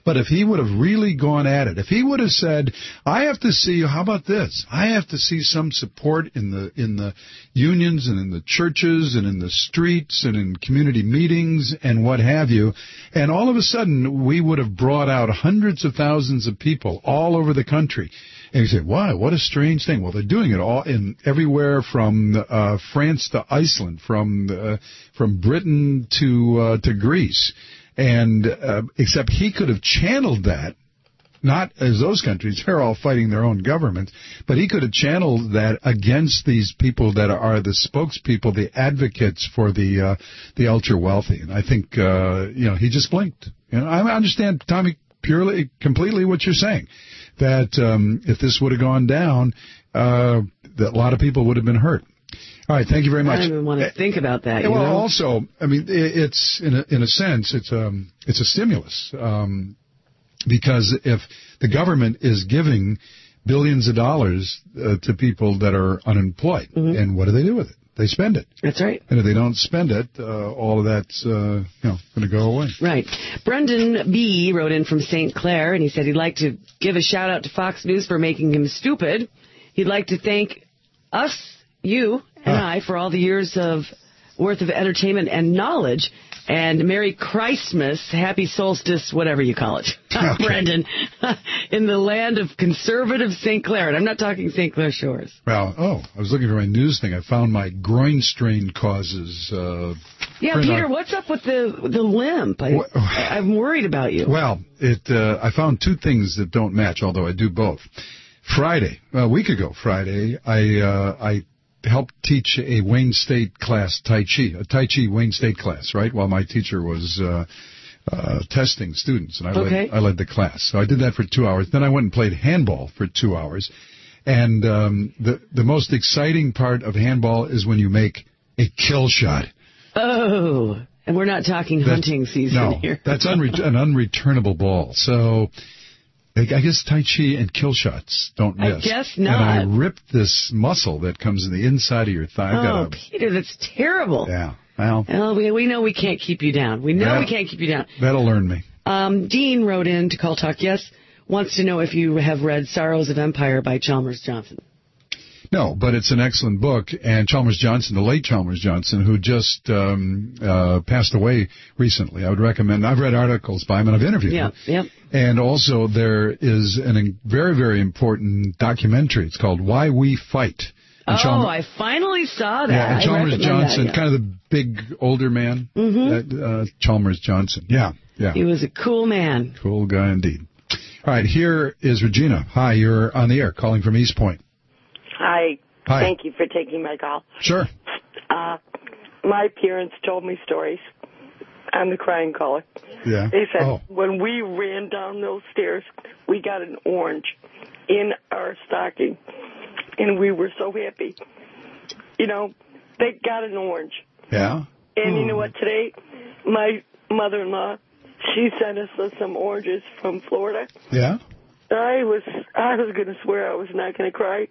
But if he would have really gone at it, if he would have said, I have to see, how about this? I have to see some support in the in the unions and in the churches and in the streets and in community meetings and what have you. And all of a sudden, we would have brought out hundreds of thousands of people all over the country. And you say, why? What a strange thing. Well, they're doing it all in everywhere from uh, France to Iceland, from uh, from Britain to uh, to Greece. And uh, except he could have channeled that, not as those countries, they're all fighting their own governments, but he could have channeled that against these people that are the spokespeople, the advocates for the uh, the ultra wealthy. And I think uh, you know he just blinked. You know, I understand, Tommy, purely, completely what you're saying. That um, if this would have gone down, uh, that a lot of people would have been hurt. All right, thank you very much. I don't even want to think about that. Yeah, You well, know? also, I mean, it's in a, in a sense, it's um, it's a stimulus um, because if the government is giving billions of dollars uh, to people that are unemployed, mm-hmm. and what do they do with it? They spend it. That's right. And if they don't spend it, uh, all of that's uh, you know going to go away. Right. Brendan B. wrote in from Saint Clair, and he said he'd like to give a shout-out to Fox News for making him stupid. He'd like to thank us, you, and huh. I, for all the years of worth of entertainment and knowledge. And Merry Christmas, Happy Solstice, whatever you call it, okay. Brendan, in the land of conservative Saint Clair. And I'm not talking Saint Clair Shores. Well, oh, I was looking for my news thing. I found my groin strain causes. Uh, yeah, Peter, what's up with the the limp? I, well, I'm worried about you. Well, it. Uh, I found two things that don't match, although I do both. Friday, a week ago Friday, I uh, I helped teach a Wayne State class, Tai Chi, a Tai Chi Wayne State class, right, while my teacher was uh, uh, testing students, and I, okay. led, I led the class. So I did that for two hours. Then I went and played handball for two hours. And um, the, the most exciting part of handball is when you make a kill shot. Oh, and we're not talking that's, hunting season no, here. That's unre- an unreturnable ball. So I guess Tai Chi and kill shots don't miss. I guess not. And I ripped this muscle that comes in the inside of your thigh. Oh, got a, Peter, that's terrible. Yeah, well. well we, we know we can't keep you down. We know we can't keep you down. That'll learn me. Um, Dean wrote in to Call Talk Yes, wants to know if you have read Sorrows of Empire by Chalmers Johnson. No, but it's an excellent book, and Chalmers Johnson, the late Chalmers Johnson, who just um, uh, passed away recently, I would recommend. I've read articles by him, and I've interviewed yeah, him. Yeah. And also there is a very, very important documentary. It's called Why We Fight. And oh, Chalmers, I finally saw that. Yeah, and Chalmers Johnson, that, yeah. kind of the big older man, mm-hmm. uh, uh, Chalmers Johnson. Yeah, yeah. He was a cool man. Cool guy indeed. All right, here is Regina. Hi, you're on the air, calling from East Point. Hi. Hi. Thank you for taking my call. Sure. Uh, my parents told me stories. I'm the crying caller. Yeah. They said oh. when we ran down those stairs, we got an orange in our stocking, and we were so happy. You know, they got an orange. Yeah. And you know what? Today, my mother-in-law, she sent us some oranges from Florida. Yeah. I was I was going to swear I was not going to cry.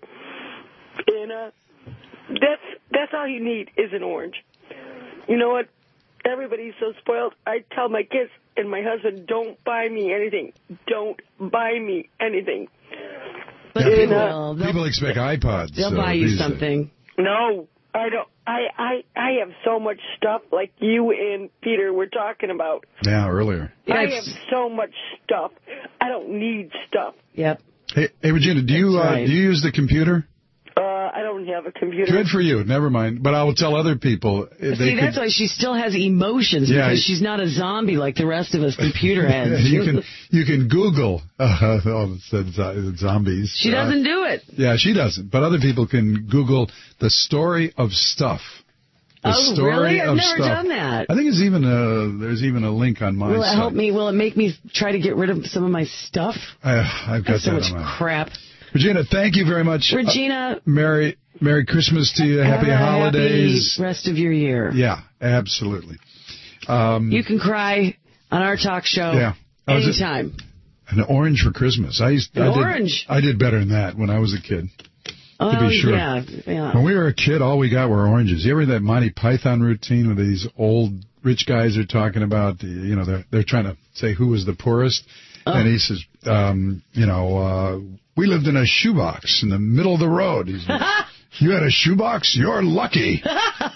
And uh, that's that's all you need is an orange. You know what? Everybody's so spoiled. I tell my kids and my husband, don't buy me anything. Don't buy me anything. But yeah, they people, will. people expect iPods. They'll so buy you something. Days. No, I don't. I, I I have so much stuff like you and Peter were talking about. Yeah, earlier. I have so much stuff. I don't need stuff. Yep. Hey, hey Regina, do you uh, right. do you use the computer? Uh, I don't have a computer. Good for you. Never mind. But I will tell other people. They See, could, that's why she still has emotions, yeah, because she's not a zombie like the rest of us computer heads. you can you can Google uh, oh, it zombies. She doesn't uh, do it. Yeah, she doesn't. But other people can Google the story of stuff. The oh, story really? I've of never stuff. done that. I think it's even a, there's even a link on my Will it site. help me? Will it make me try to get rid of some of my stuff? Uh, I've got That's so that much on my... crap. Regina, thank you very much. Regina. Uh, Merry Merry Christmas to you. Happy holidays. Happy rest of your year. Yeah, absolutely. Um, you can cry on our talk show yeah. anytime. An orange for Christmas. I used, An I orange? Did, I did better than that when I was a kid. Oh, to be sure. yeah, yeah. When we were a kid, all we got were oranges. You ever that Monty Python routine where these old rich guys are talking about, you know, they're, they're trying to say who was the poorest? Oh. And he says, um, you know, uh, we lived in a shoebox in the middle of the road. He's like, you had a shoebox? You're lucky.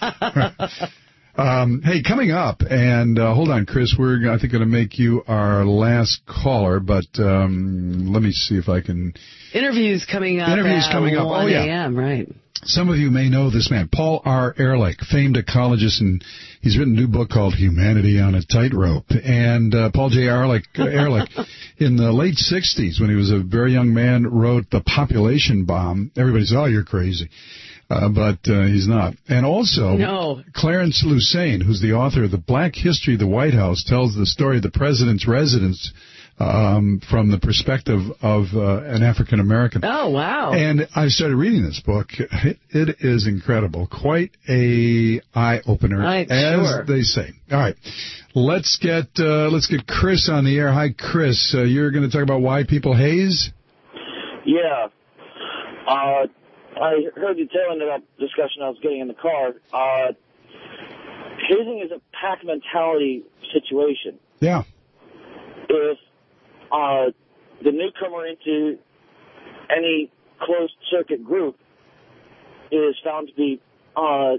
um, hey, coming up, and uh, hold on, Chris, we're, I think, going to make you our last caller, but um, let me see if I can... Interviews coming up Interviews at coming up. one Oh, yeah. a.m., right. Some of you may know this man, Paul R. Ehrlich, famed ecologist, and he's written a new book called Humanity on a Tightrope. And uh, Paul J. Ehrlich, Ehrlich, in the late sixties, when he was a very young man, wrote The Population Bomb. Everybody said, oh, you're crazy. Uh, but uh, he's not. And also, no. Clarence Lusane, who's the author of The Black History of the White House, tells the story of the president's residence Um, from the perspective of uh, an African American. Oh, wow. And I started reading this book. It, it is incredible. Quite a eye-opener, I'm as sure. they say. All right. Let's get uh, let's get Chris on the air. Hi, Chris. Uh, you're going to talk about why people haze? Yeah. Uh, I heard the tail end of that discussion I was getting in the car. Uh, hazing is a pack mentality situation. Yeah. If Uh, the newcomer into any closed-circuit group is found to be, uh,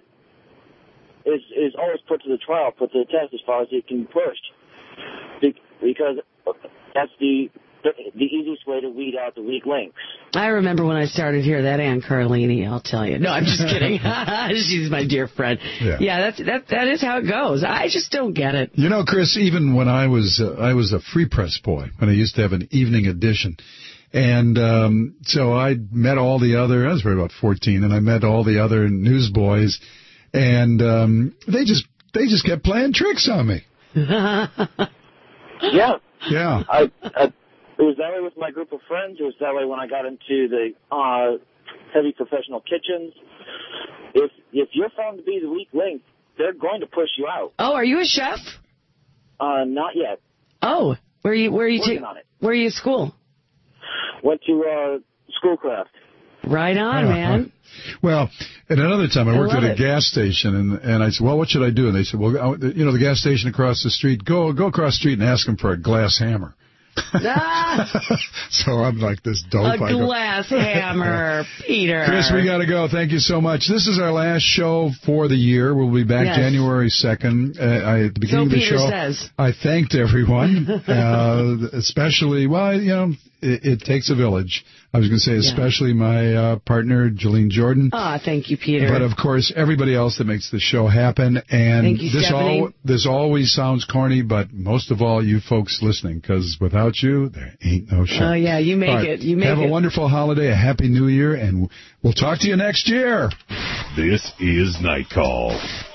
is is always put to the trial, put to the test as far as it can be pushed. Be- because that's the, the the easiest way to weed out the weak links. I remember when I started here, that Ann Carlini, I'll tell you. No, I'm just kidding. She's my dear friend. Yeah, yeah that's, that, that is how it goes. I just don't get it. You know, Chris, even when I was uh, I was a Free Press boy, when I used to have an evening edition, and um, so I met all the other, I was probably about fourteen, and I met all the other newsboys, and um, they just they just kept playing tricks on me. Yeah. Yeah. I, I It was that way with my group of friends. It was that way when I got into the uh, heavy professional kitchens. If if you're found to be the weak link, they're going to push you out. Oh, are you a chef? Uh, not yet. Oh, where are you? Where are you? Working ta- on it. Where are you at school? Went to uh, Schoolcraft. Right on, Uh-huh. man. Well, at another time, I I worked love at a it. gas station, and and I said, well, what should I do? And they said, well, you know, the gas station across the street, go go across the street and ask them for a glass hammer. Ah, So I'm like this dope. a I go, glass hammer, Peter. Chris, we got to go. Thank you so much. This is our last show for the year. We'll be back Yes. January second. Uh, I, at the beginning So of the Peter show, says. I thanked everyone, uh, especially, well, you know, it, it takes a village. I was going to say especially my uh, partner, Jolene Jordan. Ah, thank you, Peter. But, of course, everybody else that makes the show happen. And Thank you, this Stephanie. all this always sounds corny, but most of all, you folks listening, because without you, there ain't no show. Oh, yeah, you make All right, it. You make Have it. a wonderful holiday, a happy new year, and we'll talk to you next year. This is Night Call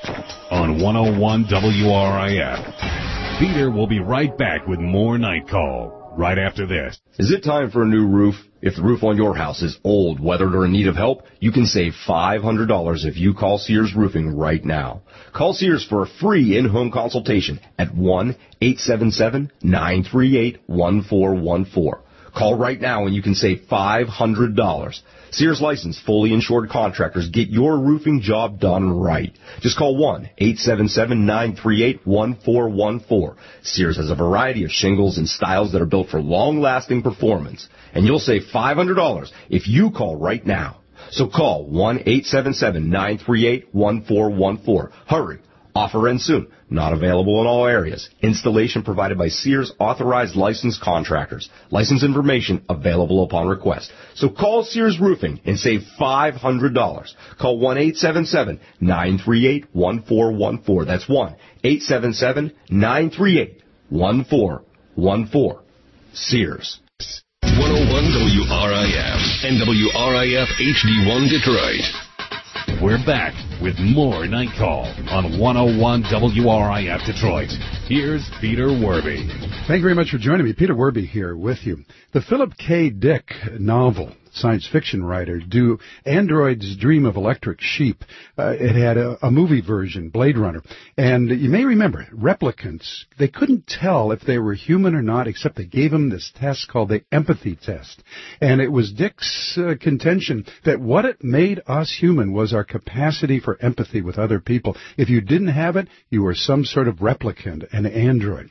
on one oh one W R I F. Peter will be right back with more Night Call right after this. Is it time for a new roof? If the roof on your house is old, weathered, or in need of help, you can save five hundred dollars if you call Sears Roofing right now. Call Sears for a free in-home consultation at one eight seven seven, nine three eight, one four one four. Call right now and you can save five hundred dollars. Sears licensed, fully insured contractors get your roofing job done right. Just call one eight seven seven, nine three eight, one four one four. Sears has a variety of shingles and styles that are built for long-lasting performance. And you'll save five hundred dollars if you call right now. So call one eight seven seven, nine three eight, one four one four. Hurry. Offer ends soon. Not available in all areas. Installation provided by Sears authorized licensed contractors. License information available upon request. So call Sears Roofing and save five hundred dollars. Call one eight seven seven, nine three eight, one four one four. That's one eight seven seven, nine three eight, one four one four. Sears. one oh one W R I F and W R I F H D one Detroit. We're back with more Night Call on one oh one W R I F Detroit. Here's Peter Werby. Thank you very much for joining me. Peter Werby here with you. The Philip K. Dick novel, science fiction writer, Do Androids Dream of Electric Sheep? Uh, it had a, a movie version, Blade Runner. And you may remember, replicants, they couldn't tell if they were human or not, except they gave them this test called the empathy test. And it was Dick's uh, contention that what it made us human was our capacity for empathy with other people. If you didn't have it, you were some sort of replicant, an android.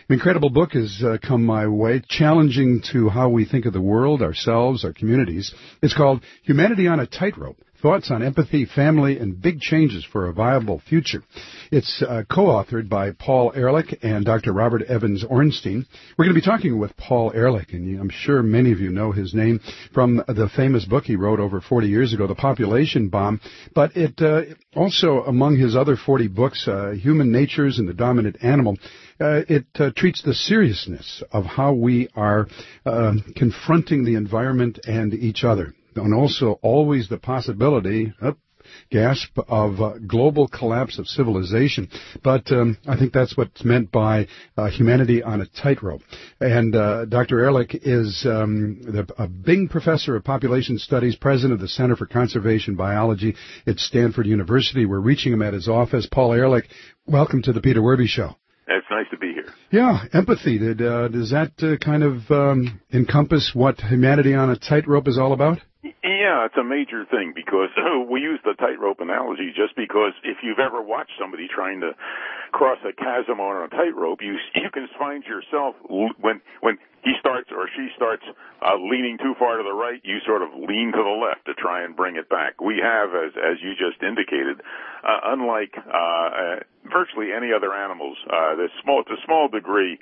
An incredible book has uh, come my way, challenging to how we think of the world, ourselves, our communities. It's called Humanity on a Tightrope. Thoughts on Empathy, Family, and Big Changes for a Viable Future. It's uh, co-authored by Paul Ehrlich and Doctor Robert Evans Ornstein. We're going to be talking with Paul Ehrlich, and I'm sure many of you know his name from the famous book he wrote over forty years ago, The Population Bomb. But it uh, also, among his other forty books, uh, Human Natures and the Dominant Animal, uh, it uh, treats the seriousness of how we are uh, confronting the environment and each other. And also always the possibility, oh, gasp, of uh, global collapse of civilization. But um, I think that's what's meant by uh, Humanity on a Tightrope. And uh, Doctor Ehrlich is um, the, a Bing Professor of Population Studies, President of the Center for Conservation Biology at Stanford University. We're reaching him at his office. Paul Ehrlich, welcome to the Peter Werby Show. It's nice to be here. Yeah, empathy. Did, uh, does that uh, kind of um, encompass what Humanity on a Tightrope is all about? Yeah, it's a major thing because uh, we use the tightrope analogy just because if you've ever watched somebody trying to cross a chasm on a tightrope, you you can find yourself when when he starts or she starts uh, leaning too far to the right, you sort of lean to the left to try and bring it back. We have, as as you just indicated, uh, unlike uh, uh, virtually any other animals, uh, the small to a small degree,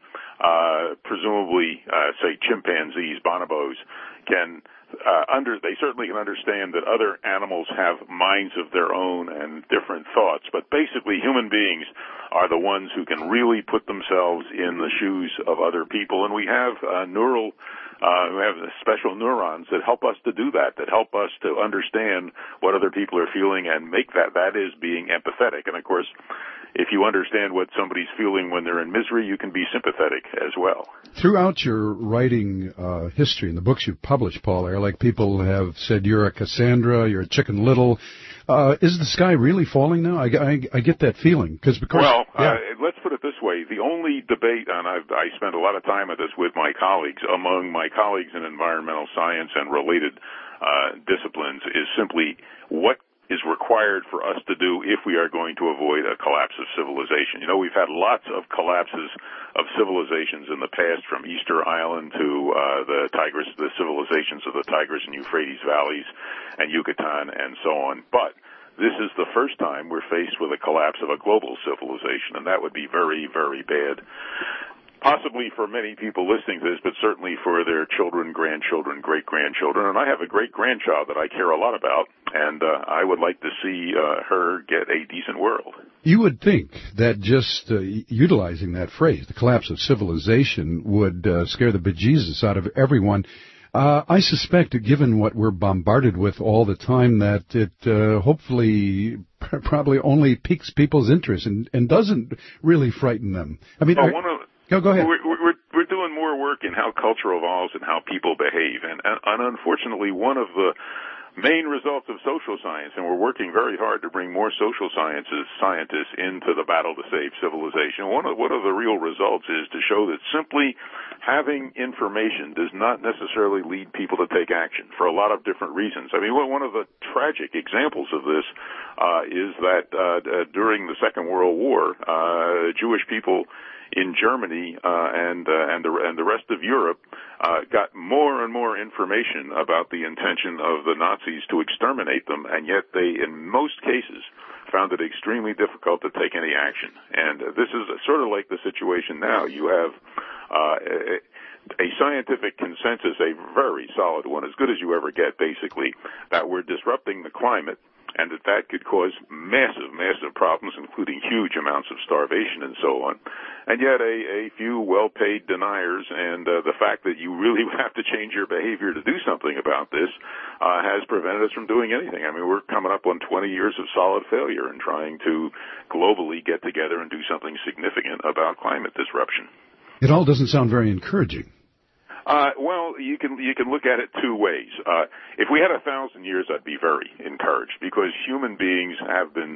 uh, presumably, uh, say chimpanzees, bonobos, can. Uh, under, they certainly can understand that other animals have minds of their own and different thoughts, but basically human beings are the ones who can really put themselves in the shoes of other people, and we have uh, neural, uh, we have special neurons that help us to do that, that help us to understand what other people are feeling and make that, that is being empathetic. And of course, if you understand what somebody's feeling when they're in misery, you can be sympathetic as well. Throughout your writing uh, history and the books you've published, Paul Ehrlich, people have said you're a Cassandra, you're a Chicken Little. Uh, is the sky really falling now? I, I, I get that feeling. Cause because, well, yeah. uh, let's put it this way. The only debate, and I've, I spend a lot of time at this with my colleagues, among my colleagues in environmental science and related uh, disciplines, is simply what is required for us to do if we are going to avoid a collapse of civilization. You know, we've had lots of collapses of civilizations in the past, from Easter Island to uh, the Tigris, the civilizations of the Tigris and Euphrates valleys and Yucatan and so on. But this is the first time we're faced with a collapse of a global civilization, and that would be very, very bad. Possibly for many people listening to this, but certainly for their children, grandchildren, great-grandchildren. And I have a great-grandchild that I care a lot about, and uh, I would like to see uh, her get a decent world. You would think that just uh, utilizing that phrase, the collapse of civilization, would uh, scare the bejesus out of everyone. Uh, I suspect, given what we're bombarded with all the time, that it uh, hopefully probably only piques people's interest and, and doesn't really frighten them. I mean, well, are, one of, go, go ahead. We're, we're, we're doing more work in how culture evolves and how people behave. And, and, and unfortunately, one of the main results of social science, and we're working very hard to bring more social sciences scientists into the battle to save civilization. One of one of the real results is to show that simply having information does not necessarily lead people to take action for a lot of different reasons. I mean, one of the tragic examples of this uh, is that uh, during the Second World War, uh, Jewish people in Germany uh, and uh, and the and the rest of Europe uh, got more and more information about the intention of the Nazis to exterminate them, and yet they, in most cases, found it extremely difficult to take any action. And uh, this is sort of like the situation now. You have uh, a, a scientific consensus, a very solid one, as good as you ever get, basically, that we're disrupting the climate, and that that could cause massive, massive problems, including huge amounts of starvation and so on. And yet a, a few well-paid deniers and uh, the fact that you really have to change your behavior to do something about this uh, has prevented us from doing anything. I mean, we're coming up on twenty years of solid failure in trying to globally get together and do something significant about climate disruption. It all doesn't sound very encouraging. Uh, well, you can you can look at it two ways. Uh, if we had a thousand years, I'd be very encouraged because human beings have been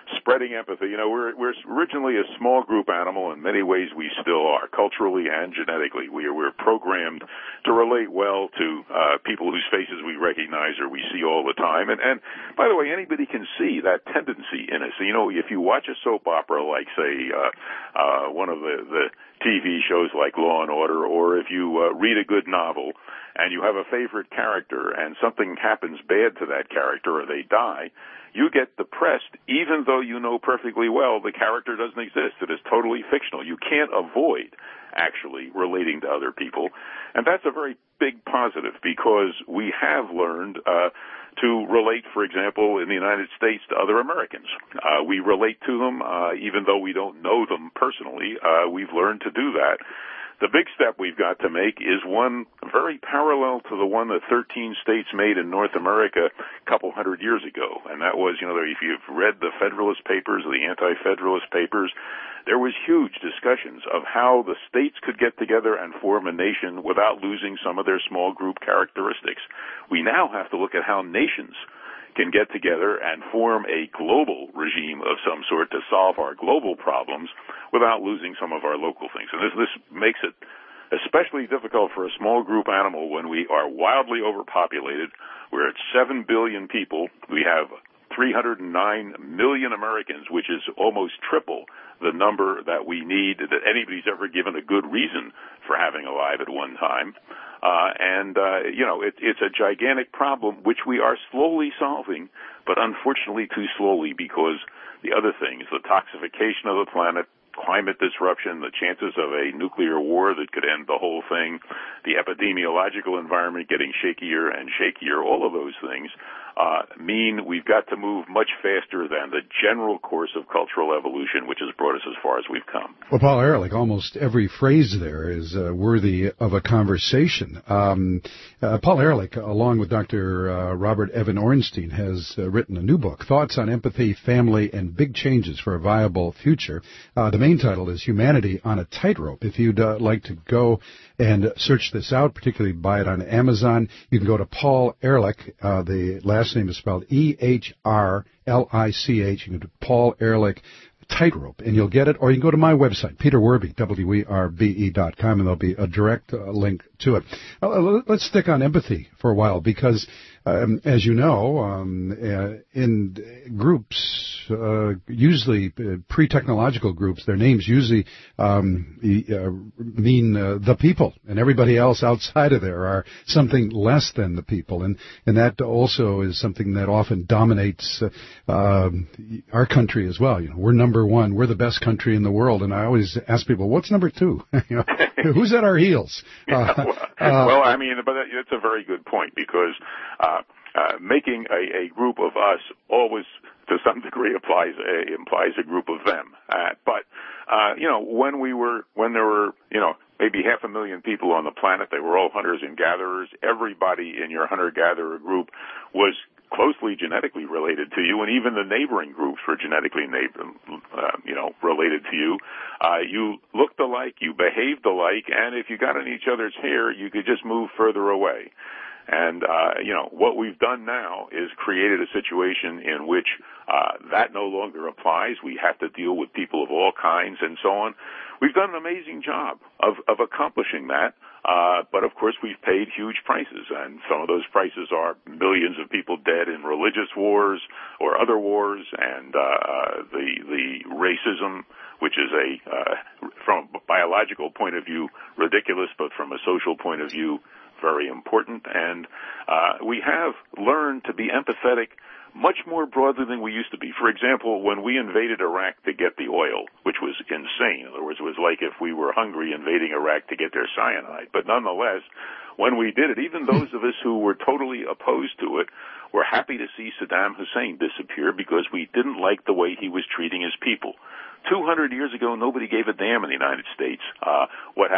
spreading empathy. You know, we're we're originally a small group animal. In many ways, we still are, culturally and genetically. We are we're programmed to relate well to uh, people whose faces we recognize or we see all the time. And and by the way, anybody can see that tendency in us. You know, if you watch a soap opera like, say, uh, uh, one of the the T V shows like Law and Order, or if you uh, read a good novel and you have a favorite character and something happens bad to that character or they die, you get depressed even though you know perfectly well the character doesn't exist. It is totally fictional. You can't avoid actually relating to other people. And that's a very big positive because we have learned uh, to relate, for example, in the United States to other Americans. Uh, we relate to them uh, even though we don't know them personally. Uh, we've learned to do that. The big step we've got to make is one very parallel to the one that thirteen states made in North America a couple hundred years ago. And that was, you know, if you've read the Federalist Papers, the Anti-Federalist Papers, there was huge discussions of how the states could get together and form a nation without losing some of their small group characteristics. We now have to look at how nations can get together and form a global regime of some sort to solve our global problems without losing some of our local things. And this, this makes it especially difficult for a small group animal when we are wildly overpopulated. We're at seven billion people. We have three hundred nine million Americans, which is almost triple the number that we need, that anybody's ever given a good reason for having alive at one time. Uh, and, uh, you know, it, it's a gigantic problem which we are slowly solving, but unfortunately too slowly because the other things, the toxification of the planet, climate disruption, the chances of a nuclear war that could end the whole thing, the epidemiological environment getting shakier and shakier, all of those things uh, mean we've got to move much faster than the general course of cultural evolution, which has brought us as far as we've come. Well, Paul Ehrlich, almost every phrase there is uh, worthy of a conversation. Um, uh, Paul Ehrlich, along with Doctor Uh, Robert Evan Ornstein, has uh, written a new book, Thoughts on Empathy, Family, and Big Changes for a Viable Future. Uh, the main title is Humanity on a Tightrope. If you'd uh, like to go and search this out, particularly buy it on Amazon, you can go to Paul Ehrlich. Uh, the last name is spelled E H R L I C H. You can go to Paul Ehrlich Tightrope, and you'll get it. Or you can go to my website, Peter Werbe, W E R B E dot com, and there'll be a direct uh, link to it. Uh, let's stick on empathy for a while, because um, as you know, um, uh, in groups, uh, usually uh, pre-technological groups, their names usually um, uh, mean uh, the people, and everybody else outside of there are something less than the people, and and that also is something that often dominates uh, um, our country as well. You know, we're number one, we're the best country in the world, and I always ask people, what's number two? You know, who's at our heels? Yeah, Uh, well, uh, well, I mean, but that's a very good point, because uh, uh, making a, a group of us always, to some degree, applies a, implies a group of them. Uh, but uh, you know, when we were, when there were, you know, maybe half a million people on the planet, they were all hunters and gatherers. Everybody in your hunter-gatherer group was closely genetically related to you, and even the neighboring groups were genetically, neighbor, uh, you know, related to you. Uh, you looked alike, you behaved alike, and if you got in each other's hair, you could just move further away. And, uh, you know, what we've done now is created a situation in which uh, that no longer applies. We have to deal with people of all kinds and so on. We've done an amazing job of, of accomplishing that. Uh, but of course we've paid huge prices, and some of those prices are millions of people dead in religious wars or other wars, and uh, the the racism, which is a uh, from a biological point of view ridiculous, but from a social point of view very important. And uh, we have learned to be empathetic much more broadly than we used to be. For example, when we invaded Iraq to get the oil, which was insane. In other words, it was like if we were hungry invading Iraq to get their cyanide. But nonetheless, when we did it, even those of us who were totally opposed to it were happy to see Saddam Hussein disappear because we didn't like the way he was treating his people. Two hundred years ago, nobody gave a damn in the United States uh, what happened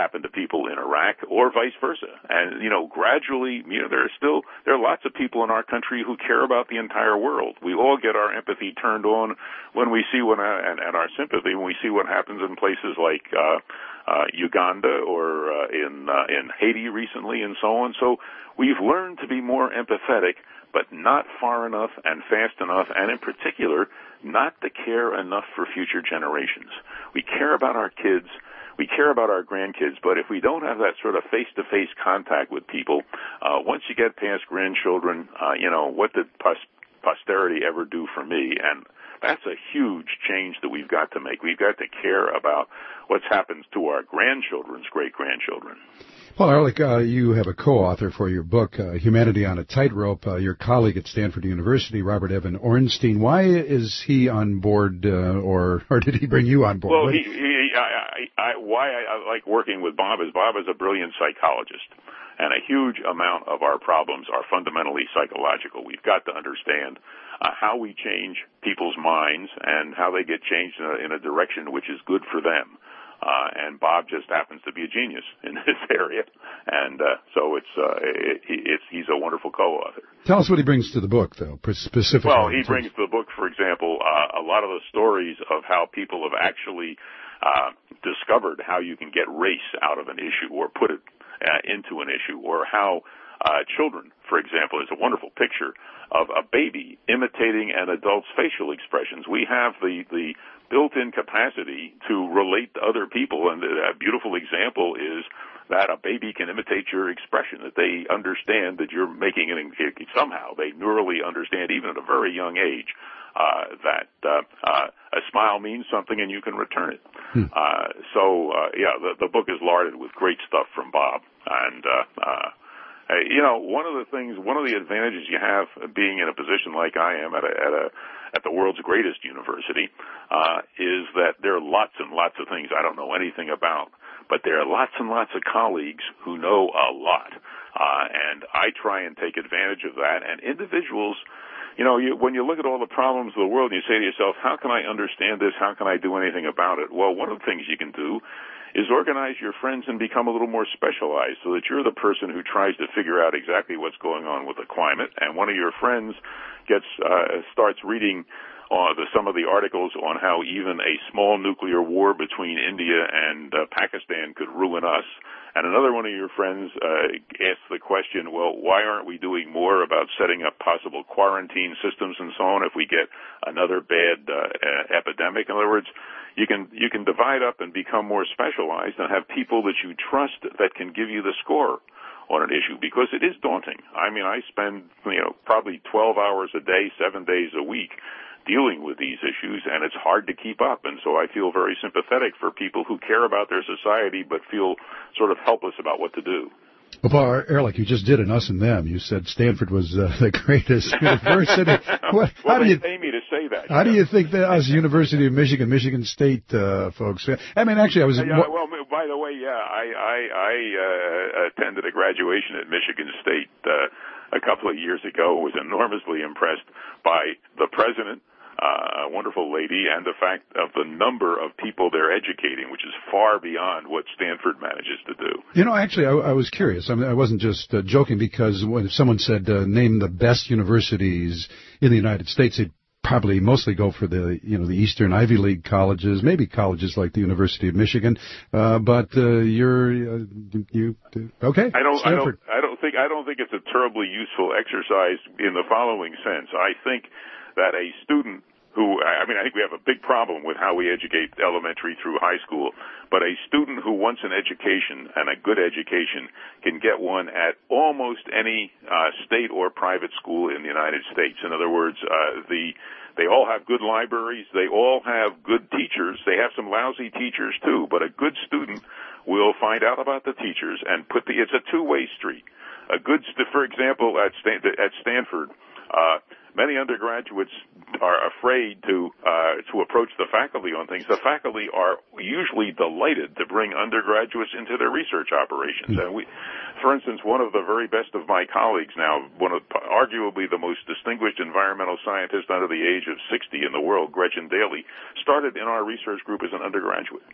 happened to people in Iraq or vice versa. And, you know, gradually, you know, there are still, there are lots of people in our country who care about the entire world. We all get our empathy turned on when we see what, and, and our sympathy when we see what happens in places like, uh, uh, Uganda or, uh, in, uh, in Haiti recently and so on. So we've learned to be more empathetic, but not far enough and fast enough, and in particular, not to care enough for future generations. We care about our kids, we care about our grandkids, but if we don't have that sort of face-to-face contact with people, uh, once you get past grandchildren, uh, you know, what did pos- posterity ever do for me? And that's a huge change that we've got to make. We've got to care about what's happened to our grandchildren's great-grandchildren. Well, Ehrlich, uh, you have a co-author for your book, uh, Humanity on a Tightrope. Uh, your colleague at Stanford University, Robert Evan Ornstein. Why is he on board, uh, or or did he bring you on board? Well, he, he, I, I, I, why I, I like working with Bob is Bob is a brilliant psychologist, and a huge amount of our problems are fundamentally psychological. We've got to understand uh, how we change people's minds and how they get changed in a, in a direction which is good for them. Uh, and Bob just happens to be a genius in this area, and uh, so it's, uh, it, it's he's a wonderful co-author. Tell us what he brings to the book, though, specifically. Well, he brings to the book, for example, uh, a lot of the stories of how people have actually uh, discovered how you can get race out of an issue or put it uh, into an issue, or how uh, children, for example, is a wonderful picture of a baby imitating an adult's facial expressions. We have the the built-in capacity to relate to other people, and a beautiful example is that a baby can imitate your expression, that they understand that you're making it somehow. They neurally understand, even at a very young age, uh, that uh, uh, a smile means something and you can return it. Hmm. Uh, so, uh, yeah, the, the book is larded with great stuff from Bob. And, uh, uh, you know, one of the things, one of the advantages you have being in a position like I am at a, at a, at the world's greatest university, uh, is that there are lots and lots of things I don't know anything about, but there are lots and lots of colleagues who know a lot. Uh, and I try and take advantage of that. And individuals, you know, you, when you look at all the problems of the world, you say to yourself, how can I understand this? How can I do anything about it? Well, one of the things you can do is organize your friends and become a little more specialized so that you're the person who tries to figure out exactly what's going on with the climate, and one of your friends gets uh, starts reading uh, the, some of the articles on how even a small nuclear war between India and uh, Pakistan could ruin us. And another one of your friends uh, asks the question, well, why aren't we doing more about setting up possible quarantine systems and so on if we get another bad uh, epidemic? In other words, you can you can divide up and become more specialized and have people that you trust that can give you the score on an issue, because it is daunting. I mean, I spend, you know, probably twelve hours a day, seven days a week dealing with these issues, and it's hard to keep up. And so I feel very sympathetic for people who care about their society but feel sort of helpless about what to do. Well, Paul Ehrlich, you just did an us and them. You said Stanford was uh, the greatest university. What, well, how they do you pay me to say that. How do you think that us, University of Michigan, Michigan State uh, folks? I mean, actually, I was. Yeah, well, by the way, yeah, I I, I uh, attended a graduation at Michigan State uh, a couple of years ago. Was enormously impressed by the president. Uh, a wonderful lady, and the fact of the number of people they're educating, which is far beyond what Stanford manages to do. You know, actually, I, I was curious. I mean, I wasn't just uh, joking, because when someone said uh, name the best universities in the United States, they'd probably mostly go for the, you know, the Eastern Ivy League colleges, maybe colleges like the University of Michigan. Uh, but uh, you're uh, you okay? I don't, Stanford. I don't, I don't think, I don't think it's a terribly useful exercise in the following sense. I think that a student who, I mean, I think we have a big problem with how we educate elementary through high school, but a student who wants an education, and a good education, can get one at almost any uh, state or private school in the United States. In other words, uh, the they all have good libraries, they all have good teachers, they have some lousy teachers too, but a good student will find out about the teachers and put the, it's a two-way street. A good, for example, at Stan, at Stanford, uh, many undergraduates are afraid to uh, to approach the faculty on things. The faculty are usually delighted to bring undergraduates into their research operations. And we, for instance, one of the very best of my colleagues now, one of arguably the most distinguished environmental scientist under the age of sixty in the world, Gretchen Daly, started in our research group as an undergraduate.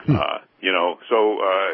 Hmm. Uh, you know, so uh,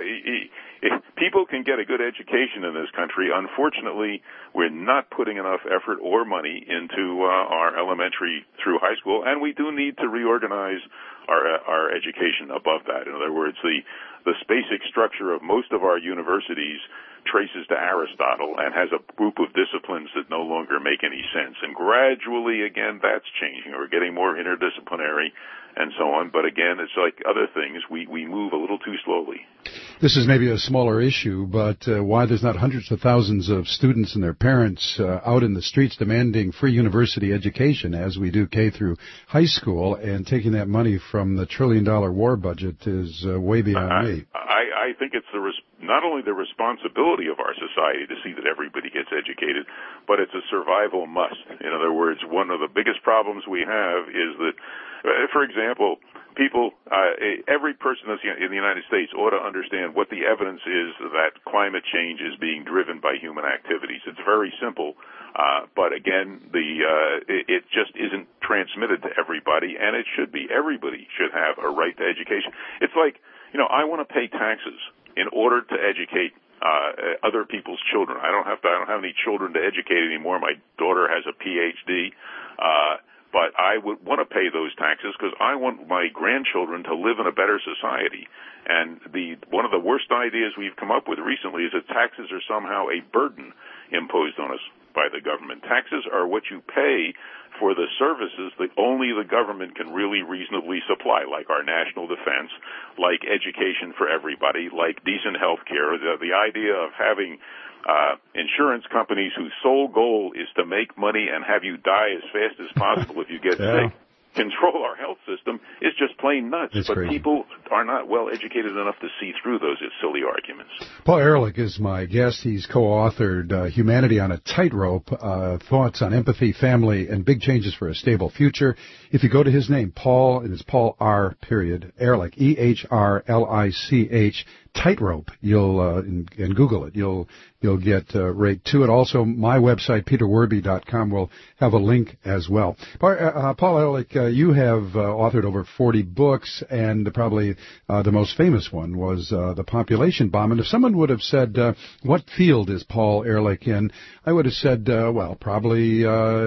if people can get a good education in this country, unfortunately, we're not putting enough effort or money into uh, our elementary through high school, and we do need to reorganize our our education above that. In other words, the the basic structure of most of our universities traces to Aristotle and has a group of disciplines that no longer make any sense. And gradually, again, that's changing. We're getting more interdisciplinary and so on. But again, it's like other things. We, we move a little too slowly. This is maybe a smaller issue, but uh, why there's not hundreds of thousands of students and their parents uh, out in the streets demanding free university education as we do K through high school, and taking that money from the trillion-dollar war budget is uh, way beyond I, me. I, I think it's the res- not only the responsibility of our society to see that everybody gets educated, but it's a survival must. In other words, one of the biggest problems we have is that, uh, for example, people, uh, every person that's in the United States ought to understand what the evidence is that climate change is being driven by human activities. It's very simple, uh, but again, the uh, it, it just isn't transmitted to everybody, and it should be. Everybody should have a right to education. It's like, you know, I want to pay taxes in order to educate uh, other people's children. I don't have to. I don't have any children to educate anymore. My daughter has a P H D. Uh, But I would want to pay those taxes because I want my grandchildren to live in a better society. And the one of the worst ideas we've come up with recently is that taxes are somehow a burden imposed on us by the government. Taxes are what you pay for the services that only the government can really reasonably supply, like our national defense, like education for everybody, like decent health care. The, the idea of having Uh, insurance companies whose sole goal is to make money and have you die as fast as possible if you get yeah. sick, control our health system is just plain nuts. It's but crazy. People are not well educated enough to see through those silly arguments. Paul Ehrlich is my guest. He's co-authored uh, Humanity on a Tightrope, uh, Thoughts on Empathy, Family, and Big Changes for a Stable Future. If you go to his name, Paul, it is Paul R. period, Ehrlich, E H R L I C H, Tightrope, you'll, uh, and, and Google it, you'll, you'll get uh, right to it. Also, my website, peter werby dot com, will have a link as well. Paul, uh, Paul Ehrlich, uh, you have uh, authored over forty books, and probably uh, the most famous one was uh, The Population Bomb. And if someone would have said, uh, what field is Paul Ehrlich in, I would have said, uh, well, probably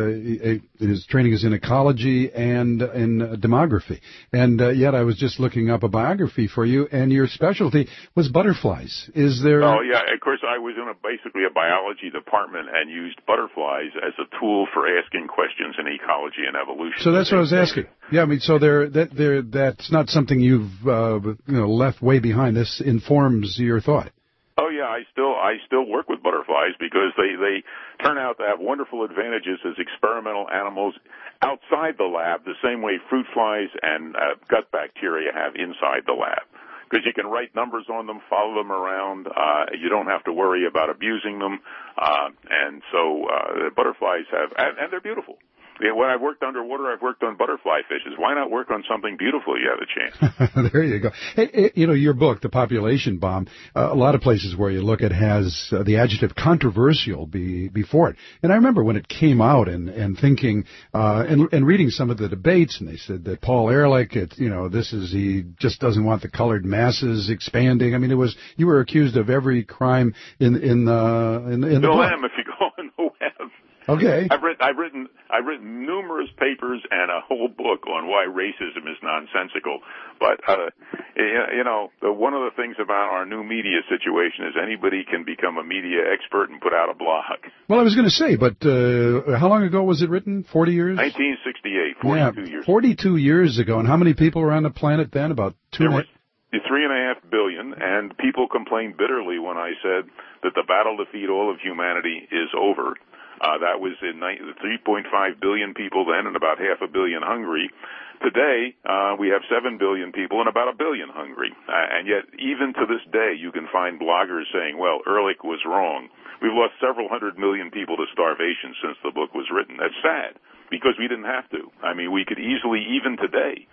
uh, his training is in ecology and in demography. And uh, yet I was just looking up a biography for you, and your specialty was butterflies. Is there... Oh, yeah. Of course, I was in a, basically a biology department and used butterflies as a tool for asking questions in ecology and evolution. So that's what I was asking. Yeah, I mean, so there, that, there, that's not something you've uh, you know, left way behind. This informs your thought. Oh yeah, I still I still work with butterflies because they they turn out to have wonderful advantages as experimental animals outside the lab, the same way fruit flies and uh, gut bacteria have inside the lab. Because you can write numbers on them, follow them around. Uh, you don't have to worry about abusing them, uh, and so uh, butterflies have, and, and they're beautiful. Yeah, when I've worked underwater, I've worked on butterfly fishes. Why not work on something beautiful? You have a chance. There you go. Hey, you know, your book, The Population Bomb, uh, a lot of places where you look, it has uh, the adjective controversial be, before it. And I remember when it came out and, and thinking, uh, and, and reading some of the debates, and they said that Paul Ehrlich, it, you know, this is, he just doesn't want the colored masses expanding. I mean, it was, you were accused of every crime in, in, uh, in, in the Still book. am if you go on the web. Okay. I've written, I've written, I've written numerous papers and a whole book on why racism is nonsensical. But, uh, you know, the, one of the things about our new media situation is anybody can become a media expert and put out a blog. Well, I was going to say, but uh, how long ago was it written? Forty years? nineteen sixty-eight, forty-two yeah, years. Forty-two years ago. And how many people were on the planet then? About two. There were three and a half billion, and people complained bitterly when I said that the battle to feed all of humanity is over. Uh, that was in three point five billion people then and about half a billion hungry. Today, uh, we have seven billion people and about a billion hungry. Uh, and yet, even to this day, you can find bloggers saying, well, Ehrlich was wrong. We've lost several hundred million people to starvation since the book was written. That's sad, because we didn't have to. I mean, we could easily, even today,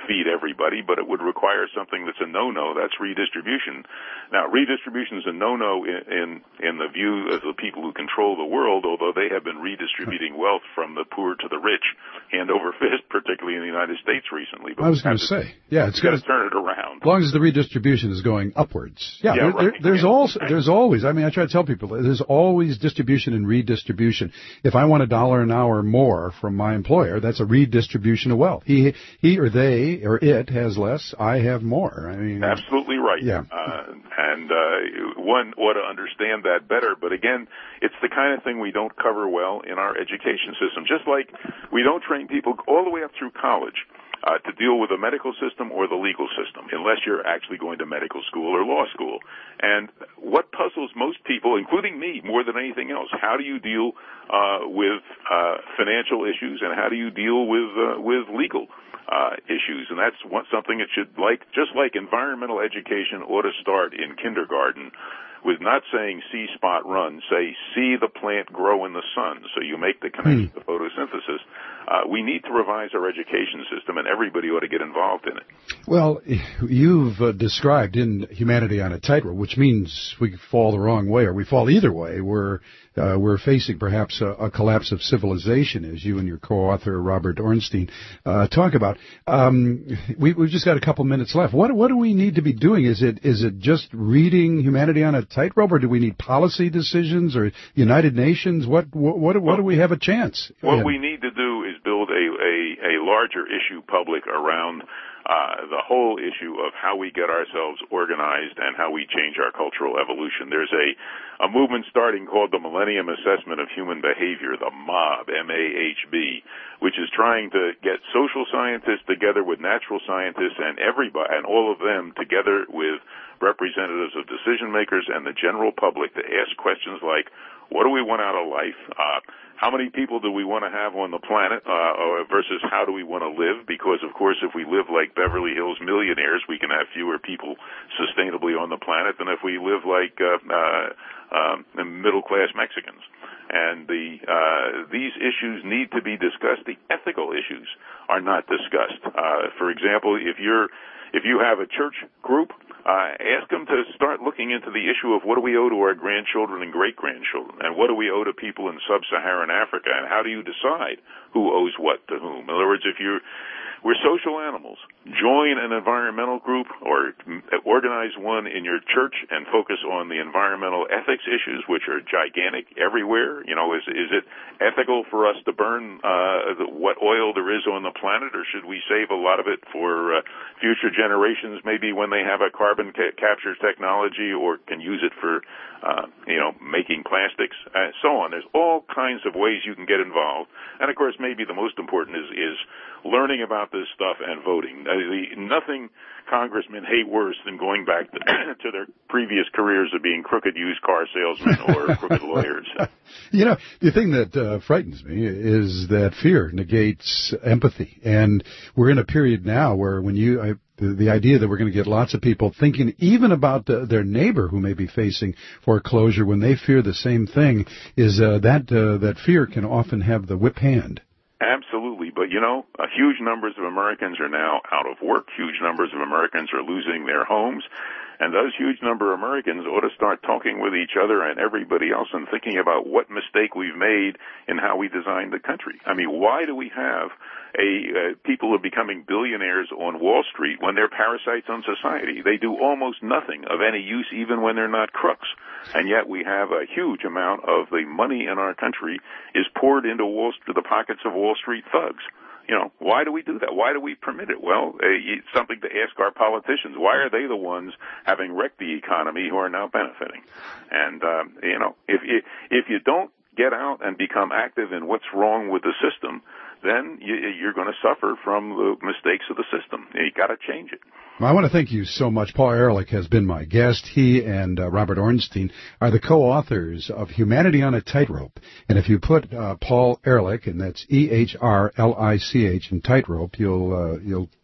feed everybody, but it would require something that's a no-no. That's redistribution. Now, redistribution is a no-no in, in, in the view of the people who control the world, although they have been redistributing wealth from the poor to the rich, hand over fist, particularly in the United States recently. But I was going to say, yeah, it's got to turn it around. As long as the redistribution is going upwards. Yeah, yeah there, right. there, there's, yeah. also, there's always, I mean, I try to tell people, there's always distribution and redistribution. If I want a dollar an hour more from my employer, that's a redistribution of wealth. He he or they or it has less, I have more. I mean, absolutely right. Yeah. Uh, and uh, one ought to understand that better. But again, it's the kind of thing we don't cover well in our education system. Just like we don't train people all the way up through college Uh, to deal with the medical system or the legal system, unless you're actually going to medical school or law school. And what puzzles most people, including me, more than anything else, how do you deal uh, with uh, financial issues, and how do you deal with uh, with legal uh, issues? And that's one, something that should, like just like environmental education, ought to start in kindergarten. With not saying see spot run, say see the plant grow in the sun, so you make the connection to photosynthesis. Uh, we need to revise our education system, and everybody ought to get involved in it. Well, you've uh, described in Humanity on a Tightrope, which means we fall the wrong way, or we fall either way. We're uh, we're facing perhaps a, a collapse of civilization, as you and your co-author Robert Ornstein uh, talk about. Um, we, we've just got a couple minutes left. What what do we need to be doing? Is it is it just reading Humanity on a Tightrope, or do we need policy decisions or United Nations? What what what, what do we have a chance? What we need to do is build a, a, a larger issue public around uh, the whole issue of how we get ourselves organized and how we change our cultural evolution. There's a, a movement starting called the Millennium Assessment of Human Behavior, the MOB, M A H B, which is trying to get social scientists together with natural scientists and everybody, and all of them together with representatives of decision makers and the general public to ask questions like, what do we want out of life? Uh, how many people do we want to have on the planet uh, versus how do we want to live? Because, of course, if we live like Beverly Hills millionaires, we can have fewer people sustainably on the planet than if we live like uh, uh, uh, middle-class Mexicans. And the uh, these issues need to be discussed. The ethical issues are not discussed. Uh, for example, if you're if you have a church group, uh, ask them to start looking into the issue of what do we owe to our grandchildren and great-grandchildren, and what do we owe to people in sub-Saharan Africa, and how do you decide who owes what to whom? In other words, if you're we're social animals. Join an environmental group or organize one in your church and focus on the environmental ethics issues, which are gigantic everywhere. You know, is is it ethical for us to burn uh, the, what oil there is on the planet, or should we save a lot of it for uh, future generations, maybe when they have a carbon ca- capture technology or can use it for, uh, you know, making plastics, and so on. There's all kinds of ways you can get involved. And, of course, maybe the most important is, is learning about this stuff and voting. Uh, the, nothing congressmen hate worse than going back to, to their previous careers of being crooked used car salesmen or crooked lawyers. You know, the thing that uh, frightens me is that fear negates empathy. And we're in a period now where when you... I, The, the idea that we're going to get lots of people thinking even about the, their neighbor who may be facing foreclosure when they fear the same thing is uh, that uh, that fear can often have the whip hand. Absolutely. But, you know, uh, huge numbers of Americans are now out of work. Huge numbers of Americans are losing their homes. And those huge number of Americans ought to start talking with each other and everybody else and thinking about what mistake we've made in how we designed the country. I mean, why do we have a uh, people are becoming billionaires on Wall Street when they're parasites on society? They do almost nothing of any use even when they're not crooks. And yet we have a huge amount of the money in our country is poured into Wall Street, the pockets of Wall Street thugs. You know, why do we do that? Why do we permit it? Well, uh, it's something to ask our politicians. Why are they the ones having wrecked the economy who are now benefiting? And, um, you know, if, if, if you don't get out and become active in what's wrong with the system, then you, you're going to suffer from the mistakes of the system. You got to change it. Well, I want to thank you so much. Paul Ehrlich has been my guest. He and uh, Robert Ornstein are the co-authors of Humanity on a Tightrope. And if you put uh, Paul Ehrlich, and that's E H R L I C H, in Tightrope, you'll uh, you'll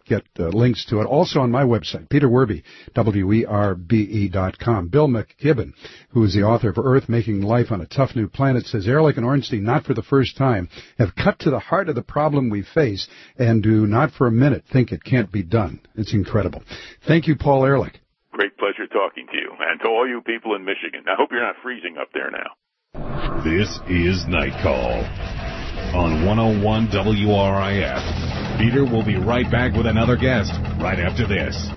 get uh, links to it. Also on my website, Peter Werbe, W E R B E dot com. Bill McKibben, who is the author of Earth Making Life on a Tough New Planet, says Ehrlich and Ornstein, not for the first time, have cut to the heart of the problem we face and do not for a minute think it can't be done. It's incredible. Thank you, Paul Ehrlich. Great pleasure talking to you. And to all you people in Michigan, I hope you're not freezing up there now. This is Night Call on one oh one W R I F. Peter will be right back with another guest right after this.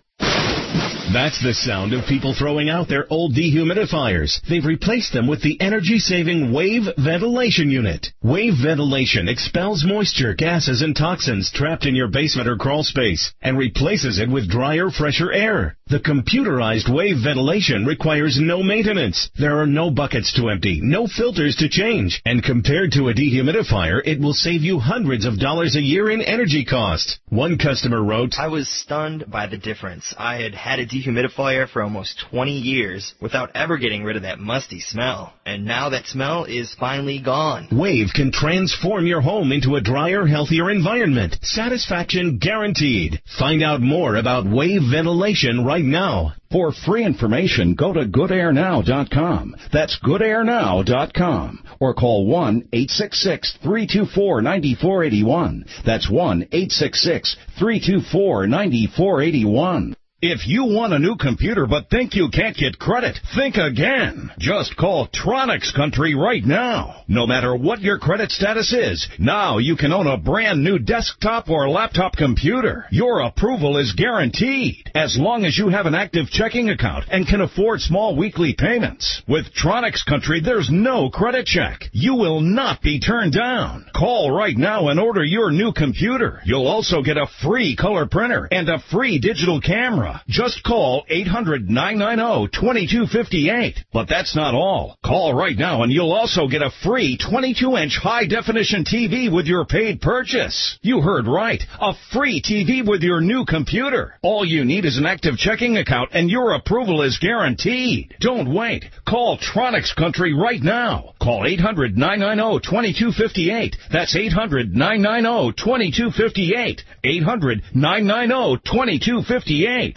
That's the sound of people throwing out their old dehumidifiers. They've replaced them with the energy-saving Wave Ventilation Unit. Wave Ventilation expels moisture, gases, and toxins trapped in your basement or crawl space and replaces it with drier, fresher air. The computerized Wave Ventilation requires no maintenance. There are no buckets to empty, no filters to change, and compared to a dehumidifier, it will save you hundreds of dollars a year in energy costs. One customer wrote, I was stunned by the difference. I had had a dehumidifier for almost twenty years without ever getting rid of that musty smell, and now that smell is finally gone. Wave can transform your home into a drier, healthier environment. Satisfaction guaranteed. Find out more about Wave Ventilation right now. For free information, go to good air now dot com. That's good air now dot com. Or call one eight six six, three two four, nine four eight one. That's one eight six six, three two four, nine four eight one. If you want a new computer but think you can't get credit, think again. Just call Tronics Country right now. No matter what your credit status is, now you can own a brand new desktop or laptop computer. Your approval is guaranteed as long as you have an active checking account and can afford small weekly payments. With Tronics Country, there's no credit check. You will not be turned down. Call right now and order your new computer. You'll also get a free color printer and a free digital camera. Just call eight hundred, nine nine zero, two two five eight. But that's not all. Call right now and you'll also get a free twenty-two inch high-definition T V with your paid purchase. You heard right. A free T V with your new computer. All you need is an active checking account and your approval is guaranteed. Don't wait. Call Tronics Country right now. Call eight hundred, nine nine zero, two two five eight. That's eight hundred, nine nine zero, two two five eight. eight hundred, nine nine zero, two two five eight.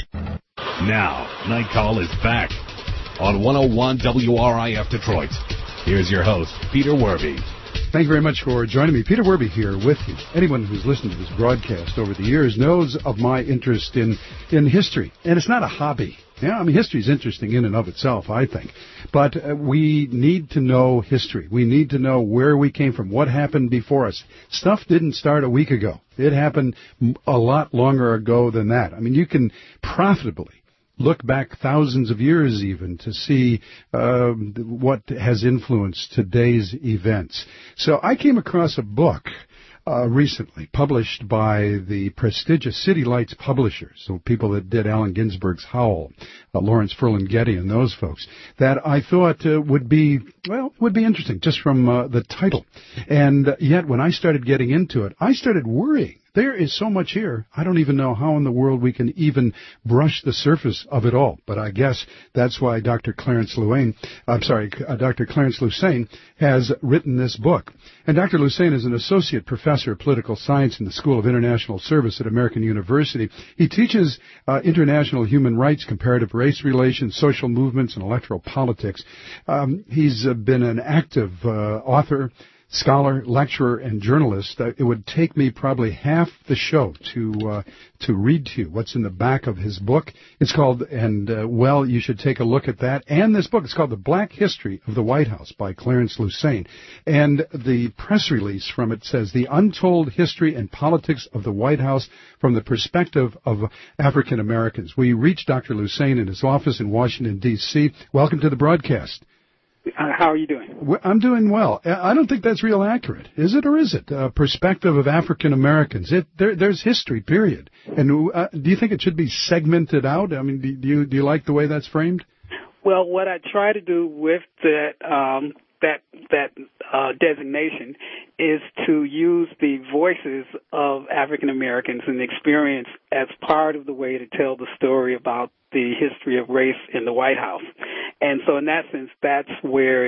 Now, Night Call is back on one oh one W R I F Detroit. Here's your host, Peter Werbe. Thank you very much for joining me. Peter Werbe here with you. Anyone who's listened to this broadcast over the years knows of my interest in, in history. And it's not a hobby. Yeah, I mean, history is interesting in and of itself, I think. But uh, we need to know history. We need to know where we came from, what happened before us. Stuff didn't start a week ago. It happened a lot longer ago than that. I mean, you can profitably look back thousands of years even to see uh, what has influenced today's events. So I came across a book Uh, recently, published by the prestigious City Lights publishers, so people that did Allen Ginsberg's Howl, uh, Lawrence Ferlinghetti and those folks, that I thought uh, would be, well, would be interesting just from uh, the title. And uh, yet when I started getting into it, I started worrying. There is so much here, I don't even know how in the world we can even brush the surface of it all. But I guess that's why Doctor Clarence Luane, I'm sorry, uh, Doctor Clarence Lusain has written this book. And Doctor Lusain is an associate professor of political science in the School of International Service at American University. He teaches uh, international human rights, comparative race relations, social movements, and electoral politics. Um, he's uh, been an active uh, author, scholar, lecturer, and journalist. Uh, it would take me probably half the show to uh, to read to you what's in the back of his book. It's called, and uh, well, you should take a look at that. And this book, it's called The Black History of the White House by Clarence Lusain. And the press release from it says, The Untold History and Politics of the White House from the Perspective of African Americans. We reached Doctor Lusain in his office in Washington, D C Welcome to the broadcast. Uh, how are you doing? I'm doing well. I don't think that's real accurate. Is it or is it? Uh, perspective of African Americans. It there, there's history, period. And uh, do you think it should be segmented out? I mean, do, do you do you like the way that's framed? Well, what I try to do with that um, that that uh, designation is to use the voices of African Americans and experience as part of the way to tell the story about the history of race in the White House. And so in that sense, that's where it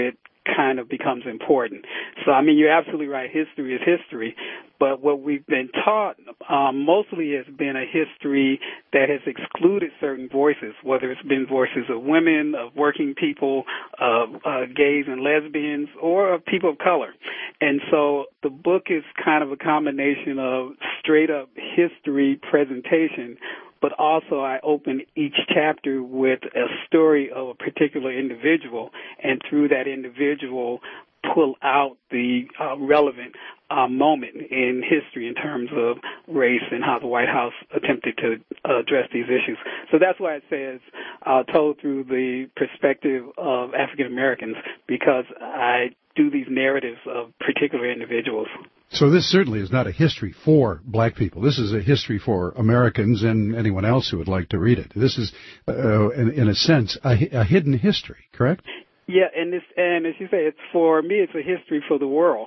kind of becomes important. So, I mean, you're absolutely right. History is history. But what we've been taught um, mostly has been a history that has excluded certain voices, whether it's been voices of women, of working people, of uh, gays and lesbians, or of people of color. And so the book is kind of a combination of straight-up history presentation, but also I open each chapter with a story of a particular individual, and through that individual pull out the uh, relevant uh, moment in history in terms of race and how the White House attempted to uh, address these issues. So that's why it says uh, told through the perspective of African Americans, because I do these narratives of particular individuals. So this certainly is not a history for black people. This is a history for Americans and anyone else who would like to read it. This is, uh, in, in a sense, a, a hidden history, correct? Yeah, and this, and as you say, it's for me, it's a history for the world.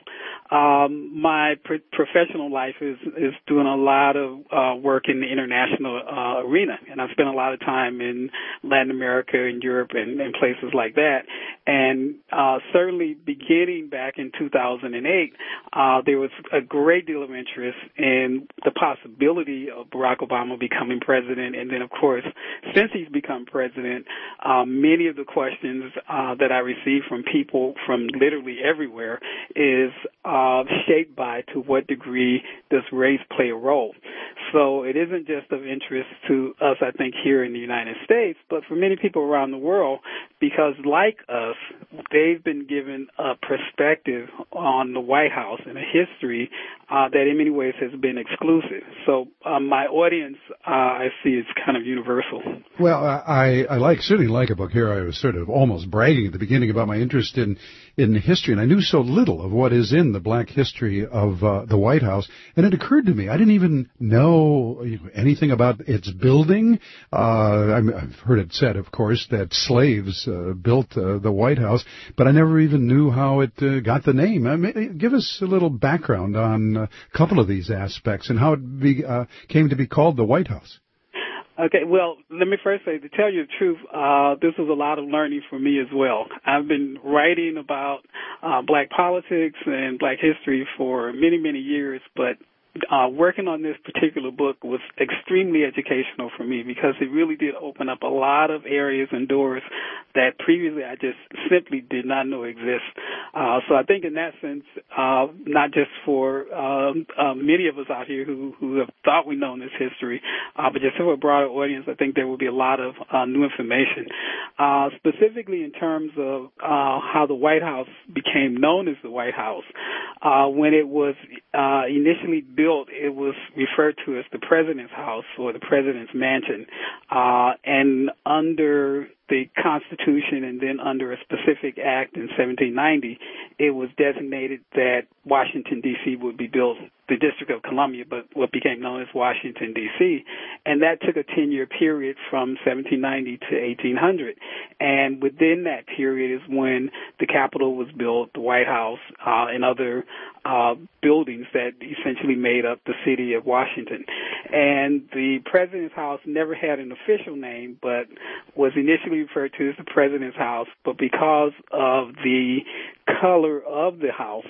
Um, my pr- professional life is is doing a lot of uh, work in the international uh, arena, and I've spent a lot of time in Latin America and Europe and, and places like that. And uh, certainly, beginning back in two thousand eight, uh, there was a great deal of interest in the possibility of Barack Obama becoming president, and then, of course, since he's become president, uh, many of the questions uh, that that I receive from people from literally everywhere is uh, shaped by to what degree does race play a role. So it isn't just of interest to us, I think, here in the United States, but for many people around the world, because like us, they've been given a perspective on the White House and a history uh, that in many ways has been exclusive. So uh, my audience, uh, I see, is kind of universal. Well, I, I like certainly like a book here. I was sort of almost bragging at the beginning about my interest in, in history, and I knew so little of what is in the black history of uh, the White House, and it occurred to me, I didn't even know anything about its building. Uh, I've heard it said, of course, that slaves uh, built uh, the White House, but I never even knew how it uh, got the name. I mean, give us a little background on a couple of these aspects and how it be, uh, came to be called the White House. Okay, well, let me first say, to tell you the truth, uh, this was a lot of learning for me as well. I've been writing about uh, black politics and black history for many, many years, but Uh, working on this particular book was extremely educational for me because it really did open up a lot of areas and doors that previously I just simply did not know exist. Uh, so I think in that sense, uh, not just for um, uh, many of us out here who, who have thought we know this history, uh, but just for a broader audience, I think there will be a lot of uh, new information. Uh, specifically in terms of uh, how the White House became known as the White House, uh, when it was uh, initially built, it was referred to as the President's House or the President's Mansion. Uh, and under the Constitution and then under a specific act in seventeen ninety, it was designated that Washington, D C would be built, the District of Columbia, but what became known as Washington, D C. And that took a ten-year period from seventeen ninety to eighteen hundred. And within that period is when the Capitol was built, the White House, uh, and other uh, buildings that essentially made up the city of Washington. And the President's House never had an official name, but was initially referred to as the President's House. But because of the color of the house,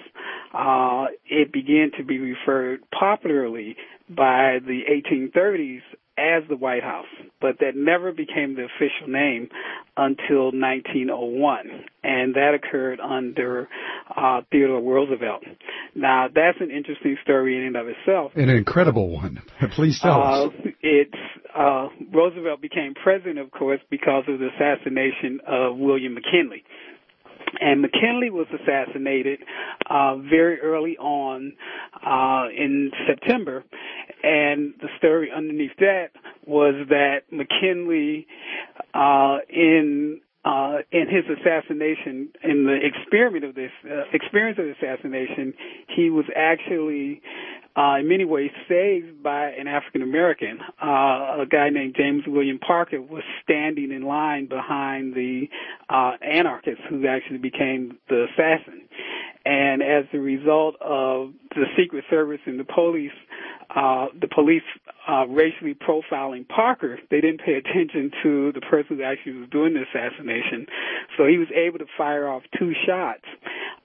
uh, it began to be referred popularly by the eighteen thirties as the White House, but that never became the official name until nineteen oh one, and that occurred under uh, Theodore Roosevelt. Now, that's an interesting story in and of itself. An incredible one. Please tell uh, us. It's uh, Roosevelt became president, of course, because of the assassination of William McKinley. And McKinley was assassinated uh, very early on uh, in September, and the story underneath that was that McKinley, uh, in uh, in his assassination, in the experiment of this uh, experience of the assassination, he was actually Uh, in many ways saved by an African American. Uh, a guy named James William Parker was standing in line behind the uh, anarchist who actually became the assassin. And as a result of the Secret Service and the police, uh, the police uh, racially profiling Parker, they didn't pay attention to the person who actually was doing the assassination. So he was able to fire off two shots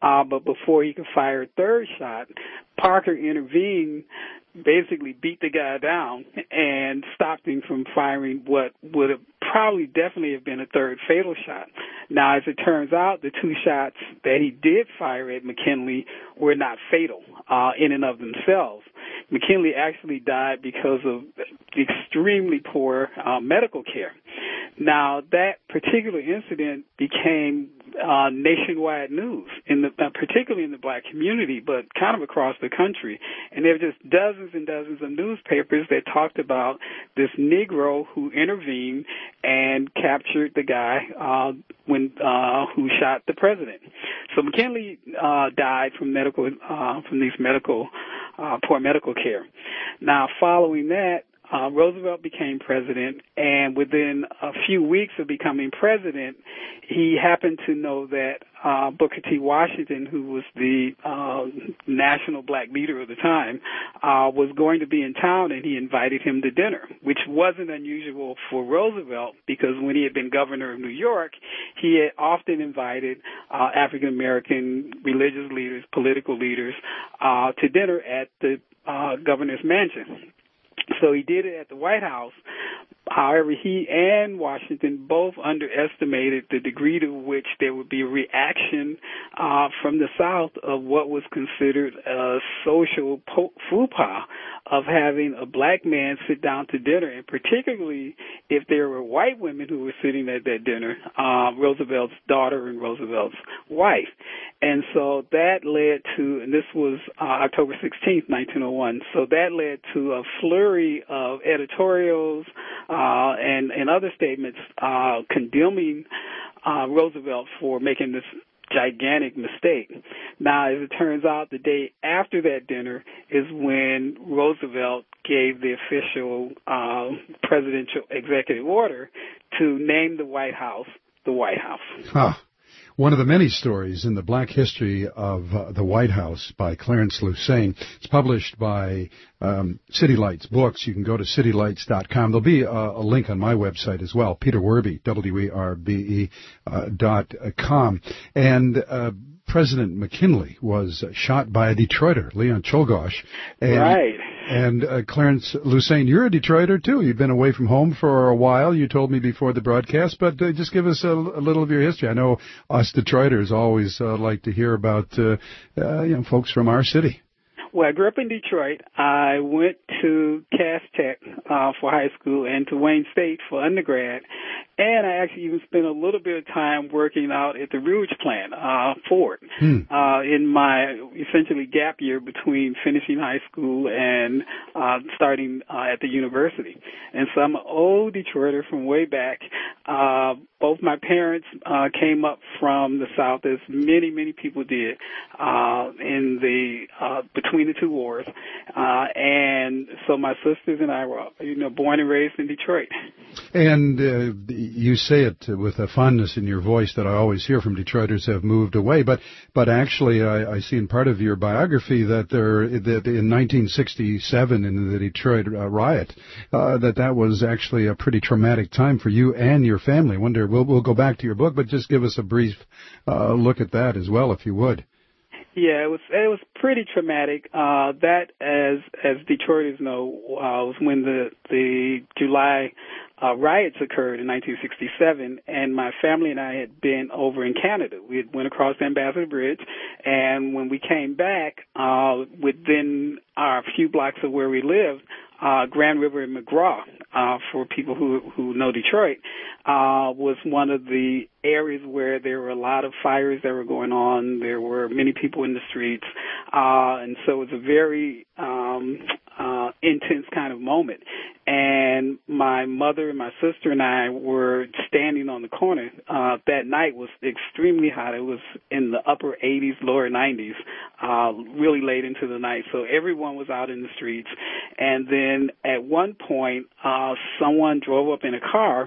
uh, but before he could fire a third shot, Parker intervened, basically beat the guy down and stopped him from firing what would have probably definitely have been a third fatal shot. Now, as it turns out, the two shots that he did fire at McKinley were not fatal uh, in and of themselves. McKinley actually died because of extremely poor uh, medical care. Now, that particular incident became uh, nationwide news, in the, uh, particularly in the black community, but kind of across the country. And there were just dozens and dozens of newspapers that talked about this Negro who intervened and captured the guy uh, when uh, who shot the president. So McKinley uh, died from medical uh, from these medical uh, poor medical care. Now, following that, Uh, Roosevelt became president, and within a few weeks of becoming president, he happened to know that uh, Booker T. Washington, who was the uh, national black leader of the time, uh, was going to be in town, and he invited him to dinner, which wasn't unusual for Roosevelt because when he had been governor of New York, he had often invited uh, African-American religious leaders, political leaders, uh, to dinner at the uh, governor's mansion. So he did it at the White House. However, he and Washington both underestimated the degree to which there would be a reaction uh, from the South of what was considered a social po- faux pas of having a black man sit down to dinner, and particularly if there were white women who were sitting at that dinner, uh, Roosevelt's daughter and Roosevelt's wife. And so that led to, and this was uh, October sixteenth, nineteen oh one, so that led to a flurry of editorials uh, and, and other statements uh, condemning uh, Roosevelt for making this gigantic mistake. Now, as it turns out, the day after that dinner is when Roosevelt gave the official uh, presidential executive order to name the White House the White House. Huh. One of the many stories in the Black History of uh, the White House by Clarence Lusane. It's published by um, City Lights Books. You can go to city lights dot com. There'll be a, a link on my website as well, Peter Werbe, W E R B E uh, dot com. And uh, President McKinley was shot by a Detroiter, Leon Czolgosz. And, right. And uh, Clarence Lusane, you're a Detroiter, too. You've been away from home for a while, you told me before the broadcast, but uh, just give us a, a little of your history. I know us Detroiters always uh, like to hear about uh, uh, you know, folks from our city. Well, I grew up in Detroit. I went to Cass Tech uh, for high school and to Wayne State for undergrad. And I actually even spent a little bit of time working out at the Rouge plant, uh, Ford, hmm. uh, in my essentially gap year between finishing high school and uh, starting uh, at the university. And so I'm an old Detroiter from way back. Uh, both my parents uh, came up from the South, as many, many people did, uh, in the uh, between the two wars. Uh, and so my sisters and I were, you know, born and raised in Detroit. And uh, you say it with a fondness in your voice that I always hear from Detroiters have moved away. But but actually, I, I see in part of your biography that there that in nineteen sixty-seven in the Detroit uh, riot, uh, that that was actually a pretty traumatic time for you and your family. I wonder, we'll we'll go back to your book, but just give us a brief uh, look at that as well, if you would. Yeah, it was it was pretty traumatic. Uh, that, as as Detroiters know, uh, was when the the July uh, riots occurred in nineteen sixty-seven, and my family and I had been over in Canada. We had went across the Ambassador Bridge, and when we came back, uh, within a few blocks of where we lived, uh, Grand River and McGraw, uh, for people who who know Detroit, uh, was one of the areas where there were a lot of fires that were going on. There were many people in the streets, uh, and so it was a very um, uh, intense kind of moment. And my mother and my sister and I were standing on the corner. Uh, that night was extremely hot. It was in the upper eighties, lower nineties, uh, really late into the night. So everyone was out in the streets. And then at one point, uh, someone drove up in a car.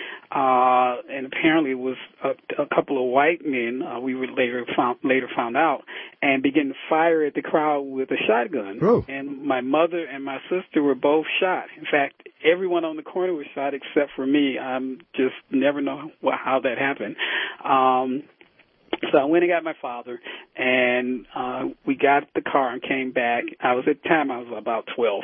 Uh, and apparently it was a, a couple of white men, uh, we were later found, later found out, and began to fire at the crowd with a shotgun. Oh. And my mother and my sister were both shot. In fact, everyone on the corner was shot except for me. I'm just never know how that happened. Um, So I went and got my father, and uh, we got the car and came back. I was at the time I was about twelve,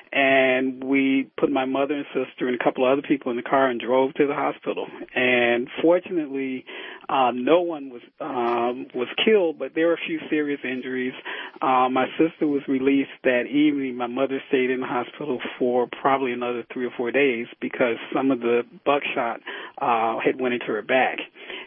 and we put my mother and sister and a couple of other people in the car and drove to the hospital. And fortunately, uh, no one was um, was killed, but there were a few serious injuries. Uh, my sister was released that evening. My mother stayed in the hospital for probably another three or four days because some of the buckshot uh, had went into her back.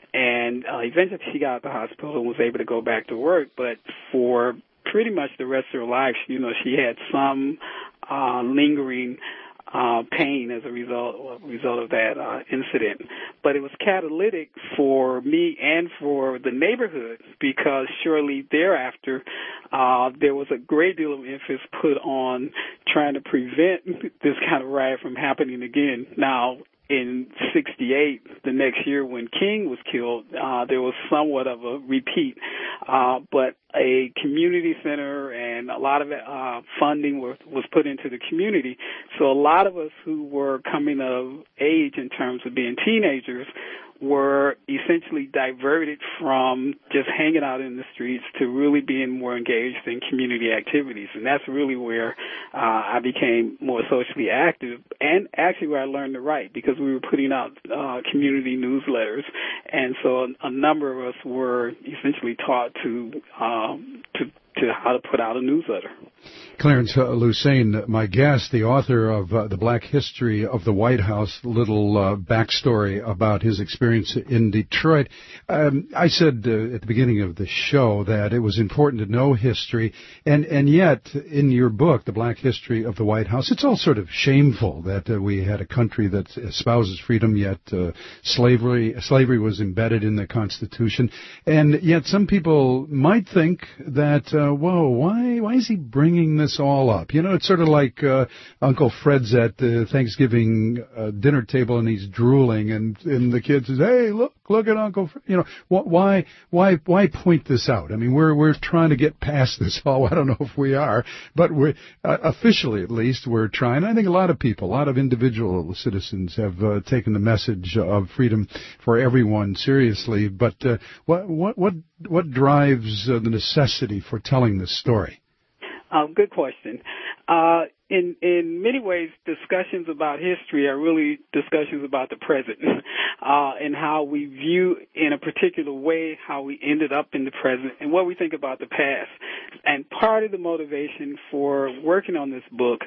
And uh, eventually she got out of the hospital and was able to go back to work. But for pretty much the rest of her life, you know, she had some uh, lingering uh, pain as a result a result of that uh, incident. But it was catalytic for me and for the neighborhood because shortly thereafter, uh, there was a great deal of emphasis put on trying to prevent this kind of riot from happening again. Now, in sixty-eight, the next year when King was killed, uh, there was somewhat of a repeat. Uh, but a community center and a lot of uh, funding was, was put into the community. So a lot of us who were coming of age in terms of being teenagers were essentially diverted from just hanging out in the streets to really being more engaged in community activities. And that's really where uh, I became more socially active and actually where I learned to write because we were putting out uh, community newsletters. And so a, a number of us were essentially taught to, um, to, to how to put out a newsletter. Clarence uh, Lucene, my guest, the author of uh, The Black History of the White House, little uh, backstory about his experience in Detroit. Um, I said uh, at the beginning of the show that it was important to know history, and, and yet in your book, The Black History of the White House, it's all sort of shameful that uh, we had a country that espouses freedom, yet uh, slavery slavery was embedded in the Constitution, and yet some people might think that, uh, whoa, why why is he bringing this all up? You know, it's sort of like uh, Uncle Fred's at the Thanksgiving uh, dinner table and he's drooling, and, and the kid says, "Hey, look, look at Uncle Fred." You know, wh- why, why, why point this out? I mean, we're we're trying to get past this all. I don't know if we are, but we're uh, officially, at least, we're trying. I think a lot of people, a lot of individual citizens, have uh, taken the message of freedom for everyone seriously. But uh, what what what what drives uh, the necessity for telling this story? Um, good question. Uh, in in many ways, discussions about history are really discussions about the present uh, and how we view in a particular way how we ended up in the present and what we think about the past. And part of the motivation for working on this book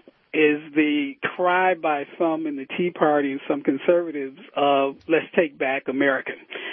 is the cry by some in the Tea Party and some conservatives of let's take back America.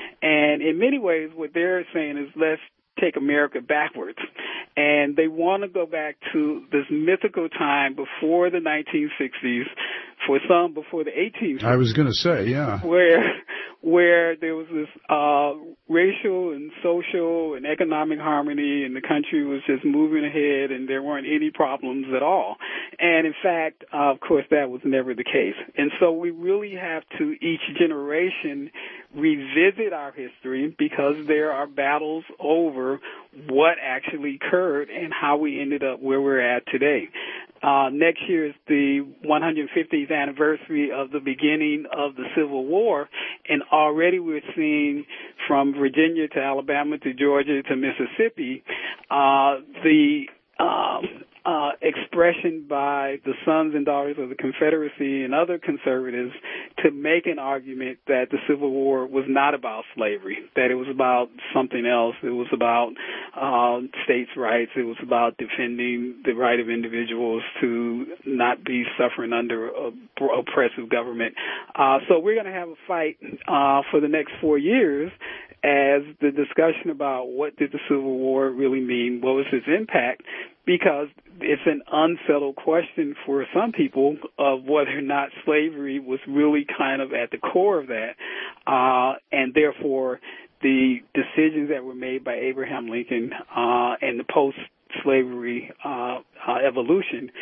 And in many ways, what they're saying is let's take America backwards. And they want to go back to this mythical time before the nineteen sixties, for some before the eighteen sixties. I was going to say, yeah. Where where there was this uh, racial and social and economic harmony, and the country was just moving ahead, and there weren't any problems at all. And in fact, uh, of course, that was never the case. And so we really have to, each generation, revisit our history because there are battles over what actually occurred and how we ended up where we're at today. Uh, next year is the one hundred fiftieth anniversary of the beginning of the Civil War, and already we're seeing from Virginia to Alabama to Georgia to Mississippi, uh, the um, uh, expression by the sons and daughters of the Confederacy and other conservatives to make an argument that the Civil War was not about slavery, that it was about something else. It was about uh, states' rights. It was about defending the right of individuals to not be suffering under a oppressive government. Uh, so we're going to have a fight uh, for the next four years as the discussion about what did the Civil War really mean, what was its impact, because it's an unsettled question for some people of whether or not slavery was really kind of at the core of that, uh, and therefore the decisions that were made by Abraham Lincoln uh, and the post-slavery uh, uh, evolution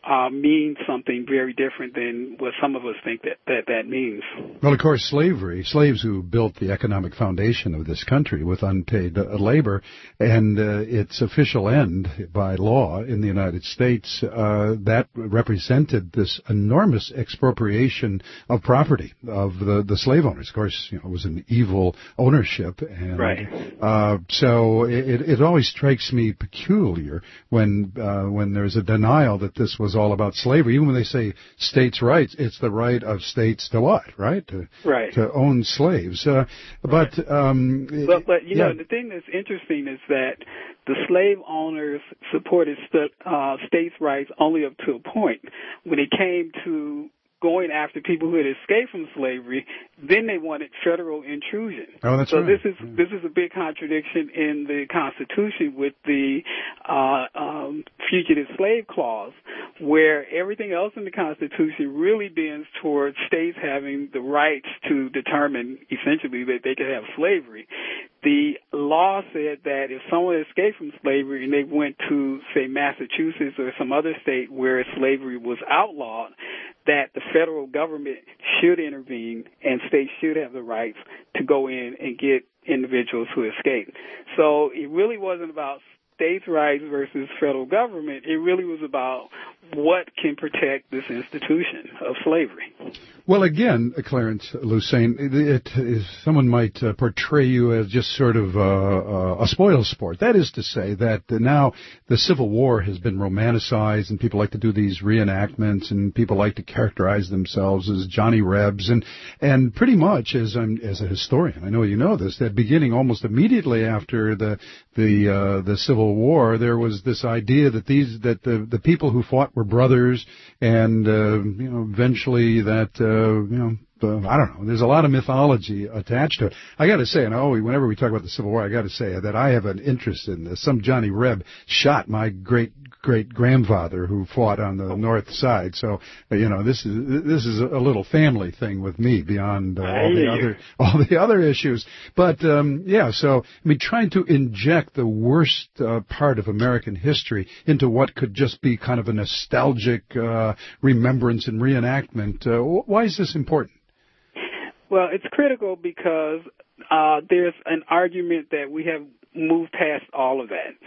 uh, means something very different than what some of us think that, that that means. Well, of course, slavery, slaves who built the economic foundation of this country with unpaid uh, labor, and uh, its official end by law in the United States, uh, that represented this enormous expropriation of property of the, the slave owners. Of course, you know, it was an evil ownership, and right. uh, so it, it always strikes me peculiar when uh, when there's a denial that this was all about slavery. Even when they say states' rights, it's the right of states to what, right? To, right. to own slaves. Uh, but, um, but, but, you yeah. know, the thing that's interesting is that the slave owners supported st- uh, states' rights only up to a point. When it came to going after people who had escaped from slavery, then they wanted federal intrusion. Oh, that's so right. this is this is a big contradiction in the Constitution with the uh, um, fugitive slave clause, where everything else in the Constitution really bends towards states having the rights to determine essentially that they could have slavery. The law said that if someone escaped from slavery and they went to, say, Massachusetts or some other state where slavery was outlawed, that the federal government should intervene and states should have the rights to go in and get individuals who escaped. So it really wasn't about states' rights versus federal government. It really was about what can protect this institution of slavery. Well, again, Clarence Lusane, it, it, someone might uh, portray you as just sort of uh, uh, a spoil sport. That is to say that uh, now the Civil War has been romanticized, and people like to do these reenactments, and people like to characterize themselves as Johnny Rebs, and and pretty much as I'm as a historian, I know you know this, that beginning almost immediately after the the uh, the Civil War, there was this idea that these that the the people who fought were brothers, and uh, you know eventually that. Uh, Uh, you know, uh, I don't know. There's a lot of mythology attached to it. I got to say, and I always, whenever we talk about the Civil War, I got to say that I have an interest in this. Some Johnny Reb shot my great great grandfather who fought on the north side. So, uh, you know, this is this is a little family thing with me beyond uh, all the other all the other issues. But um, yeah, so I mean, trying to inject the worst uh, part of American history into what could just be kind of a nostalgic uh, remembrance and reenactment. Uh, why is this important? Well, it's critical because uh, there's an argument that we have moved past all of that.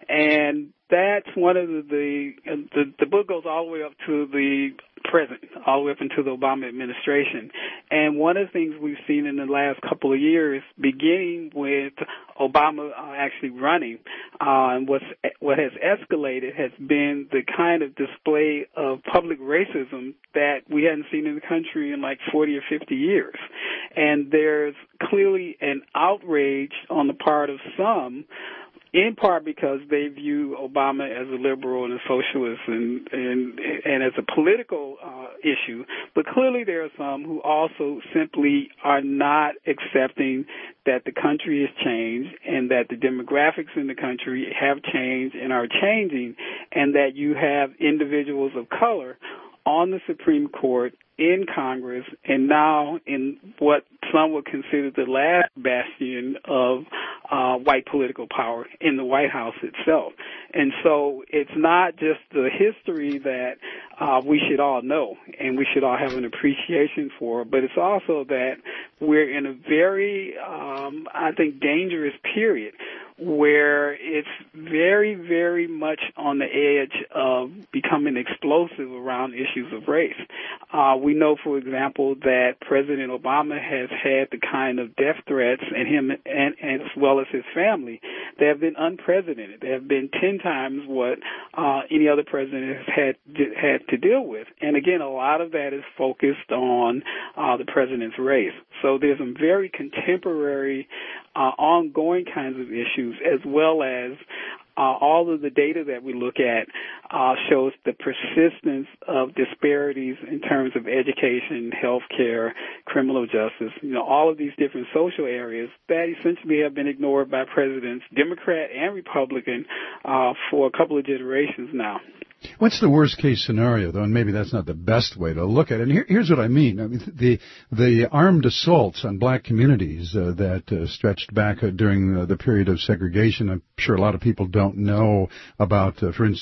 And that's one of the, the, the, the book goes all the way up to the present, all the way up into the Obama administration. And one of the things we've seen in the last couple of years, beginning with Obama uh, actually running, uh, and what's, what has escalated has been the kind of display of public racism that we hadn't seen in the country in like forty or fifty years. And there's clearly an outrage on the part of some, in part because they view Obama as a liberal and a socialist and and, and as a political uh, issue. But clearly there are some who also simply are not accepting that the country has changed and that the demographics in the country have changed and are changing, and that you have individuals of color on the Supreme Court, in Congress, and now in what some would consider the last bastion of uh, white political power in the White House itself. And so it's not just the history that uh, we should all know and we should all have an appreciation for, but it's also that we're in a very, um, I think, dangerous period where it's very, very much on the edge of becoming explosive around issues of race. Uh, we know, for example, that President Obama has had the kind of death threats, and him, and, and as well as his family, they have been unprecedented. They have been ten times what uh, any other president has had had to deal with. And again, a lot of that is focused on uh, the president's race. So there's some very contemporary, uh, ongoing kinds of issues, as well as Uh, all of the data that we look at uh, shows the persistence of disparities in terms of education, health care, criminal justice, you know, all of these different social areas that essentially have been ignored by presidents, Democrat and Republican, uh, for a couple of generations now. What's the worst case scenario, though, and maybe that's not the best way to look at it. And here, here's what I mean. I mean, the the armed assaults on black communities uh, that uh, stretched back uh, during uh, the period of segregation. I'm sure a lot of people don't know about, uh, for instance, the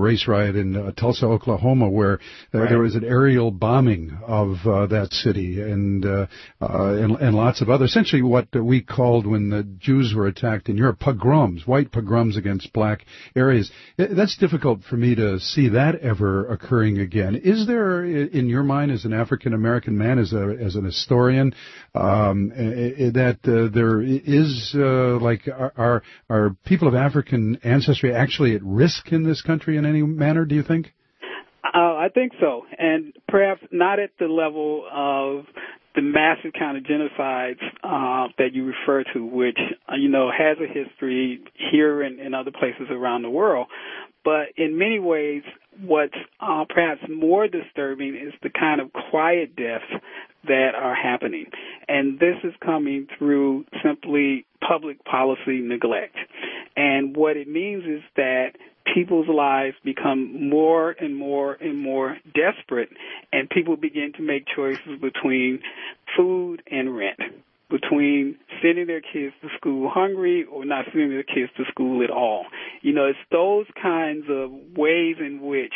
race riot in uh, Tulsa, Oklahoma, where uh, right. there was an aerial bombing of uh, that city, and, uh, uh, and and lots of other, essentially what we called when the Jews were attacked in Europe, pogroms, white pogroms against black areas. That's difficult for me to see that ever occurring again. Is there, in your mind, as an African American man, as a as an historian, um, that uh, there is uh, like are are people of African ancestry actually at risk in this country in any manner? Do you think? Uh, I think so, and perhaps not at the level of the massive kind of genocides uh, that you refer to, which, uh, you know, has a history here and in other places around the world. But in many ways, what's uh, perhaps more disturbing is the kind of quiet deaths that are happening. And this is coming through simply public policy neglect. And what it means is that people's lives become more and more and more desperate, and people begin to make choices between food and rent, between sending their kids to school hungry or not sending their kids to school at all. You know, it's those kinds of ways in which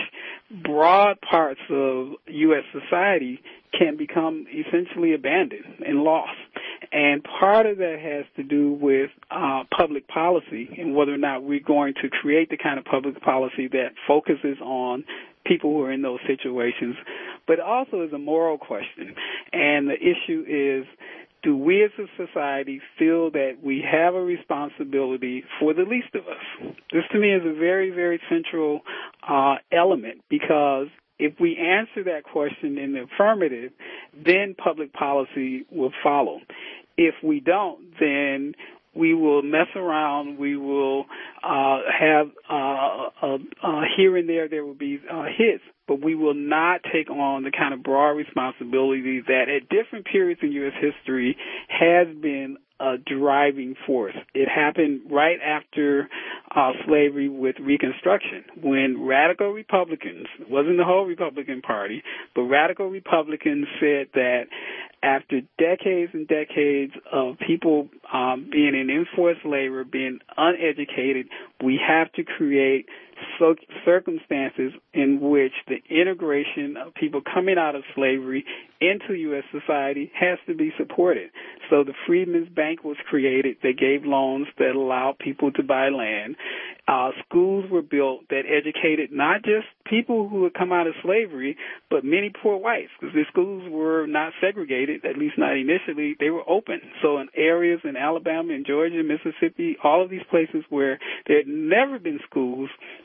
broad parts of U S society can become essentially abandoned and lost. And part of that has to do with uh, public policy and whether or not we're going to create the kind of public policy that focuses on people who are in those situations, but also is a moral question. And the issue is, do we as a society feel that we have a responsibility for the least of us? This to me is a very, very central uh, element, because if we answer that question in the affirmative, then public policy will follow. If we don't, then we will mess around. We will uh, have uh, uh, uh, here and there there will be uh, hits, but we will not take on the kind of broad responsibility that at different periods in U S history has been a driving force. It happened right after uh, slavery with Reconstruction, when radical Republicans, it wasn't the whole Republican Party, but radical Republicans said that after decades and decades of people um, being in enforced labor, being uneducated, we have to create so circumstances in which the integration of people coming out of slavery into U S society has to be supported. So the Freedmen's Bank was created. They gave loans that allowed people to buy land. Uh, schools were built that educated not just people who had come out of slavery, but many poor whites, because the schools were not segregated, at least not initially. They were open. So in areas in Alabama and Georgia, Mississippi, all of these places where there had never been schools,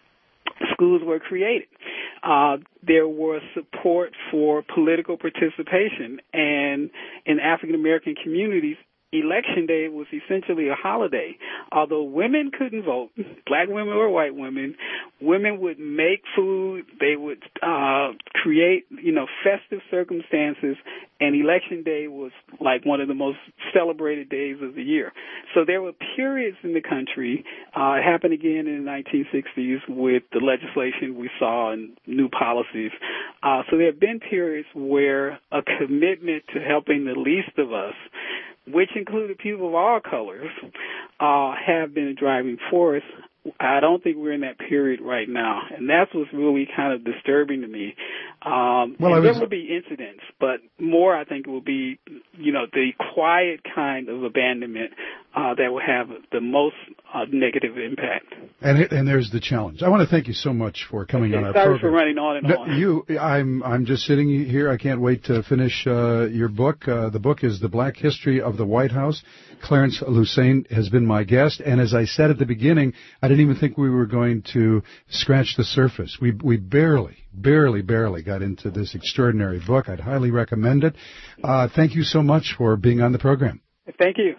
schools were created. Uh, there was support for political participation, and in African-American communities, Election Day was essentially a holiday. Although women couldn't vote, black women or white women, women would make food, they would uh, create, you know, festive circumstances, and Election Day was like one of the most celebrated days of the year. So there were periods in the country, uh, it happened again in the nineteen sixties with the legislation we saw and new policies. Uh, so there have been periods where a commitment to helping the least of us, which included people of all colors, uh, have been a driving force. I don't think we're in that period right now, and that's what's really kind of disturbing to me. Um, well, and was... there will be incidents, but more, I think, will be, you know, the quiet kind of abandonment uh, that will have the most uh, negative impact. And and there's the challenge. I want to thank you so much for coming okay, on our sorry program. Sorry for running on and no, on. You, I'm I'm just sitting here. I can't wait to finish uh, your book. Uh, the book is The Black History of the White House. Clarence Lusane has been my guest, and as I said at the beginning, I didn't even think we were going to scratch the surface. We we barely, barely, barely got into this extraordinary book. I'd highly recommend it. Uh, thank you so much for being on the program. Thank you.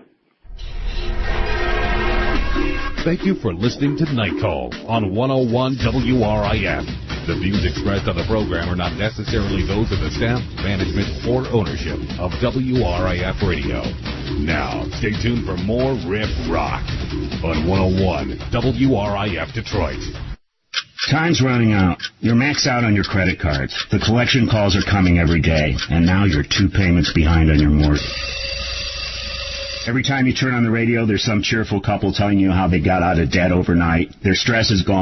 Thank you for listening to Night Call on one oh one W R I F. The views expressed on the program are not necessarily those of the staff, management, or ownership of W R I F Radio. Now, stay tuned for more Riff Rock on one oh one W R I F Detroit. Time's running out. You're maxed out on your credit cards. The collection calls are coming every day, and now you're two payments behind on your mortgage. Every time you turn on the radio, there's some cheerful couple telling you how they got out of debt overnight. Their stress is gone,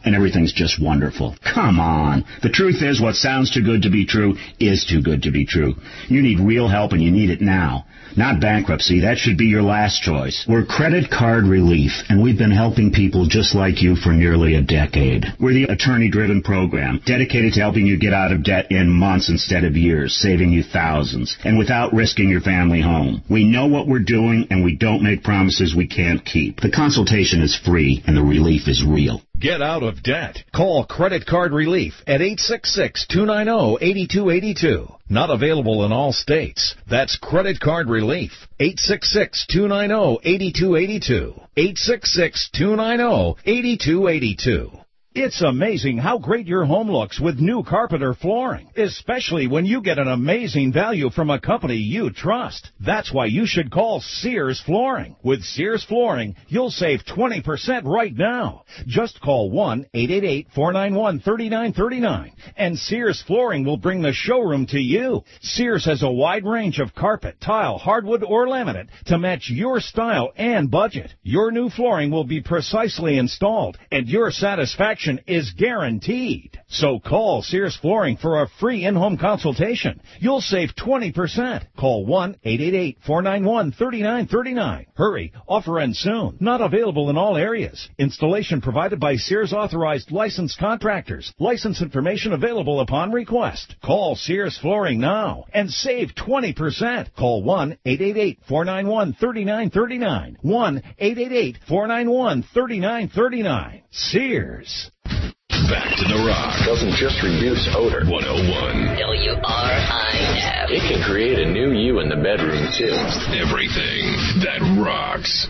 and everything's just wonderful. Come on. The truth is, what sounds too good to be true is too good to be true. You need real help, and you need it now. Not bankruptcy. That should be your last choice. We're Credit Card Relief, and we've been helping people just like you for nearly a decade. We're the attorney-driven program, dedicated to helping you get out of debt in months instead of years, saving you thousands, and without risking your family home. We know what we're doing, and we don't make promises we can't keep. The consultation is free, and the relief is real. Get out of debt. Call Credit Card Relief at eight six six, two nine zero, eight two eight two. Not available in all states. That's Credit Card Relief. eight six six, two nine zero, eight two eight two. eight six six, two nine zero, eight two eight two. It's amazing how great your home looks with new Carpenter flooring, especially when you get an amazing value from a company you trust. That's why you should call Sears Flooring. With Sears Flooring, you'll save twenty percent right now. Just call one eight eight eight, four nine one, three nine three nine, and Sears Flooring will bring the showroom to you. Sears has a wide range of carpet, tile, hardwood, or laminate to match your style and budget. Your new flooring will be precisely installed, and your satisfaction is guaranteed. So call Sears Flooring for a free in-home consultation. You'll save twenty percent. Call one eight eight eight, four nine one, three nine three nine. Hurry, offer ends soon. Not available in all areas. Installation provided by Sears authorized licensed contractors. License information available upon request. Call Sears Flooring now and save twenty percent. Call one eight eight eight, four nine one, three nine three nine. one eight eight eight, four nine one, three nine three nine. Sears. Back to the rock. Doesn't just reduce odor. one oh one W R I F. It can create a new you in the bedroom, too. Everything that rocks.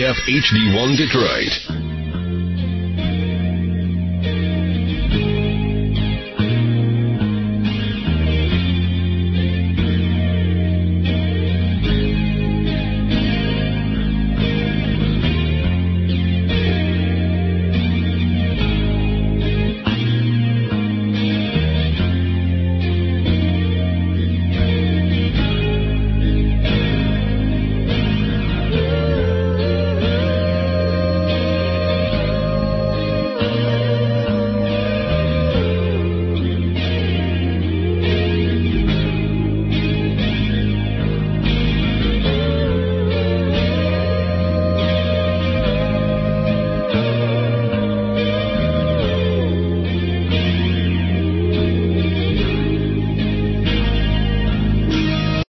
F H D one Detroit.